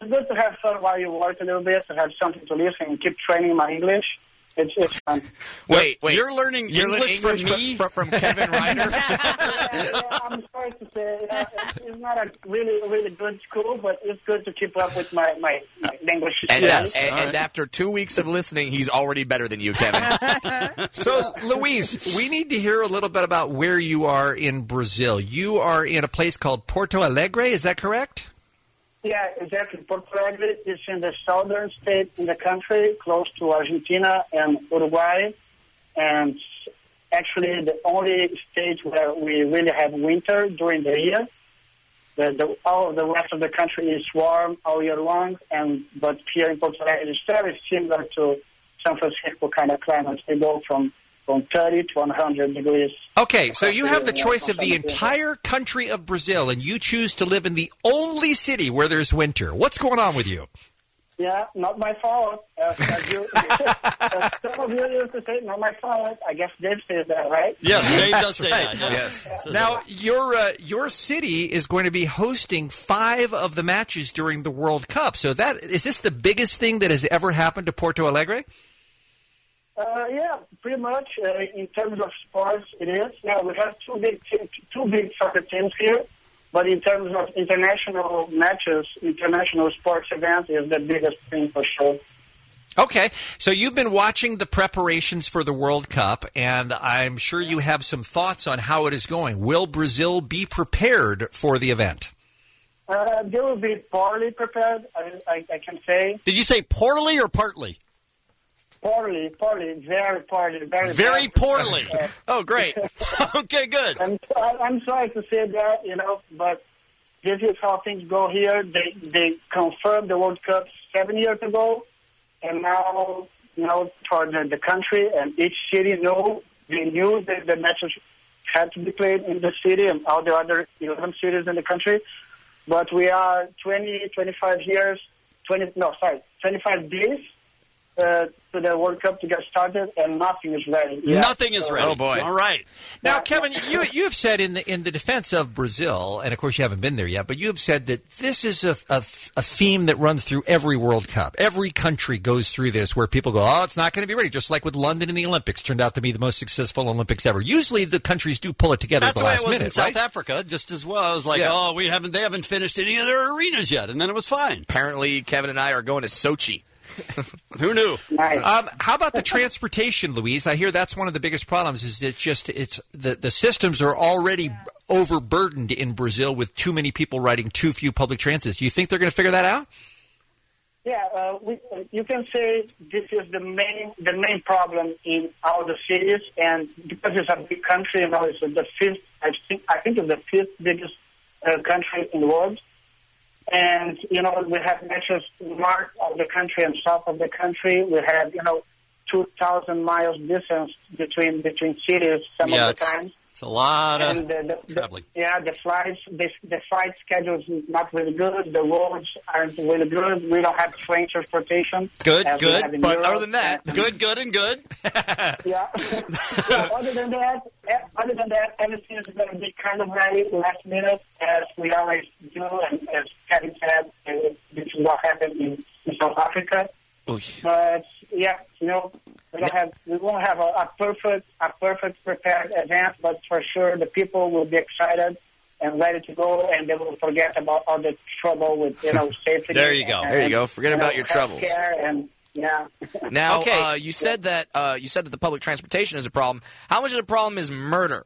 it's good to have fun while you work a little bit, to have something to listen and keep training my English. It's, it's fun. Wait, wait. You're learning You're English, learning from English me? from, from Kevin Reiner? yeah, yeah, I'm sorry to say, yeah, it's, it's not a really, really good school, but it's good to keep up with my, my, my language. And, skills. and, and after two weeks of listening, he's already better than you, Kevin. So, Luis, we need to hear a little bit about where you are in Brazil. You are in a place called Porto Alegre, is that correct? Yeah, exactly. Porto Alegre is in the southern state in the country, close to Argentina and Uruguay, and actually the only state where we really have winter during the year. The, the, all the rest of the country is warm all year long, and but here in Porto Alegre it's very similar to San Francisco kind of climate. They go from from thirty to one hundred degrees. Okay, so you have the choice of the entire country of Brazil, and you choose to live in the only city where there's winter. What's going on with you? Yeah, not my fault. Uh, as you, as some of you used to say, not my fault. I guess Dave says that, right? Yes, Dave does say Right. that. Yes. Now, your uh, your city is going to be hosting five of the matches during the World Cup. So that is this the biggest thing that has ever happened to Porto Alegre? Uh, yeah, pretty much. Uh, in terms of sports, it is. Yeah, we have two big te- two big soccer teams here, but in terms of international matches, international sports events is the biggest thing for sure. Okay, so you've been watching the preparations for the World Cup, and I'm sure you have some thoughts on how it is going. Will Brazil be prepared for the event? Uh, they will be poorly prepared, I, I, I can say. Did you say poorly or partly? Poorly, poorly, very poorly, very Very bad. poorly. Uh, Oh, great. Okay, good. I'm, I'm sorry to say that, you know, but this is how things go here. They they confirmed the World Cup seven years ago, and now, you know, for the, the country and each city know, they knew that the matches had to be played in the city and all the other eleven cities in the country. But we are twenty, twenty-five years, twenty, no, sorry, twenty-five days uh, to the World Cup to get started, and nothing is ready. yet. Nothing is So- ready. Oh, boy. All right. Now, Kevin, you you have said in the in the defense of Brazil, and of course you haven't been there yet, but you have said that this is a, a, a theme that runs through every World Cup. Every country goes through this, where people go, "Oh, it's not going to be ready." Just like with London in the Olympics, turned out to be the most successful Olympics ever. Usually, the countries do pull it together That's at the the way last it was minute, in South right? Africa, just as well. I was like, Yeah. oh, we haven't, they haven't finished any of their arenas yet, and then it was fine. Apparently, Kevin and I are going to Sochi. Who knew? Um, how about the transportation, Louise? I hear that's one of the biggest problems. Is it's just it's the the systems are already overburdened in Brazil with too many people riding too few public transits. Do you think they're going to figure that out? Yeah, uh, we, uh, you can say this is the main the main problem in all the cities, and because it's a big country, you know, it's the fifth. I think I think it's the fifth biggest uh, country in the world, and you know we have matches north of the country and south of the country. We have you know two thousand miles distance between between cities some Yeah, of the it's- times. It's a lot of And the, the, traveling. The, yeah, the flights, the, the flight schedule is not really good. The roads aren't really good. We don't have train transportation. Good, as we have good. in But Europe. other than that, good, good, and good. Yeah. yeah. Other than that, eh, other than that, everything is going to be kind of ready last minute, as we always do. And as Kevin said, uh, this is what happened in, in South Africa. But yeah, you know, we don't have we won't have a, a perfect a perfect prepared event, but for sure the people will be excited and ready to go, and they will forget about all the trouble with you know safety. There you go. and, There you go. Forget you about know, your troubles. healthcare And yeah. Now, Okay. uh, you said that uh, you said that the public transportation is a problem. How much of the problem is murder?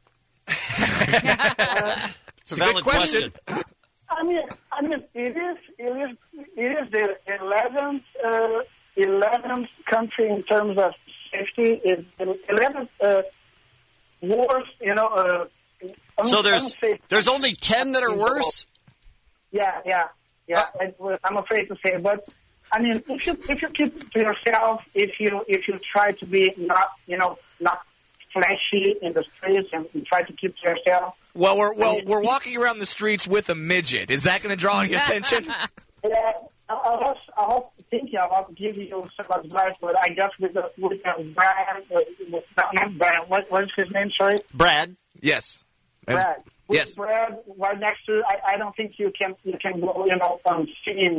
It's a valid question. I mean, I mean, it is it is it is the eleventh uh, eleventh country in terms of safety. It's the eleventh uh, worst. You know. Uh, I'm- So I'm there's afraid- there's only ten that are worse. Yeah, yeah, yeah. I, I'm afraid to say, but I mean, if you if you keep to yourself, if you if you try to be not you know not flashy in the streets and you try to keep to yourself. Well, we're well we're walking around the streets with a midget. Is that going to draw any attention? Yeah, I, I was I was thinking about giving you some advice, but I guess with the, with the Brian, uh, with, not Brian, what what's his name? Sorry, Brad. Yes. Brad. With Yes. Brad right next to, I, I don't think you can you can go you know um, scene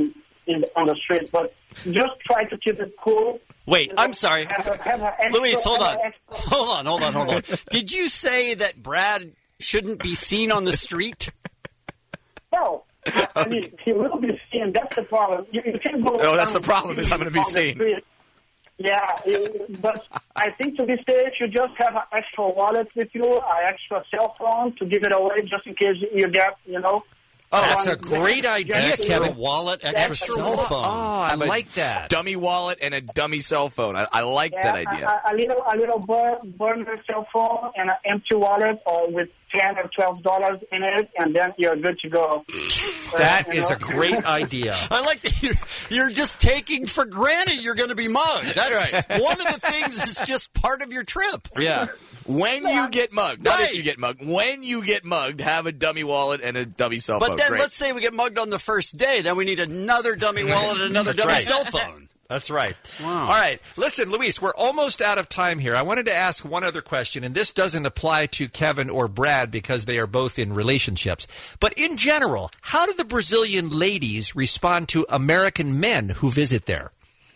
in, on the street. But just try to keep it cool. Wait, I'm sorry. Have a, have a extra, Luis, hold have on. a extra- Hold on, hold on, hold on. Did you say that Brad shouldn't be seen on the street? No. I, I mean, he will be seen. That's the problem. You, you can't go. Oh, that's down the problem, is I'm going to be on the seen. street. Yeah, it- but I think to be safe, you just have an extra wallet with you, an extra cell phone to give it away just in case you get, you know. Oh, that's a someone- great idea, Extra Kevin. Wallet, extra extra cell cell phone. Oh, I Have a like that. Dummy wallet and a dummy cell phone. I, I like Yeah, that idea. A, a, a little, a little bur- burner cell phone and an empty wallet, or with ten or twelve dollars in it, and then you're good to go. That Uh, you is know? a great idea. I like that you're, you're just taking for granted you're going to be mugged. That's Right. one of the things that's just part of your trip. Yeah. When you get mugged, not Right. if you get mugged. When you get mugged, have a dummy wallet and a dummy cell phone. But then Great. let's say we get mugged on the first day, then we need another dummy wallet and another That's dummy right. cell phone. That's right. Wow. All right. Listen, Luis, we're almost out of time here. I wanted to ask one other question, and this doesn't apply to Kevin or Brad because they are both in relationships. But in general, how do the Brazilian ladies respond to American men who visit there?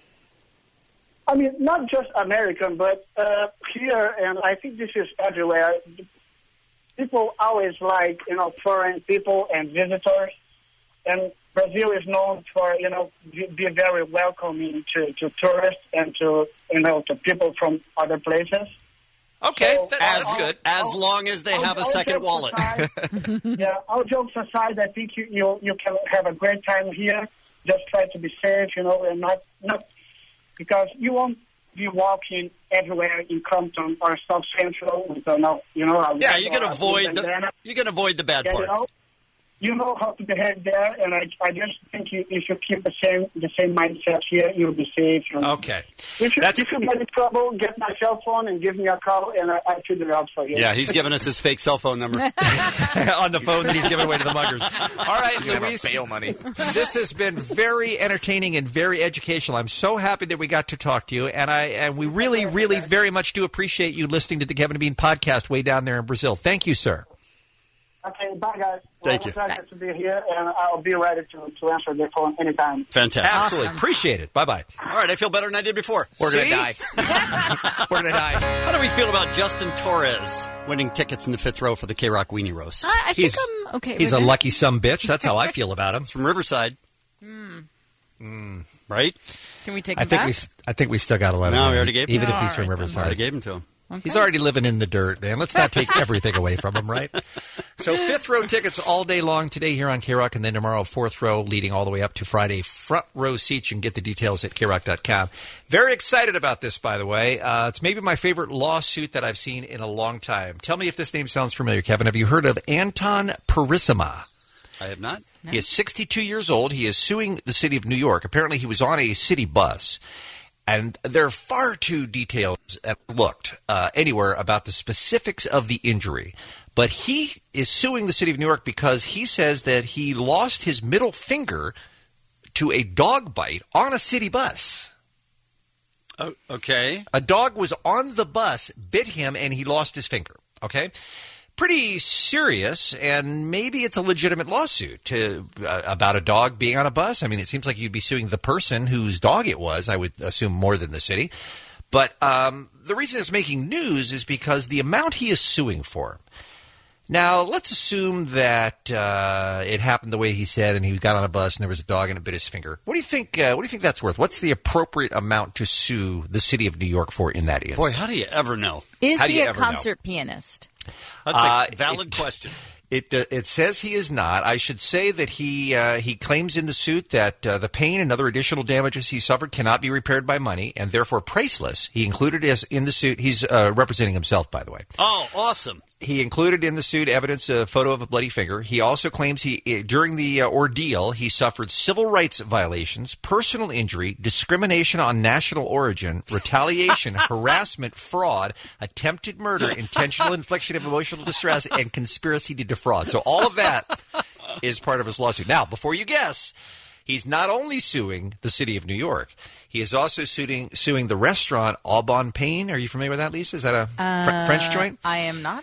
I mean, not just American, but uh, here, and I think this is everywhere. People always like, you know, foreign people and visitors, and Brazil is known for, you know, be, be very welcoming to, to tourists and to, you know, to people from other places. Okay, So, As all- good, as all- long as they all- have a all second jokes wallet. aside- yeah, all jokes aside, I think you, you you can have a great time here. Just try to be safe, you know, and not not because you won't be walking everywhere in Compton or South Central with a no, you know. A Yeah, red you can or a avoid blue the bandana. you can avoid the bad Yeah, you parts. know, you know how to behave there, and I, I just think you, if you keep the same the same mindset here, you'll be safe. You know. Okay. If you, That's- if you get in trouble, get my cell phone and give me a call, and I, I figure it out for you. Yeah, he's giving us his fake cell phone number. On the phone that he's giving away to the muggers. All right, He's gonna have Luis. bail money. This has been very entertaining and very educational. I'm so happy that we got to talk to you, and I and we really, really, very much do appreciate you listening to the Kevin and Bean podcast way down there in Brazil. Thank you, sir. Okay, bye, guys. Thank well, you. Pleasure to be here, and I'll be ready to, to answer the phone anytime. Fantastic. Absolutely. Appreciate it. Bye-bye. All right, I feel better than I did before. We're See? going to die. We're going to die. How do we feel about Justin Torres winning tickets in the fifth row for the K-Rock Weenie Roast? I, I think He's- I'm okay He's with a it. lucky some bitch. That's how I feel about him. He's from Riverside, Hmm. right? Can we take I him think back? we, s- I think we still got to let him. No, in, we already gave him. even if Oh, he's all from right, then. Riverside. Already gave him to him. He's already living in the dirt, man. Let's not take everything away from him, right? So fifth row tickets all day long today here on K-Rock, and then tomorrow fourth row leading all the way up to Friday. Front row seats. You can get the details at K rock dot com. Very excited about this, by the way. Uh, it's maybe my favorite lawsuit that I've seen in a long time. Tell me if this name sounds familiar, Kevin. Have you heard of Anton Purisima? I have not. He is sixty-two years old. He is suing the city of New York. Apparently, he was on a city bus. And there are far too details that looked uh, anywhere about the specifics of the injury. But he is suing the city of New York because he says that he lost his middle finger to a dog bite on a city bus. Oh, okay. A dog was on the bus, bit him, and he lost his finger. Okay? Pretty serious, and maybe it's a legitimate lawsuit to, uh, about a dog being on a bus. I mean, it seems like you'd be suing the person whose dog it was, I would assume more than the city. But um, the reason it's making news is because the amount he is suing for. Now, let's assume that uh, it happened the way he said, and he got on a bus, and there was a dog, and it bit his finger. What do you think? Uh, what do you think that's worth? What's the appropriate amount to sue the city of New York for in that instance? Boy, how do you ever know? Is How do he you a ever know? concert pianist? That's a Uh, valid it- question. It uh, it says he is not. I should say that he uh, he claims in the suit that uh, the pain and other additional damages he suffered cannot be repaired by money and therefore priceless. He included as in the suit. He's uh, representing himself, by the way. Oh, awesome. He included in the suit evidence, a photo of a bloody finger. He also claims he eh, during the uh, ordeal he suffered civil rights violations, personal injury, discrimination on national origin, retaliation, harassment, fraud, attempted murder, intentional infliction of emotional distress, and conspiracy to defraud. So all of that is part of his lawsuit. Now, before you guess, he's not only suing the city of New York. He is also suing suing the restaurant Au Bon Pain. Are you familiar with that, Lisa? Is that a fr- Uh, French joint? I am not.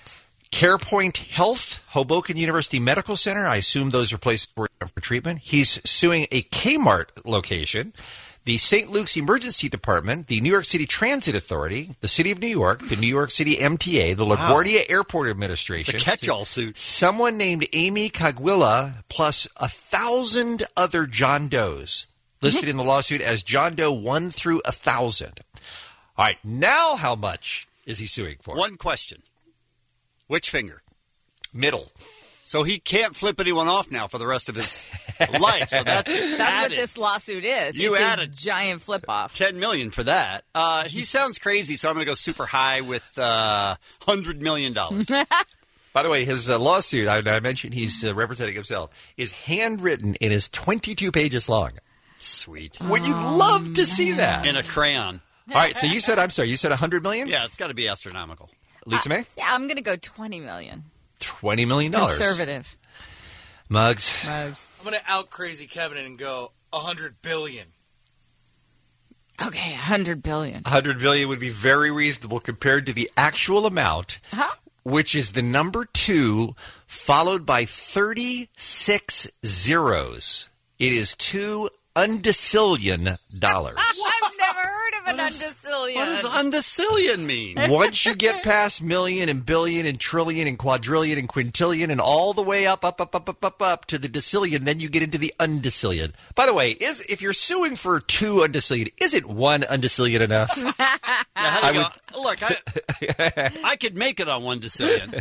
CarePoint Health, Hoboken University Medical Center. I assume those are places for treatment. He's suing a Kmart location, the Saint Luke's Emergency Department, the New York City Transit Authority, the City of New York, the New York City M T A, the LaGuardia Airport Administration. It's a catch-all suit. Someone named Amy Caguilla, plus a thousand other John Does listed in the lawsuit as John Doe one through a thousand. All right, now how much is he suing for? One question. Which finger? Middle. So he can't flip anyone off now for the rest of his life. So that's That's added. what this lawsuit is. You it's added a giant flip off. ten million dollars for that. Uh, he sounds crazy, so I'm going to go super high with uh, one hundred million dollars. By the way, his uh, lawsuit, I, I mentioned he's uh, representing himself, is handwritten and is twenty-two pages long. Sweet. Would you love to see that? In a crayon. All right, so you said, I'm sorry, you said one hundred million dollars? Yeah, it's got to be astronomical. Lisa May? Yeah, I'm going to go twenty million dollars. twenty million dollars. Conservative. Mugs. Mugs. I'm going to out crazy Kevin and go one hundred billion dollars. Okay, one hundred billion one hundred billion dollars would be very reasonable compared to the actual amount, huh? which is the number two, followed by thirty-six zeros. It is two undecillion dollars. I've never heard of an undecillion. What does undecillion mean? Once you get past million and billion and trillion and quadrillion and quintillion and all the way up, up, up, up, up, up, up to the decillion, then you get into the undecillion. By the way, is if you're suing for two undecillion, isn't one undecillion enough? I would, look, I, I could make it on one decillion.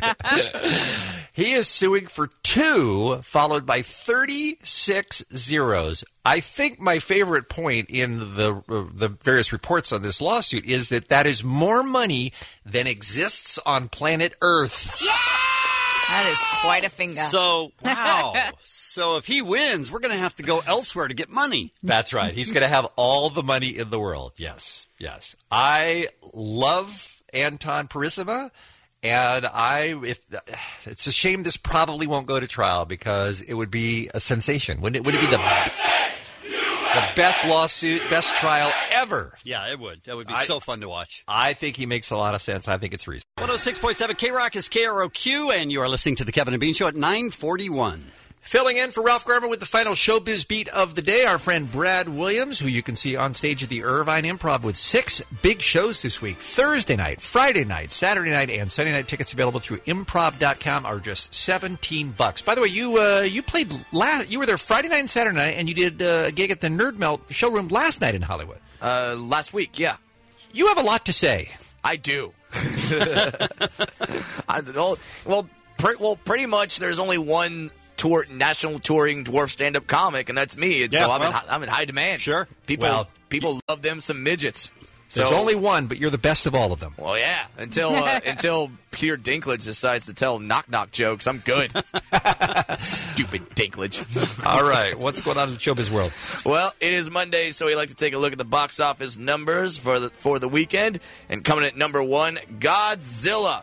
He is suing for two, followed by thirty-six zeros. I think my favorite point in the uh, the various reports on this lawsuit is that that is more money than exists on planet Earth. That is quite a finger. So, wow. So if he wins, we're going to have to go elsewhere to get money. That's right. He's going to have all the money in the world. Yes, yes. I love Anton Purisima. And I, if it's a shame this probably won't go to trial because it would be a sensation. Wouldn't it? Would it be the the best lawsuit, best trial ever? Yeah, it would. That would be I, so fun to watch. I think he makes a lot of sense. I think it's reasonable. one oh six point seven K-Rock is K R O Q, and you are listening to the Kevin and Bean Show at nine forty-one. Filling in for Ralph Garman with the final showbiz beat of the day, our friend Brad Williams, who you can see on stage at the Irvine Improv with six big shows this week. Thursday night, Friday night, Saturday night, and Sunday night. Tickets available through improv dot com are just seventeen bucks. By the way, you uh, you played last, you were there Friday night and Saturday night, and you did uh, a gig at the Nerd Melt showroom last night in Hollywood. Uh, last week, yeah. You have a lot to say. I do. I, well, pre- well, pretty much there's only one tour, national touring dwarf stand-up comic, and that's me. And Yeah, so I'm, well, in, hi- I'm in high demand. Sure. People Well, people love them some midgets. There's So- only one, but you're the best of all of them. Well, yeah. Until uh, until Peter Dinklage decides to tell knock-knock jokes, I'm good. Stupid Dinklage. All right, what's going on in the showbiz world? Well, it is Monday, so we like to take a look at the box office numbers for the for the weekend. And coming at number one, Godzilla.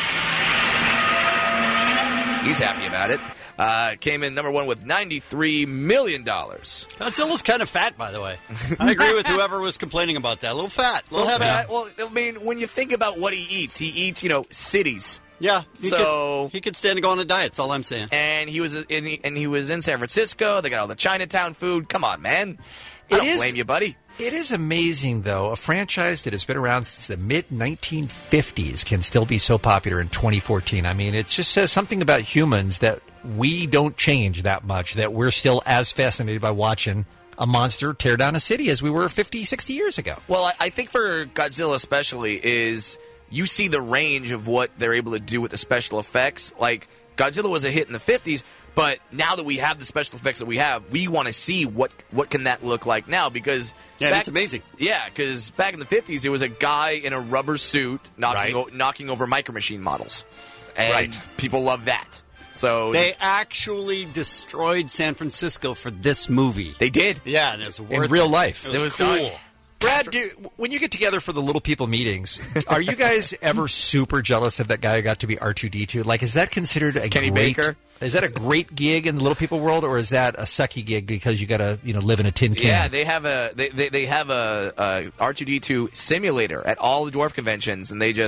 He's happy about it. Uh, came in number one with ninety-three million dollars. Godzilla's kind of fat, by the way. I agree with whoever was complaining about that. A little fat. A little Well, heavy. uh, well, I mean, when you think about what he eats, he eats, you know, cities. Yeah, he so could, he could stand to go on a diet. That's all I'm saying. And he was in, and he was in San Francisco. They got all the Chinatown food. Come on, man. I It don't is- blame you, buddy. It is amazing, though, a franchise that has been around since the mid nineteen fifties can still be so popular in twenty fourteen. I mean, it just says something about humans that we don't change that much, that we're still as fascinated by watching a monster tear down a city as we were fifty, sixty years ago. Well, I, I think for Godzilla especially is you see the range of what they're able to do with the special effects. Like, Godzilla was a hit in the fifties, but now that we have the special effects that we have, we want to see what what can that look like now, because Yeah, back- that's amazing. Yeah, because back in the fifties, it was a guy in a rubber suit knocking Right. o- knocking over Micro Machine models, and Right. people love that. So They actually destroyed San Francisco for this movie. They did. Yeah, and it was worth In real it. life. It was, It was cool. done. Brad, do, when you get together for the Little People meetings, are you guys ever super jealous of that guy who got to be R two D two? Like, is that considered a Kenny great, Baker? Is that a great gig in the Little People world, or is that a sucky gig because you got to, you know, live in a tin can? Yeah, they have a they, they, they have a, a R two D two simulator at all the dwarf conventions, and they just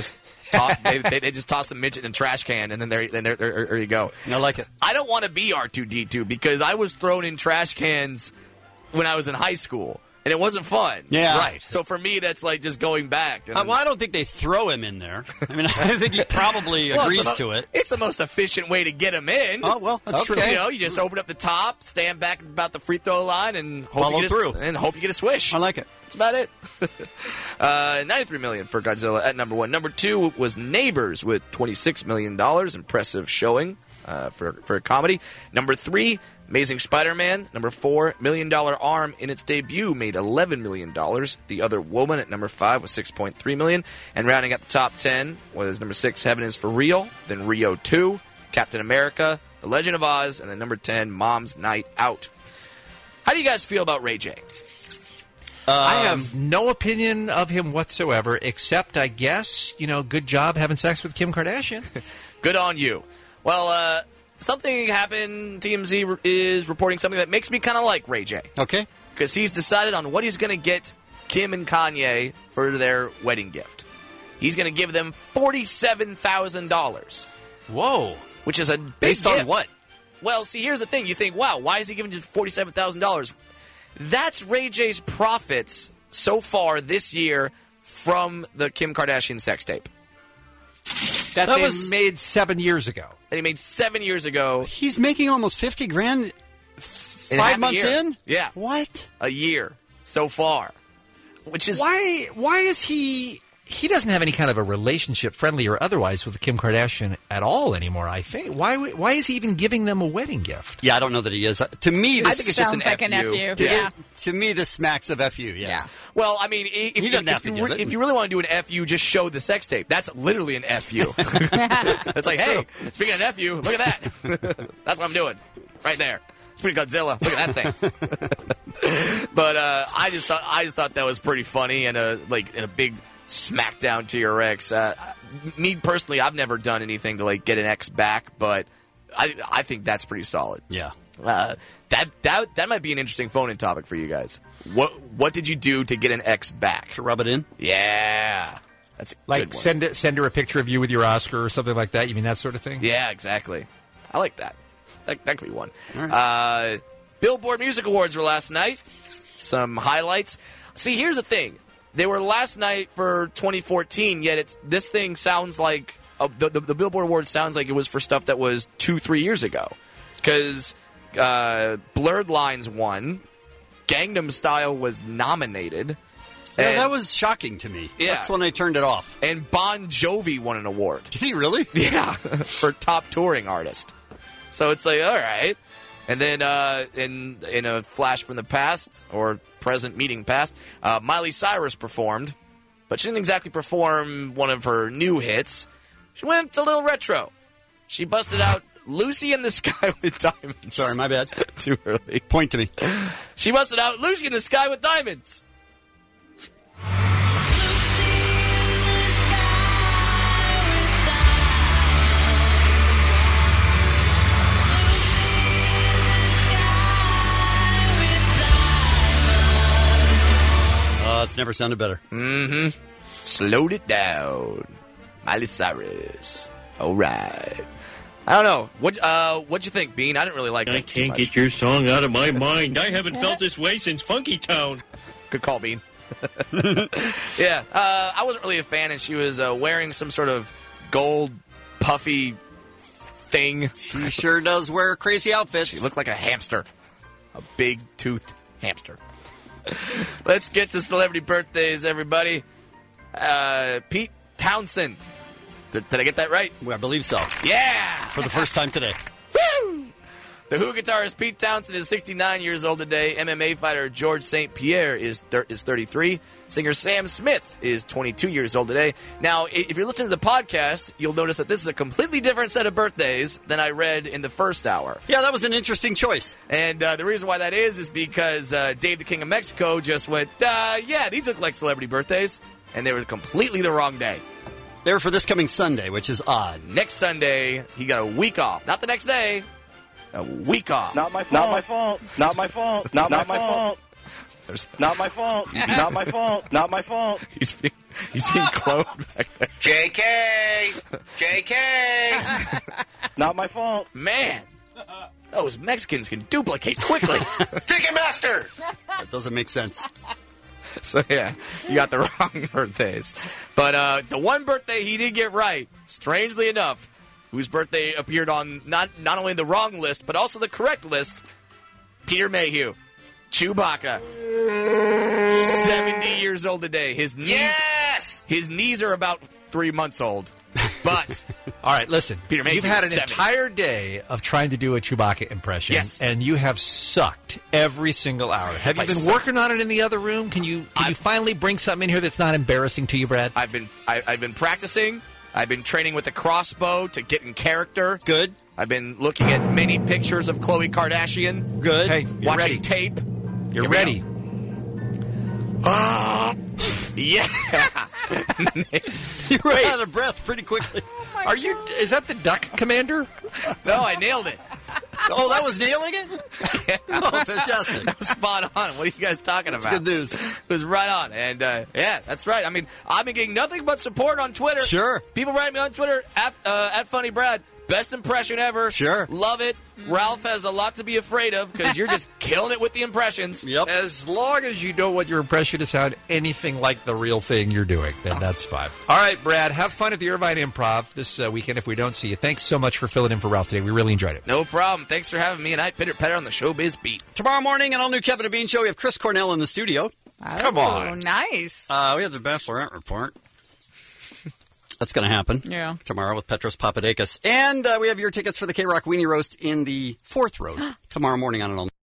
toss, they, they, they just toss a midget in a trash can, and then there, then there, there, there you go. I like it. I don't want to be R two D two because I was thrown in trash cans when I was in high school. And it wasn't fun. Yeah. Right. So for me, that's like just going back. And Uh, well, I don't think they throw him in there. I mean, I think he probably Well, agrees it's the to mo- it. It's the most efficient way to get him in. Oh, well, that's true. You know, you just open up the top, stand back about the free throw line, and hope Follow you get through. A, and hope you get a swish. I like it. That's about it. uh, ninety-three million dollars for Godzilla at number one. Number two was Neighbors with twenty-six million dollars. Impressive showing uh, for for a comedy. Number three, Amazing Spider-Man. Number four, Million Dollar Arm in its debut made eleven million dollars. The Other Woman at number five was six point three million dollars. And rounding out the top ten was number six, Heaven is for Real. Then Rio two, Captain America, The Legend of Oz, and then number ten, Mom's Night Out. How do you guys feel about Ray J? I have no opinion of him whatsoever, except, I guess, you know, good job having sex with Kim Kardashian. Good on you. Well, uh, something happened. T M Z is reporting something that makes me kind of like Ray J. Okay. Because he's decided on what he's going to get Kim and Kanye for their wedding gift. He's going to give them forty-seven thousand dollars. Whoa. Which is a big Based on gift. what? Well, see, here's the thing. You think, wow, why is he giving just forty-seven thousand dollars? That's Ray J's profits so far this year from the Kim Kardashian sex tape. That, That they was- made seven years ago. That he made seven years ago. He's making almost fifty grand In five half a months year. in? Yeah. What? A year so far. Which is Why Why is he... He doesn't have any kind of a relationship, friendly or otherwise, with Kim Kardashian at all anymore, I think. Why Why is he even giving them a wedding gift? Yeah, I don't know that he is. Uh, To me, I this think it's just an Sounds like an F U. F U, Yeah. yeah. To me, this smacks of F U, yeah. Yeah. Well, I mean, if, He doesn't if, have to if, give you, it. if you really want to do an F U, just show the sex tape. That's literally an F U. It's like, hey, speaking of an F U, look at that. That's what I'm doing. Right there. Speaking of Godzilla, look at that thing. But uh, I just thought I just thought that was pretty funny and a like and a big smackdown to your ex. Uh, me personally, I've never done anything to like get an ex back, but I I think that's pretty solid. Yeah. Uh, that that that might be an interesting phone-in topic for you guys. What what did you do to get an ex back? To rub it in? Yeah, that's a Like good one. send it, send her a picture of you with your Oscar or something like that? You mean that sort of thing? Yeah, exactly. I like that. That, that could be one. Uh, Billboard Music Awards were last night. Some highlights. See, here's the thing. They were last night for twenty fourteen, yet it's this thing sounds like uh, the, the the Billboard Awards sounds like it was for stuff that was two, three years ago. Because uh, Blurred Lines won, Gangnam Style was nominated. Yeah, and- that was shocking to me. Yeah. That's when I turned it off. And Bon Jovi won an award. Did he really? Yeah, for top touring artist. So it's like, all right. And then uh, in in a flash from the past, or present meeting past, uh, Miley Cyrus performed, but she didn't exactly perform one of her new hits. She went a little retro. She busted out Lucy in the Sky with Diamonds. Sorry, my bad. Too early. Point to me. She busted out Lucy in the Sky with Diamonds. Uh, it's never sounded better. Mm-hmm. Slowed it down. Miley Cyrus. All right. I don't know. What uh, what'd you think, Bean? I didn't really like I it too can't much. get your song out of my mind. I haven't felt this way since Funky Town. Good call, Bean. Yeah, uh, I wasn't really a fan, and she was uh, wearing some sort of gold, puffy thing. She sure does wear crazy outfits. She looked like a hamster. A big-toothed hamster. Let's get to celebrity birthdays, everybody. Uh, Pete Townsend. Did, did I get that right? Well, I believe so. Yeah! For the first time today. Woo! The Who guitarist Pete Townsend is sixty-nine years old today. M M A fighter George Saint Pierre is thir- is thirty-three. Singer Sam Smith is twenty-two years old today. Now, i- if you're listening to the podcast, you'll notice that this is a completely different set of birthdays than I read in the first hour. Yeah, that was an interesting choice. And uh, the reason why that is is because uh, Dave the King of Mexico just went, uh, yeah, these look like celebrity birthdays. And they were completely the wrong day. They were for this coming Sunday, which is odd. Next Sunday, he got a week off. Not the next day. A week off. Not my fault. Not my fault. Not my fault. Not my fault. There's- Not my fault. Not my fault. Not my fault. He's being, You seen Chloe back there? J K! J K! Not my fault. Man, those Mexicans can duplicate quickly. Ticketmaster! That doesn't make sense. So, yeah, you got the wrong birthdays. But uh, the one birthday he did get right, strangely enough, whose birthday appeared on not, not only the wrong list, but also the correct list, Peter Mayhew. Chewbacca. seventy years old today. His knees, Yes! His knees are about three months old. But all right, listen. Peter Mayhew You've had an seventy. entire day of trying to do a Chewbacca impression, Yes. and you have sucked every single hour. Have you I been suck. working on it in the other room? Can you can you finally bring something in here that's not embarrassing to you, Brad? I've been I, I've been practicing. I've been training with the crossbow to get in character. Good. I've been looking at many pictures of Khloe Kardashian. Good. Hey, you're watching ready. tape. You're Here we ready. go. Uh, yeah. You ran out of breath pretty quickly. Are you? Is that the Duck Commander? No, I nailed it. Oh, that was nailing it? Oh, fantastic. That was spot on. What are you guys talking That's about? good news. It was right on. And, uh, yeah, that's right. I mean, I've been getting nothing but support on Twitter. Sure. People write me on Twitter, at, uh, at Funny Brad. Best impression ever. Sure. Love it. Ralph has a lot to be afraid of because you're just killing it with the impressions. Yep. As long as you don't want your impression to sound anything like the real thing you're doing, then that's fine. All right, Brad, have fun at the Irvine Improv this uh, weekend if we don't see you. Thanks so much for filling in for Ralph today. We really enjoyed it. No problem. Thanks for having me and I, Pitter Petter, on the Showbiz Beat. Tomorrow morning, an all-new Kevin and Bean show. We have Chris Cornell in the studio. Come on. Oh, nice. Uh, we have the Bachelorette report. That's going to happen Yeah. tomorrow with Petros Papadakis. And uh, we have your tickets for the K-Rock Weenie Roast in the fourth road tomorrow morning on an all